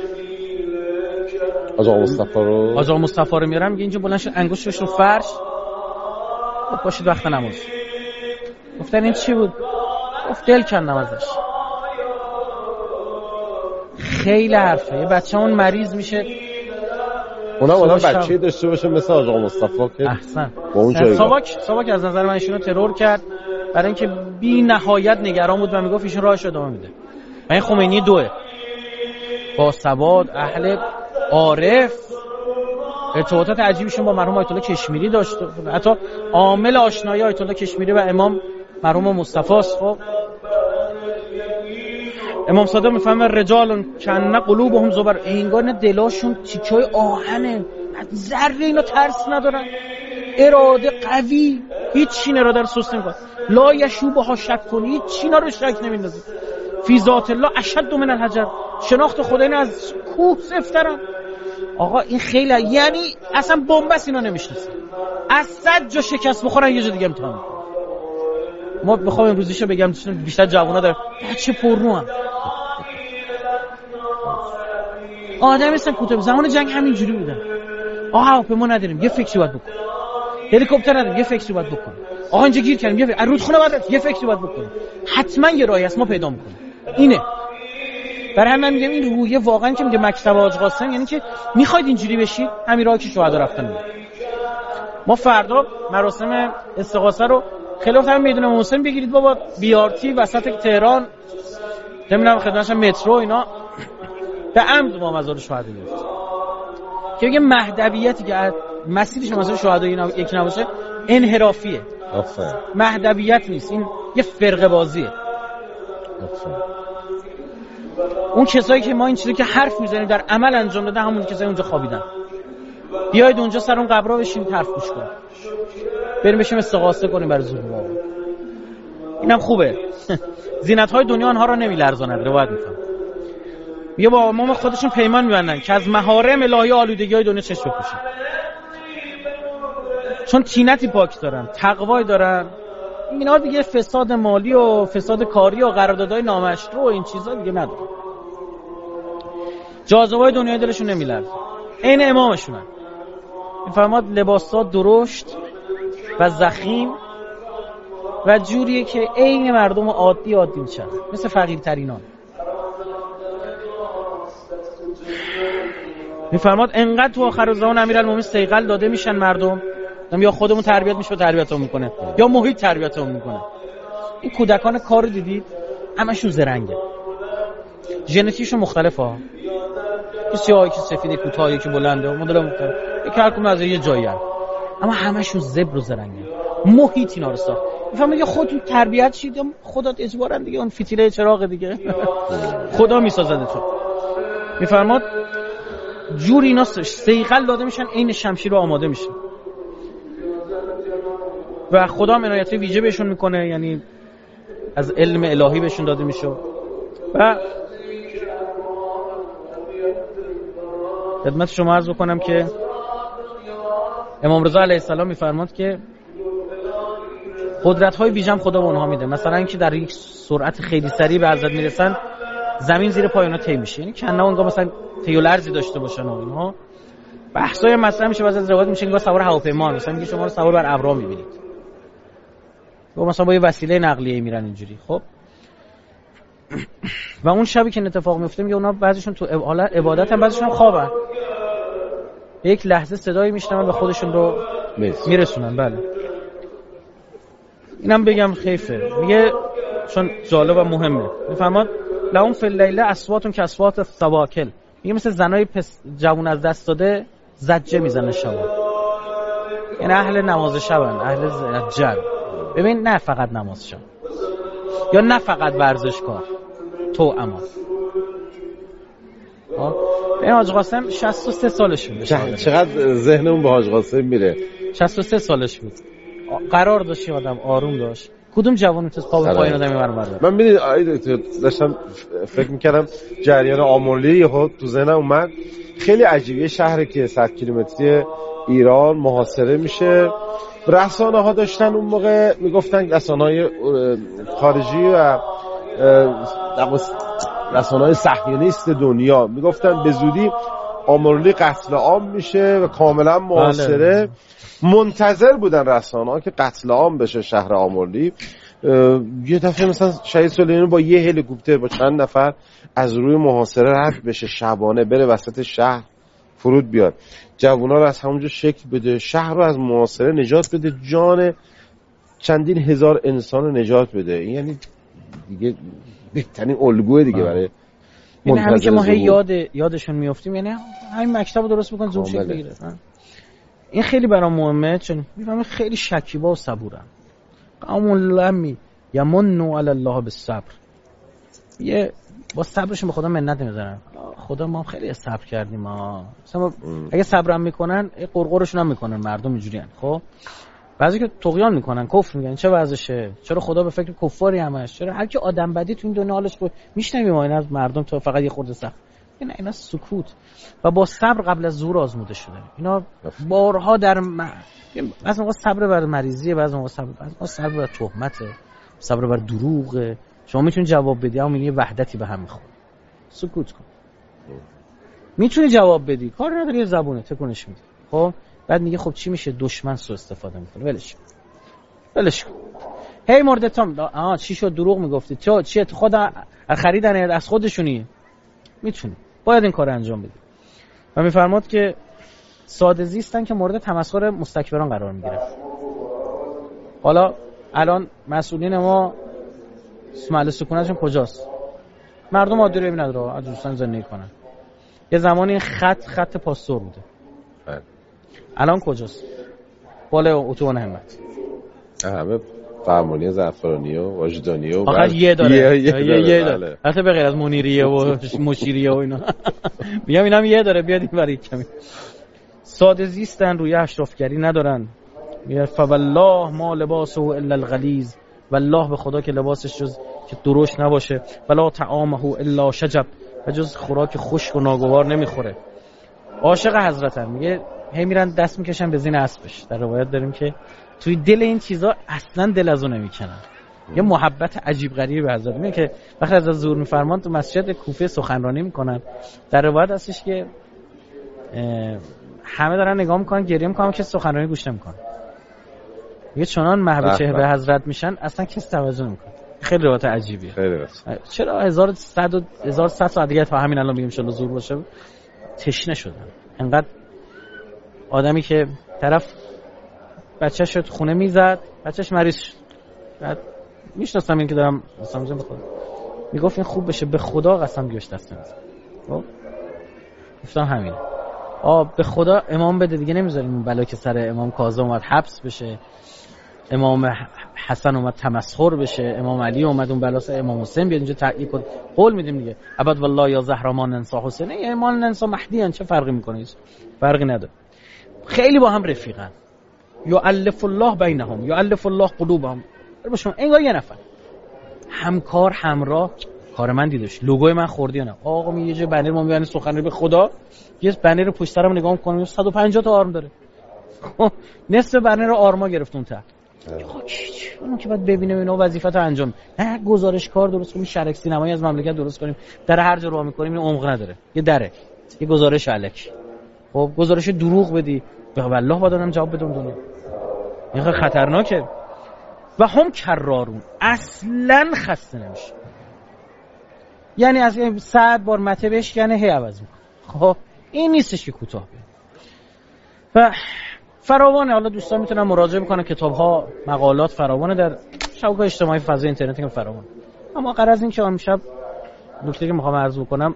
آقا مصطفی رو آقا مصطفی رو میارم، میگه اینجا بلند شد انگشتش رو فرش، گفت باشید وقت نماز. گفتن این چی بود؟ گفت دل کندم ازش. خیلی حرفه. یه بچه اون مریض میشه، اونا اونا بچه‌ای داشته باشه مثل آقا مصطفی که احسن با اون جایگاه. ساواک ساواک از نظر من ایشونو ترور کرد برای اینکه بی نهایت نگران بود و میگفت ایشون راهش ادامه میده. و این خمینی دوه با سواد، اهل، عارف، ارتباطات عجیبشون با مرحوم آیت الله کشمیری داشت. حتی عامل آشنایی آیت الله کشمیری و امام مرحوم مصطفی است. خب امام صادق میفهمه رجال کن قلوبهم زبر، انگار نه دلاشون تیکای آهنه، ذره اینا ترس ندارن، اراده قوی، هیچ چی اراده رو سست نمیکنه، لا یشوبها شک کنی، هیچ چی رو شک نمیندازه. فی ذات الله اشد من الحجر، شناخت خدا اینا از کوه سفترن. آقا این خیلی، یعنی اصلا بنبست اینا نمیشناسه، از صد جا شکست بخورن یه جا دیگه امتحان میکنن. ما بخوام امروزیشو بگم بیشتر جوونا داره بچه پررو هم آدم هستن کوتاه. زمان جنگ همینجوری بودن. آقا هواپیما نداریم یه فکری باید بکنیم، هلیکوپتر نداریم یه فکری باید بکنیم، آقا اینجا گیر کردیم یه فکر، رودخونه باید یه فکری باید بکنیم، حتما یه راهی هست ما پیدا میکنیم. اینه برای همین میگم این روحیه واقعا که میگه مکتب حاج قاسم، یعنی که میخواید اینجوری بشید همین راهی که شهدا رفتن. ما فردا مراسم استغاثه رو خلاف هم میدونم محسن بگیرید بابا، بی آر تی وسط تهران، نمیدونم خدمتش مترو اینا، به عمد ما مزار شهدا گرفت که میگه مهدویتی که مسیرش مزار شهدا یکی نباشه انحرافیه. آفرین. مهدویت نیست، این یه فرقه بازیه. آفرین. اون کسایی که ما این چیزی که حرف میزنیم در عمل انجام داده، همون کسایی اونجا خوابیدن. بیاید اونجا سر اون قبرها بشینید حرف گوش کنید، بریم بشیم استغاثه کنیم برای ظهور بابا. اینم خوبه. زینت‌های دنیا آنها را نمی‌لرزاند. روایت می‌کنه میگه با امام خودشون پیمان می‌بندن که از محارم الهی آلودگی‌های دنیا چشم بپوشن، چون طینتی پاک دارن، تقوایی دارن. اینا دیگه فساد مالی و فساد کاری و قراردادهای نامشروع و این چیزا دیگه ندارن. جاذبه‌های دنیای دلشون نمی‌لرزه. عین امامشونن. می‌فرماد لباسا درشت و زخیم و جوریه که عین مردم عادی عادی میشن، مثل فقیرترینان. میفرماد انقدر تو آخر زمان امیرالمومنین صیقل داده میشن مردم، یا خودمون تربیت میشه تربیتمون میکنه یا محیط تربیتمون میکنه. این کودکان کارو دیدید همشون زرنگه، ژنتیکشون مختلفه ها، سیاهی که سفیده، کوتاهی که بلنده، مدل مختلف، یک هر کدوم از یه جایی هست، اما همشون زبر و زرنگه. محیط اینا رو ساخت. میفهمید که خودت تربیت شید، خودت اجبارن دیگه، اون فتیله چراغ دیگه خدا میسازنده تو. میفرماد جور اینا صیقل داده میشن، عین شمشیر رو آماده میشن و خدا هم عنایت ویژه بهشون میکنه، یعنی از علم الهی بهشون داده میشه. و خدمت شما عرض بکنم که امام رضا علیه السلام میفرماد که قدرت‌های بیجم خدا به اونها میده. مثلا اینکه در یک سرعت خیلی سریع به حضرت میرسن، زمین زیر پای اونها طی میشه، یعنی کنه اونها مثلا طی و لرزی داشته باشن و اینها. بحثای مطرح میشه، بعضی از روایات میشه انگار سوار هواپیما، مثلا میگه شما رو سوار بر ابرها میبینید، و مثلا با یه وسیله نقلیه میرن اینجوری. خب و اون شبی که اتفاق میفته میگه اونا بعضیشون تو عبادت هم، بعضیشون خوابن، یک لحظه صدایی میشنون و خودشون رو میرسونن. بله اینم بگم خیفه. میگه چون جالب و مهمه. میفهمید لهم فی اللیل اصوات کاصوات الثواکل، میگه مثل زنای پس جوون از دست داده زجه میزنه شب، یعنی اهل نماز شبن، اهل زجر. ببین نه فقط نماز شب یا نه فقط ورزشکار، تو اما این حاج قاسم شصت و سه سالش بود. چقدر ذهنمون به حاج قاسم میره. شصت و سه سالش بود، قرار داشت آدم آروم داشت. کدوم جوان میتونه پا به پایین آدمی برمی‌داره؟ من میدونی آید داشتم فکر میکردم جریان آمرلی یهو تو ذهنم اومد. خیلی عجیبه، شهری که صد کیلومتری ایران محاصره میشه. رسانه ها داشتن اون موقع میگفتن، رسانه های خارجی و رسانه های صهیونیست دنیا میگفتن به زودی آمرلی قتل عام میشه و کاملا محاصره. منتظر بودن رسانه ها که قتل عام بشه شهر آمرلی. یه دفعه مثلا شهید سلیمانی با یه هلیکوپتر با چند نفر از روی محاصره رد بشه، شبانه بره وسط شهر فرود بیاد، جوونا رو از همونجا شکل بده، شهر رو از محاصره نجات بده، جان چندین هزار انسان رو نجات بده. یعنی دیگه بهترین الگوه دیگه برای این همین که ما هی یاد یادشون میافتیم، یعنی همین مکتب رو درست بکن زوم شکل بگیره. این خیلی برام مهمه، چون میفهمم خیلی شکیبا و صبورن. قوم لمی یمنوا علی الله بالصبر، یه با صبرشون به خدا منت نمیذارن. خدا ما هم خیلی صبر کردیم ما، مثلا اگه صبرم میکنن قرقرشون هم میکنن، مردم اینجوریان. خب بعضی که طغیان میکنن، کفر میگن، چه وضعشه، چرا خدا به فکر کفاری همش، چرا هر کی آدم بدی تو این دنیا حالش خوب میشنویم ما این از مردم تو فقط یه خورده سخت. اینا اینا سکوت و با صبر قبل از ظهور آزموده شده. اینا بارها در م... بعضی موقع صبر بر مریضیه، بعضی موقع صبر بعضی موقع صبر بر تهمته، صبر بر دروغه. شما میتونی جواب بدی اما میگه وحدتی به هم میخوره. سکوت کن. میتونی جواب بدی، کار نداری، زبونه تکونش میدی. خب بعد میگه خب چی میشه، دشمن سو استفاده میکنه، ولش ولش کن. هی مورد تام آها چی شد، دروغ میگفتی، تو چی خود خریدن از خودشونی، میتونی باید این کار انجام بدی. و میفرماد که ساده زیستن که مورد تمسخر مستکبران قرار میگیره. حالا الان مسئولین ما محل سکونتشون کجاست؟ مردم عادی رو نداره، از دوستان زندگی کنن. یه زمانی خط خط پاستور بوده، الان کجاست؟ بالای اتوبان همت. همه فرمانی زعفرانی و واجدانی و آخر یه داره یه, یه, یه, یه داره، حتی به غیر از منیریه و مشیریه و اینا. میگم اینم یه داره، بیاد این ور کمی. ساده زیستن، روی اشرافگری ندارن. میگه فوالله ما لباسه الا الغلیظ، والله به خدا که لباسش جز که دروش نباشه، ولا طعامه الا شجب، و جز خوراک خشک و ناگوار نمیخوره. عاشق حضرتن، میگه هی میرن دست میکشن به زین اسبش. در روایت داریم که توی دل این چیزا اصلا دل ازو نمیکنن. یه محبت عجیب غریبی به حضرت. میگه که وقتی از ظهور میفرمان تو مسجد کوفه سخنرانی میکنن، در روایت هستش که همه دارن نگاه میکنن، گریه میکنن، که سخنرانی گوش نمیکنن. یه چنان محو چهره حضرت میشن اصلا کسی توجه نمیکنه. خیلی روایت عجیبیه. خیلی راست. چرا هزار و صد و هزار و صد ساعت دیگه تا همین الان میگیم ان شاء الله ظهور باشه تشنه شدن. انقدر آدمی که طرف بچه‌ش شد خونه میزد، بچه‌ش مریض شد، بعد میشناسم این که دارم مثلا میگم بخدا میگفت این خوب بشه، به خدا قسم گوش دست نمیزنم. خب گفتم همینه. آ به خدا امام بده دیگه، نمیذاریم اون بلا که سر امام کاظم اومد حبس بشه، امام حسن اومد تمسخر بشه، امام علی اومد اون بلا سر امام حسین بیاد اینجا تحقیق کنه. قول میدیم دیگه ابد والله یا زهرامان انسا حسین، یا ایمان انسا مهدی ان، چه فرقی میکنه؟ فرقی نداره. خیلی با هم رفیقن. یؤلف الله بینهم، یؤلف الله قلوبهم. باشون انگار یه نفر همکار، همراه. کار من دیدش لوگوی من خوردی نه آقا، می یه جای بنر ما میبرن سخنرانی به خدا، یه بنر پشت سرم نگاه میکنم صد و پنجاه تا آرم داره. نصف بنر آرما گرفتون تا آقا چی اون که بعد ببینیم اینا وظیفه‌تو انجام. نه گزارش کار درست کنیم، شرک سینمایی از مملکت درست کنیم، در هر جا راه میکنیم این عمق نداره، یه دره، یه گزارش الکی. خب گزارش دروغ بدی به والله با دادم جواب بدم دنیا. این خطرناکه. و هم کرارون، اصلا خسته نمیشه. یعنی از این صد بار مته بهش یعنی هی عوض میکنه. خب این نیستش که کوتاه بگم. و فراوانه، حالا دوستان میتونن مراجعه بکنن، کتاب ها، مقالات فراوانه در شبکه‌های اجتماعی، فضای اینترنتی که فراوانه. اما غرض این که امشب نکته که میخوام عرض بکنم،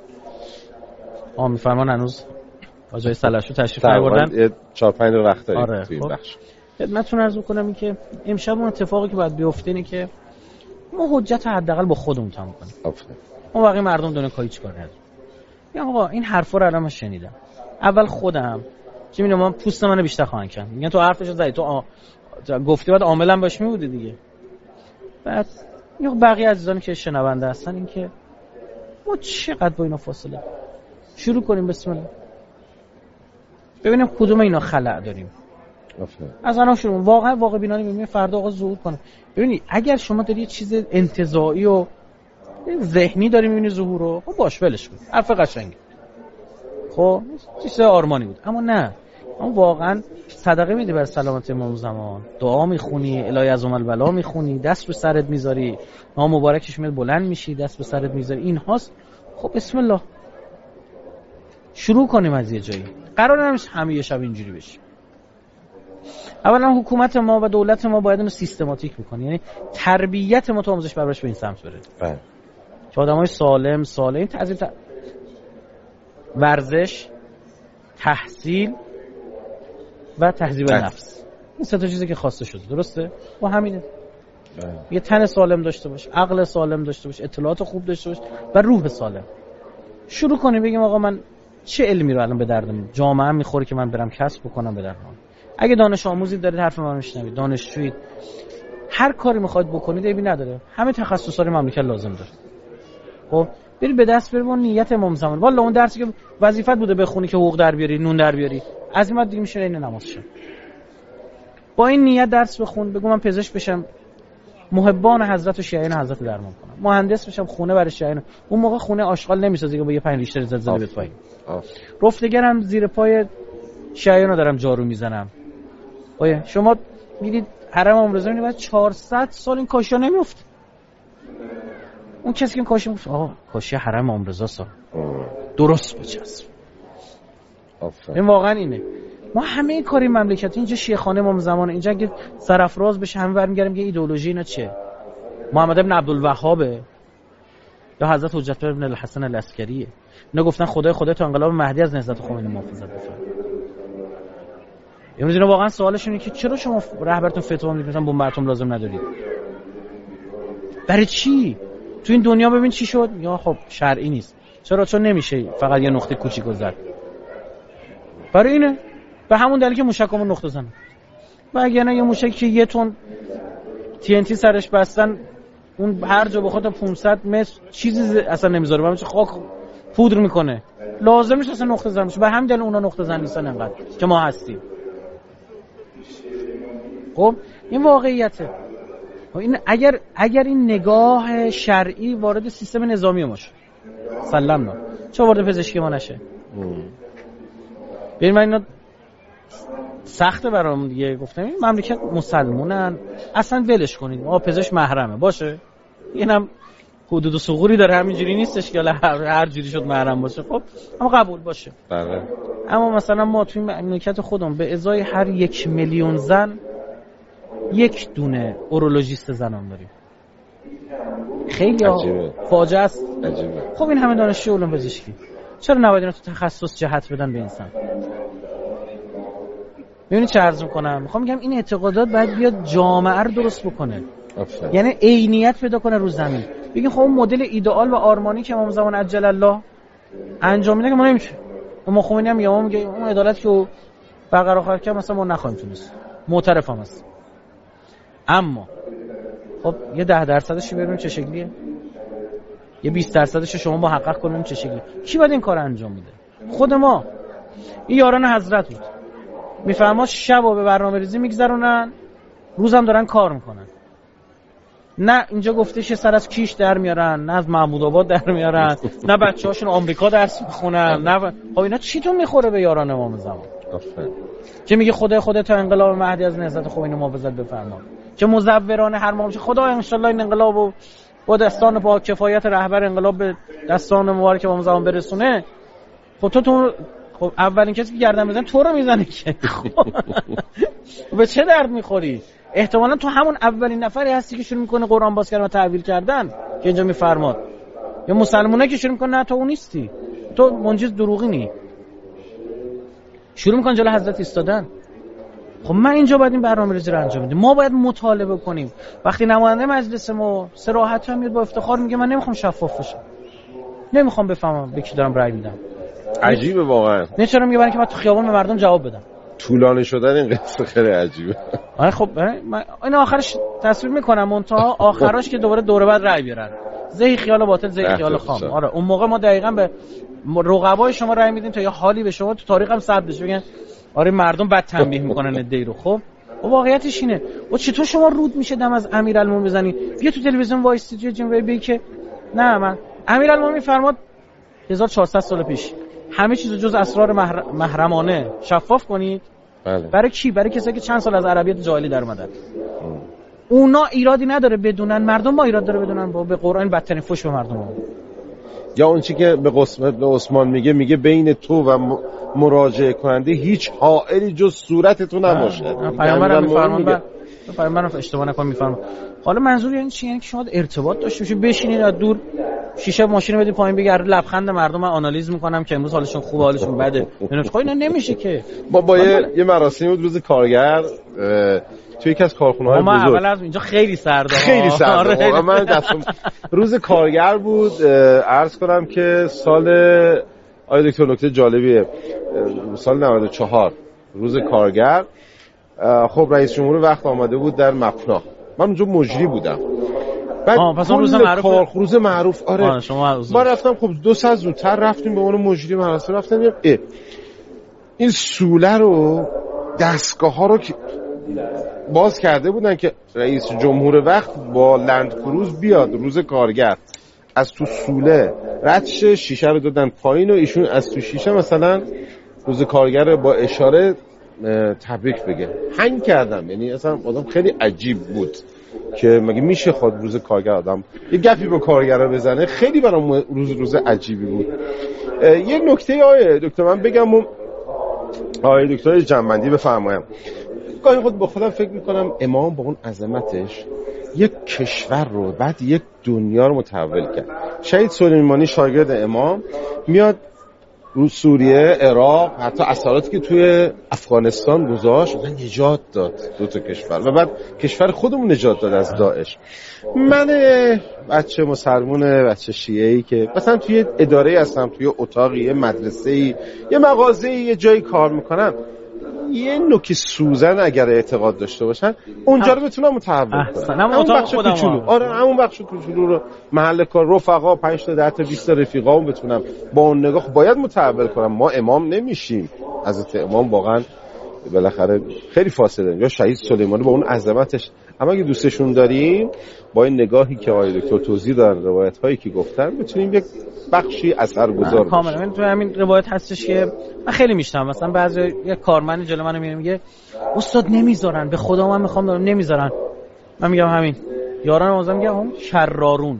آ میفرمان هنوز آجای سلاشو تشریف آوردن چهار پنج وقت داریم آره. تو این بخش. خدمتتون عرض بکنم این که امشب اون اتفاقی که باید بیفته اینه که ما حجت حداقل با خودمون تمام کنیم. آفرین. ما بقیه مردم دونه کاری چیکار نداریم. میگم آقا این حرفا رو الان شنیدم. اول خودم که میگم من پوست منو بیشتر خواهن کرد. میگن تو حرفشو زدی، تو آ... گفتی بعد عاملا باش میبودی دیگه. بعد یا بقیه عزیزانی که شنونده هستن این که ما چقدر با اینا فاصله شروع کنیم. بسم الله ببینیم کدوم اینا خلأ داریم. آفرین. از الان شروع واقعا واقع بینانه ببینیم فردا آقا ظهور کنه. ببینید اگر شما داری یه چیز انتزاعی و ذهنی داری میبینی ظهور رو، خب باش ولش کن، حرف قشنگه، خب چیز آرمانی بود. اما نه، اما واقعا صدقه میدی بر سلامت امام زمان، دعا میخونی، الهی عظم البلا میخونی، دست رو سرت میذاری، نام مبارکش میاد بلند میشی، دست به سرت میذاری، این هاست. خب بسم الله شروع کنیم از یه جایی. قرار نیست همه یه شب اینجوری بشه. اولا حکومت ما و دولت ما باید اینو سیستماتیک بکنه، یعنی تربیت ما تو آموزش پرورش به این سمت بره. بله. که آدمای سالم سالم تحصیل ت... ورزش، تحصیل و تهذیب نفس، این سه تا چیزی که خواسته شده، درسته؟ با همینه. بله. یه تن سالم داشته باش، عقل سالم داشته باش، اطلاعات خوب داشته باش و روح سالم. شروع کنیم بگیم آقا من چه علمی رو الان به دردم جامعه میخوره که من برم کسب بکنم به درد من. اگه دانش آموزی دارید حرف من میشنوید، دانشجویید، هر کاری میخواید بکنید عیبی نداره، همه تخصصات مملکت لازم داره. خب بری به دست بری با نیت امام زمان. والا اون درسی که وظیفت بوده بخونی که حقوق در بیاری، نون در بیاری، از این بعد دیگه میشه این نماز شه. با این نیت درس بخون، بگو من پزشک بشم، محبان حضرت و شیعیان حضرت درمان کنم، مهندس بشم، خونه برای شیعیان. اون موقع خونه آشغال نمیسازه که با یه پنج ریشتر زلزله بده پایین. رفتگرم زیر پای شیعیان رو دارم جارو میزنم. آیا شما میدید حرم امام رضا بعد چهارصد سال این کاشیا نمیفته. اون کسی که این کاشی میگفت آقا کاشی حرم امام رضا سا درست بچسب. آفرین. این واقعا اینه. ما همه این کاری مملکت اینجا شیخانه امام زمان، اینجا اگه سرافراز بشه همه برمیگردیم که ایدئولوژی اینا چیه؟ محمد ابن عبدالوهابه یا حضرت حجت ابن الحسن العسکریه. اینا گفتن خدای خدای تا انقلاب مهدی از نهضت خمینی محافظت بفرمایید. امروز اینا واقعا سوالشون اینه که چرا شما رهبرتون فتوا میدید مثلا بمب اتم لازم ندارید؟ برای چی؟ تو این دنیا ببین چی شد؟ یا خب شرعی نیست. چرا؟ چون نمیشه فقط یه نقطه کوچیکو زد. برای اینه به همون دلیل که موشکمون نقطه زنه. و اگه نه یه موشکی که یه تن تی ان تی سرش بستن اون هر جا بخواد پانصد متر چیزی اصلا نمیذاره، برای خاک پودر میکنه. لازم نیست اصلا نقطه زن بشه. به همین دلیل اونا نقطه زن نیستن انقدر که ما هستیم. خب این واقعیته. این اگر اگر این نگاه شرعی وارد سیستم نظامی ما شه، سلام نه، چه وارد پزشکی ما نشه. ببین من اینا سخته برام دیگه. گفتم این مملکت مسلمونن، اصلا ولش کنید، ما پزشک محرمه باشه، اینم حدود و ثغوری داره، همینجوری نیستش که هر هر جوری شد محرم باشه. خب اما قبول باشه. بله. اما مثلا ما توی مملکت خودمون به ازای هر یک میلیون زن یک دونه اورولوژیست زنان داریم. خیلی فاجعه است. عجیبه. خب این همه دانشجو علوم پزشکی چرا نباید اینا تو تخصص جهت بدن به انسان؟ میبینی چه عرض میکنم؟ میخوام میگم این اعتقادات باید بیاد جامعه رو درست بکنه. افسر. یعنی عینیت پیدا کنه رو زمین. بگیم خب اون مدل ایدئال و آرمانی که امام زمان عجل الله انجام میده که ما نمیشه. امام خمینی هم یا میگه اون عدالت که برقرار خواهد کرد مثلا ما نخواهیم تونست. معترفم هست. اما خب یه ده درصدش ببینیم چه شکلیه، یه بیست درصدش شما محقق کنیم چه شکلیه. کی باید این کار انجام میده؟ خود ما. این یاران حضرت بود، میفهماد شب و به برنامه ریزی میگذرونن، روزم دارن کار میکنن. نه اینجا گفتش سر از کیش در میارن، نه از محمود آباد در میارن، نه بچه هاشون آمریکا درس میخونن، نه خب اینا چیتون میخوره به یاران امام زمان که میگه خدای خدای تا انقلاب مهدی از نهضت خمینی محافظت بفرما، که مزوران هر ما میشه. خدای ان شاء الله این انقلابو با دستان با کفایت رهبر انقلاب به دستان مبارک امام زمان برسونه. خب تو تو خب اولین کسی که گردن بزنه تو رو میزنه که خب به چه درد میخوری؟ احتمالاً تو همون اولین نفری هستی که شروع میکنه قرآن باز کردن و تعویل کردن که اینجا میفرماد، یا مسلمانایی که شروع میکنن نه تو اون نیستی، تو منجز دروغینی، شروع میکنن جلوی حضرت ایستادن. خب من اینجا باید این برنامه‌ریزی رو انجام بدیم، ما باید مطالبه کنیم. وقتی نماینده مجلس ما صراحت هم میاد با افتخار میگه من نمیخوام شفاف بشم، نمیخوام بفهمم به کی دارم رأی میدم. عجیبه واقعا. نه چرا میگه برای اینکه من تو خیابون به مردم جواب بدم. طولانی شدن این قصه خیلی عجیبه. آره خب من این آخرش تصویر میکنم، منتها آخرش که دوباره دوره بعد رأی بیارن. زهی خیال باطل زهی خیال خام. آره اون موقع ما دقیقاً به رقبای شما رأی میدیم تا یه حالی به شما تو تاریخ هم ثبت بشه، بگن آره مردم بد تنبیه میکنن ادعی رو. خب و واقعیتش اینه. و چطور شما رود میشه دم از امیرالمومنین بزنی؟ بیا تو تلویزیون وایسی توی جمعه بگی که نه من امیرالمومنین فرمود هزار و چهارصد سال پیش همه چیز جز اسرار محر... محرمانه شفاف کنید. بله. برای کی؟ برای کسایی که چند سال از عربیت جاهلی در اومدن. اونا ایرادی نداره بدونن، مردم ما ایراد داره بدونن. با به قرآن بدترین فوش به مردم ما. یا اون چی که به قسمت به عثمان میگه میگه بین تو و مراجعه کننده هیچ حائلی جز صورتتون نباشه. پیامبرم میفرمان، پیامبرم اشتباه نکنم میفرمان. حالا منظور یعنی چی؟ یعنی که شما ارتباط داشته باشید، بشینید از دور شیشه ماشین بدید پایین بگید لبخند مردم من آنالیز میکنم که امروز حالشون خوبه حالشون بده. خب اینا نمیشه که. ما با یه, یه مراسمی بود روز کارگر توی یکی از کارخونه‌های بزرگ. ما اول از اینجا خیلی سرده خیلی سرده. آره. من دستم روز کارگر بود. عرض کنم که سال آقای دکتر نکته جالبیه، سال نود و چهار روز کارگر. خب رئیس جمهور وقت آمده بود در مپنا، من اونجا مجری بودم. بعد پس اون روز معروف کار... روز معروف آره. آه شما ما رفتم خب دو ساعت زودتر رفتیم به اون مجری مراسم. رفتم اه. این سوله رو دستگاه ها رو باز کرده بودن که رئیس جمهور وقت با لند کروز بیاد روز کارگر، از تو سوله رد شه، شیشه رو دادن پایین و ایشون از تو شیشه مثلا روز کارگر با اشاره تبریک بگه. هنگ کردم. یعنی اصلا آدم خیلی عجیب بود که مگه میشه خود روز کارگر آدم یه گپی با کارگرا بزنه. خیلی برام روز روز عجیبی بود. یه نکته آیه دکتر من بگم و آیه دکتر جنبندی بفرمایید. گاهی خود با خودم فکر میکنم امام با اون عظمتش یک کشور رو بعد یک دنیا رو متحول کرد. شهید سلیمانی شاگرد امام میاد رو سوریه، عراق، حتی اثراتی که توی افغانستان گذاشت و نجات داد دو تا کشور و بعد کشور خودمون نجات داد از داعش. من بچه مسلمونه، بچه شیعه‌ای که مثلا توی اداره هستم، توی اتاقی، یه مدرسه‌ای، یه مغازه‌ای، یه جایی کار میکنم، یه نوک سوزن اگر اعتقاد داشته باشن اونجا رو بتونم متحول کنم. همون بخش کوچولو، آره همون بخش کوچولو رو محل کار رفقا پنج تا ده تا بیست تا رفیقامو بتونم با اون نگاه باید متحول کنم. ما امام نمیشیم. حضرت امام واقعا بالاخره خیلی فاصله. یا شهید سلیمانی با اون عظمتش، اما اگه دوستشون داریم با این نگاهی که آقای دکتر توضیح دادن، روایت هایی که گفتن، بتونیم یک بخشی اثرگذار باشیم. کاملا. من تو همین روایت هستش که من خیلی میشنم، مثلا بعضی یک کارمند جلو منو میبینه میگه استاد نمیذارن، به خدا من میخوام دارم نمیذارن. من میگم همین یاران آزم میگم هم شرارون،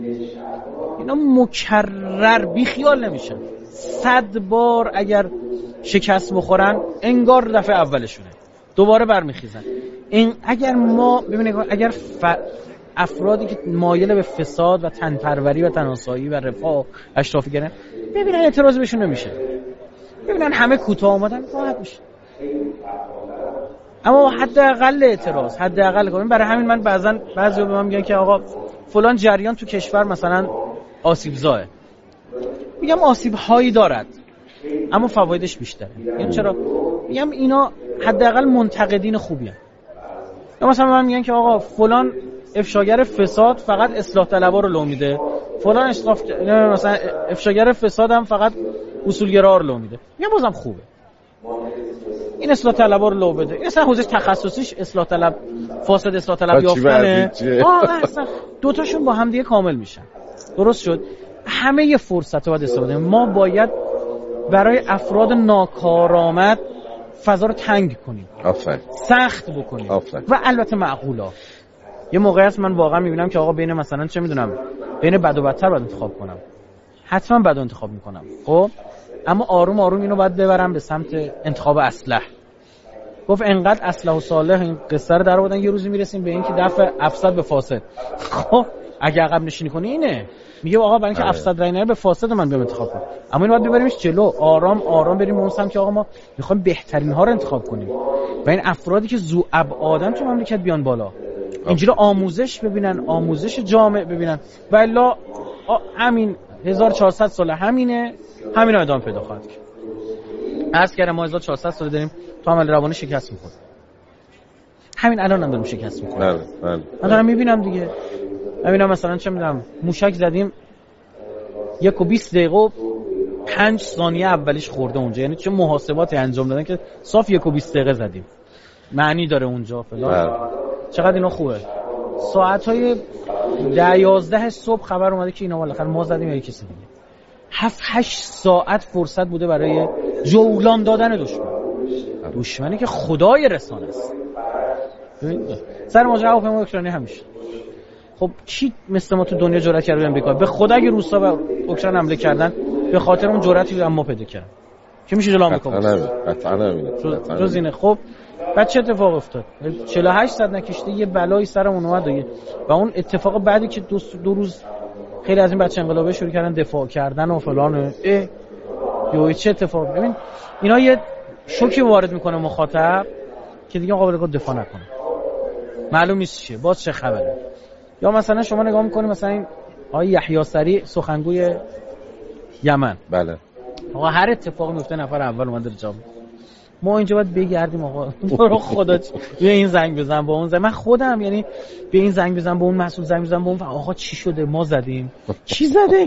اینا مکرر بی خیال نمیشن. صد بار اگر شکست بخورن انگار دفعه اولشونه، دوباره برمیخیزن. این اگر ما ببینید اگر ف... افرادی که مایل به فساد و تنپروری و تناسایی و رفاه و اشرافی گرن ببینن اعتراض بهشون نمیشه، ببینن همه کوتاه اومدن راحت میشه. اما حداقل اعتراض حداقل کنیم. برای همین من بعضن بعضیا به من میگن که آقا فلان جریان تو کشور مثلا آسیب زاه، میگم آسیب هایی دارد اما فوایدش بیشتره. یعنی چرا؟ میگم اینا حداقل منتقدین خوبی هستند. یا مثلا من میگن که آقا فلان افشاگر فساد فقط اصلاح طلبا رو لو میده، فلان اصلاح مثلا افشاگر فساد هم فقط اصولگرا رو لو میده. میگم بازم خوبه این اصلاح طلبا رو لو بده. این اصلا حوزه تخصصیش اصلاح طلب، فاسد اصلاح طلب یافتنه. آه اصلا دو تاشون با هم دیگه کامل میشن. درست شد. همه ی فرصت رو باید استفاده. ما باید برای افراد ناکارآمد فضا رو تنگ کنیم، آفرین، سخت بکنیم، آفرین. و البته معقولا. یه موقعی هست من واقعا میبینم که آقا بین مثلا چه میدونم بین بد و بدتر باید انتخاب کنم، حتما بد انتخاب میکنم. خب اما آروم آروم اینو باید ببرم به سمت انتخاب اصلح. گفت انقدر اصلح و صالح این قصه رو در آوردن یه روزی میرسیم به این که دفع افسد به فاسد. خب اگه عقب نشینی کنی اینه میگه آقا برای اینکه افسد رای نره به فاسد من بیام انتخاب کنم، اما اینو باید ببریمش جلو، آرام آرام بریم اون سمت که آقا ما میخوایم بهترین ها رو انتخاب کنیم و این افرادی که ذو ابعادن تو مملکت بیان بالا، اینجوری آموزش ببینن، آموزش جامع ببینن. والا همین هزار و چهارصد سال همینه، همینا ادامه پیدا خواهد کرد. عرض کردم ما هزار و چهارصد سال داریم تو عمل روانی شکست می‌خوره. همین الان هم داریم شکست می‌خوریم. بله بله. من دارم می‌بینم دیگه. ببینم مثلا چه می‌دونم موشک زدیم یک و بیست دقیقه پنج ثانیه اولیش خورده اونجا، یعنی چه محاسباتی انجام دادن که صاف یک و بیست دقیقه زدیم. معنی داره اونجا فلان. چقدر اینا خوبه. ساعت‌های ده یازده صبح خبر اومده که اینا بالاخره ما زدیم یا کسی دیگه. هفت هشت ساعت فرصت بوده برای جولان دادن دشمن. دشمنی که خدای رسانه است. سر ماجرا هواپیمای اوکراینی همیشه. خب کی مثل ما تو دنیا جرأت کرده امریکا؟ به خدا اگه روسا و اوکراین حمله کردن به خاطر اون جرأتی اما پیدا کردن. که میشه جلو آمریکا بود. قطعا نمیده. جز اینه. خب بعد چه اتفاق افتاد؟ چهل و هشت صد نکشته یه بلایی سرمون اومد و اون اتفاق بعدی که دو, دو روز خیلی از این بچه انقلابی شروع کردن دفاع کردن و فلان، اه یه چه اتفاق. ببین اینا یه شوکی وارد میکنه مخاطب که دیگه قابل دفاع نکنه، معلوم نیست چیه، باز چه خبره. یا مثلا شما نگاه میکنی مثلا این آقای یحیی سریع سخنگوی یمن، بله آقا هر اتفاقی میفته نفر اول اومده جام. ما اینجا باید بگردیم آقا برو خدا بیا این زنگ بزن با اون زنگ، من خودم یعنی به این زنگ بزن با اون مسئول زنگ بزن با اون، آقا چی شده ما زدیم چی زده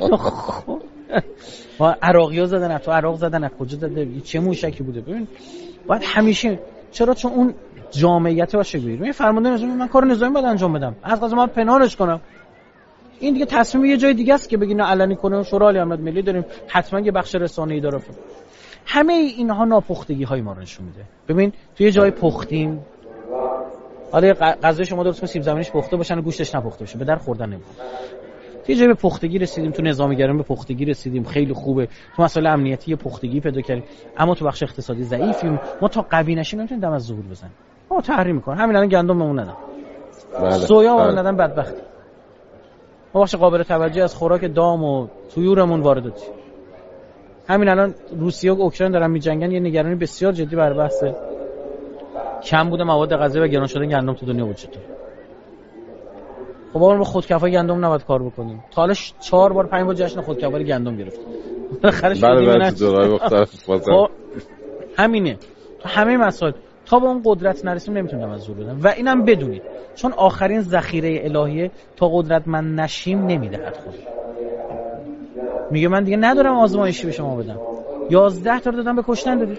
ما عراقی‌ها زدن، تو عراق زدن، کجا زده، چه موشکی بوده. ببین باید همیشه، چرا؟ چون اون جامعیت باشه بگیر. من فرمانده نظامی، من کار نظامی باید انجام بدم، از قضا من پنهانش کنم. این دیگه تصمیم یه جای دیگه است که بگین علنی کنه. شورای عالی امنیت ملی داریم، حتما یه بخش رسانه‌ای داره. همه اینها ناپختگی های ما رو نشون میده. ببین توی جای پختیم، حالا غذای شما درست کنه سیب زمینیش پخته باشن و گوشتش نپخته بشه، به در خوردن نمیخوره. توی جای به پختگی رسیدیم، تو نظامیگران به پختگی رسیدیم، خیلی خوبه. تو مسائل امنیتی پختگی پیدا کردیم، اما تو بخش اقتصادی ضعیفیم. ما تا قوی نشیم نمیتونیم دم از ظهور بزنیم. ما تحریم میکنن. همین الان گندممون ندن، بله. سویا اون ندن، بدبختی. ما بخش قابل توجه از خوراک دام و طیورمون وارداتی. همین الان روسیه و اوکراین دارن می‌جنگن، یه نگرانی بسیار جدی بر بحث کم بوده مواد غذایی و گران شدن گندم تو دنیا وجود داره. خب ما با خودکفایی گندم نباید کار بکنیم. تا حالا چهار بار پنج بار جشن خودکفایی گندم گرفتیم. بالاخره شدیم نه. خب همینه. تو همه مسائل تا به اون قدرت نرسیم نمیتونیم از زور بدن و اینم بدونید، چون آخرین ذخیره الهیه تا قدرتمند نشیم نمیدهد خود. میگه من دیگه ندارم آزمایشی به شما بدم. یازده تا رو دادم به کشتن دادید.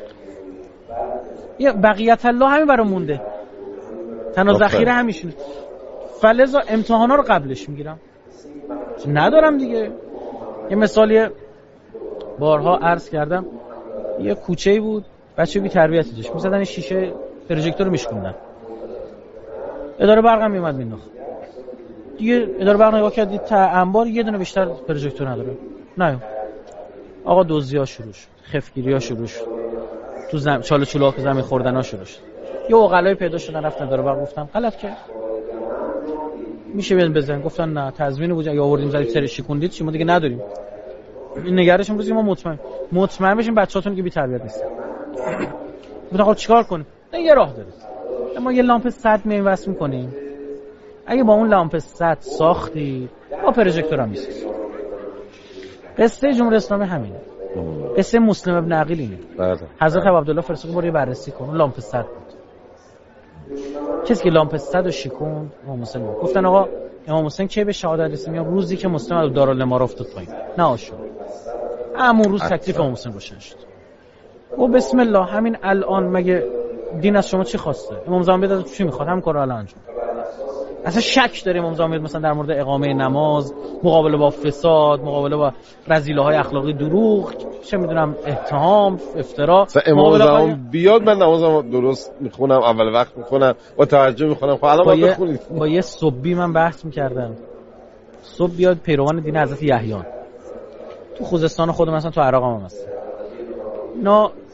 یه بقیت الله همین برام مونده. تنها ذخیره همیشونه. فلذا امتحانا رو قبلش میگیرم. ندارم دیگه. یه مثالی بارها عرض کردم. یه کوچه‌ای بود، بچه بی تربیتی داشت. می‌زدن شیشه پروژکتور رو میشکوندن. اداره برق هم میومد مینداخت. دیگه اداره برق نگاه کردی تا انبار یه دونه بیشتر پروژکتور نداره. نه آقا دزدی‌ها شروع شد، خفگیری‌ها شروع شد، تو زم... چاله چولاک زمین خوردن‌ها شروع شد. یه عقلای پیدا شدن رفتن اداره برق، گفتم غلط کرد، میشه بیان بزن. گفتن نه تضمین بود یا آوردیم زدیم سر شکوندید چی، ما دیگه نداریم. این نگرشون بود که ما مطمئن مطمئن بشیم بچه‌هاتون که بی تربیت نیست. گفتم آقا چیکار کنیم؟ نه یه راه داره. ما یه لامپ صد میایم وصل می‌کنیم. اگه با اون لامپ صد ساختی با پروژکتور هم میسازی. قصه جمهوری اسلامی همینه. قصه مسلم ابن عقیل اینه. بله. حضرت عبدالله فرستاد برای بررسی کن، لامپ صد بود. کسی که لامپ صد رو شکوند امام حسین بود. گفتن آقا امام حسین کی به شهادت رسید؟ میگم روزی که مسلم از دارالاماره افتاد پایین. نه آشو. همون روز تکلیف امام حسین روشن شد. و بسم الله همین الان مگه دین از شما چی خواسته؟ امام زمان بیاد چی میخواد؟ هم کارو الان انجام. اصلا شک داریم امام زمان مثلا در مورد اقامه نماز، مقابله با فساد، مقابله با رذیله‌های اخلاقی، دروغ، چه میدونم اتهام، افترا، امام زمان بیاد من نمازم درست میخونم، اول وقت میخونم، با توجه میخونم. خب الان باید بخونید. با یه صبحی من بحث میکردم. صبح بیاد پیروان دین حضرت یحیی تو خوزستان خودم مثلا تو عراق هم هست. اینا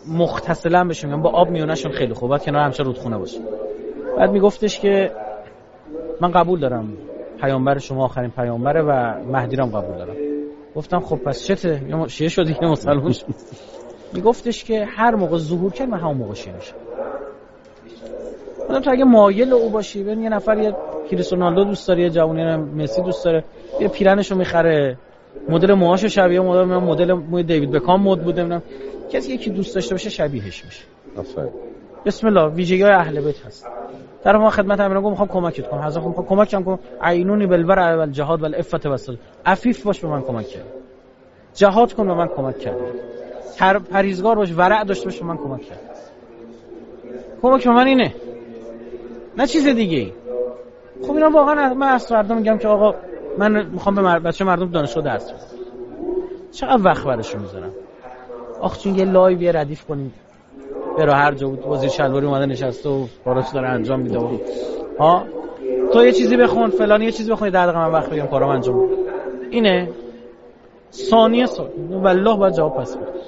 مختصلا بشه، میگم با آب میونشون خیلی خوبه، کنار همشه رودخونه باشه. بعد میگفتش که من قبول دارم پیامبر شما آخرین پیامبره و مهدی رو هم قبول دارم. گفتم خب پس چته؟ یا شیعه شدی که مسلمان شد؟ میگفتش که هر موقع ظهور کرد من همون موقع شیعه میشم. گفتم تو اگه مایل او باشی، ببین یه نفر یه کریستیانو دوست داره، یه جوونی مسی دوست داره، یه پیرنشو میخره، مدل موهاشو شبیه مدل مدل موی دیوید بکام مد بوده، میدونم کسی یکی دوست داشته باشه شبیهش میشه. آفرین. بسم الله، ویژگی‌های اهل بیت هست. در ما خدمت امیر گفتم میخوام کمکت کنم، حضرت میخوام کمکم کنم، عینونی بالورع والجهاد والعفت والصدق، عفیف باش به من کمک کن، جهاد کن به من کمک کن، هر پریزگار باش، ورع داشته باش به من کمک کن. کمک به من اینه، نه چیز دیگه ای. خب اینا واقعا من از مردم میگم که آقا من میخوام به مر... بچه مردم دانشگاه درس بدم، چقدر وقت براشون میذارم. آخ چون یه لایو یه ردیف کنید برو هر جا بود وزیر شلواری اومده نشسته و کاراش داره انجام میده و ها تو یه چیزی بخون فلانی یه چیزی بخون، در دقیقه من وقت بگم کارام انجام بده. اینه ثانیه ثانیه والله باید جواب پس بده.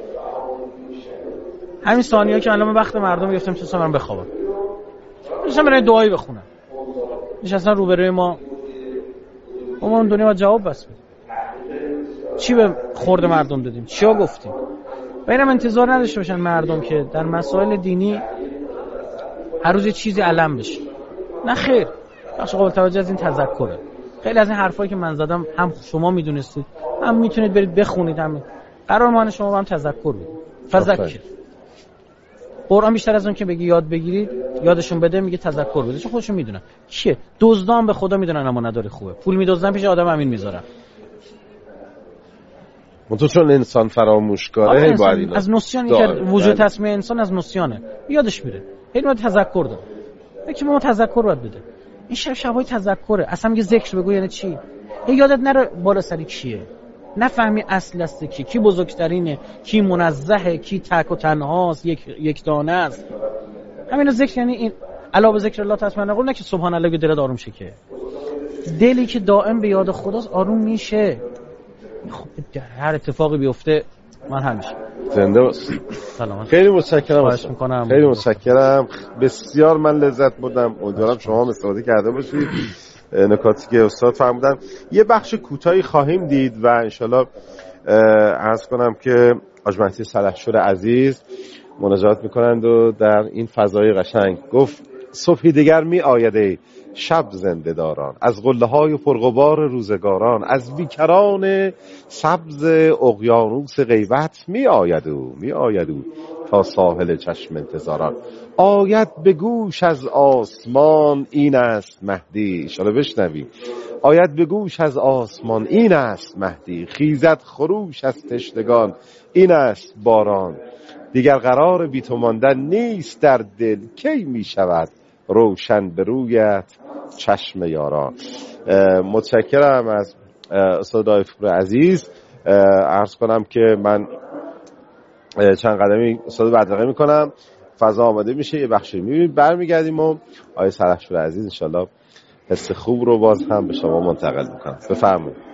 همین ثانیه که الان من وقت مردم گفتم چه من بخوابم، میشم برای دعایی بخونم، نشستن روبروی ما ما اون دنیا جواب بس بده. چی به خورد مردم دادیم، چیا گفتیم؟ و اینم انتظار نداشته باشن مردم که در مسائل دینی هر روز یه چیزی علم بشه. نه خیر، بخش قابل توجه از این تذکره. خیلی از این حرفایی که من زدم هم شما میدونستید، هم میتونید برید بخونید، هم قرار ما شما هم تذکر بدید. فذکر. قرآن بیشتر از اون که بگی یاد بگیرید، یادشون بده، میگه تذکر بده، چون خودشون میدونن. کیه؟ دزدان به خدا میدونن اما نداره خوبه. پول میدزدن پیش آدم امین میذارن. منتها چون انسان فراموشکاره هی باید اینا از نسیان که وجود تصمیه انسان از نسیانه، یادش میره. هی باید تذکر داره. یکی ما تذکر باید بده. این شب شبای تذکره. اصلا میگه ذکر بگو یعنی چی؟ هی یادت نره بالا سری کیه. نفهمی اصل است کی، کی بزرگترینه، کی منزهه، کی تک و تنهاست، یک یک دانه است. همین ذکر یعنی این علاوه ذکر الله تطمئن قلب، نه که سبحان الله که دلت آروم شه، که دلی که دائم به یاد خداست آروم میشه. خب هر اتفاقی بیفته من همیشه زنده باش. سلام. خیلی متشکرم. خیلی متشکرم. بسیار من لذت بردم. امیدوارم شما هم استفاده کرده باشید. نکاتی که استاد فرمودن یه بخش کوتاهی خواهیم دید و انشالله عرض کنم که حاج مهدی سلحشور عزیز مناجات میکنند و در این فضای قشنگ گفت صبحی دیگر می آیده شب زنده داران، از قله های پرغبار روزگاران، از بیکران سبز اقیانوس غیبت می آید او می آید او تا ساحل چشم انتظاران. آید به گوش از آسمان این است مهدی، انشالله بشنویم. آید به گوش از آسمان این است مهدی، خیزد خروش از تشنگان این است باران. دیگر قرار بی تو ماندن نیست در دل، کی می شود روشن به رویت چشم یاران. متشکرم از استاد دایفپور عزیز. عرض کنم که من چند قدمی استاد بدرقه میکنم، فضا آماده میشه، یه بخشی میبینیم برمیگردیم و آقای سلحشور عزیز انشالله حس خوب رو باز هم به شما منتقل میکنم. بفرمایید.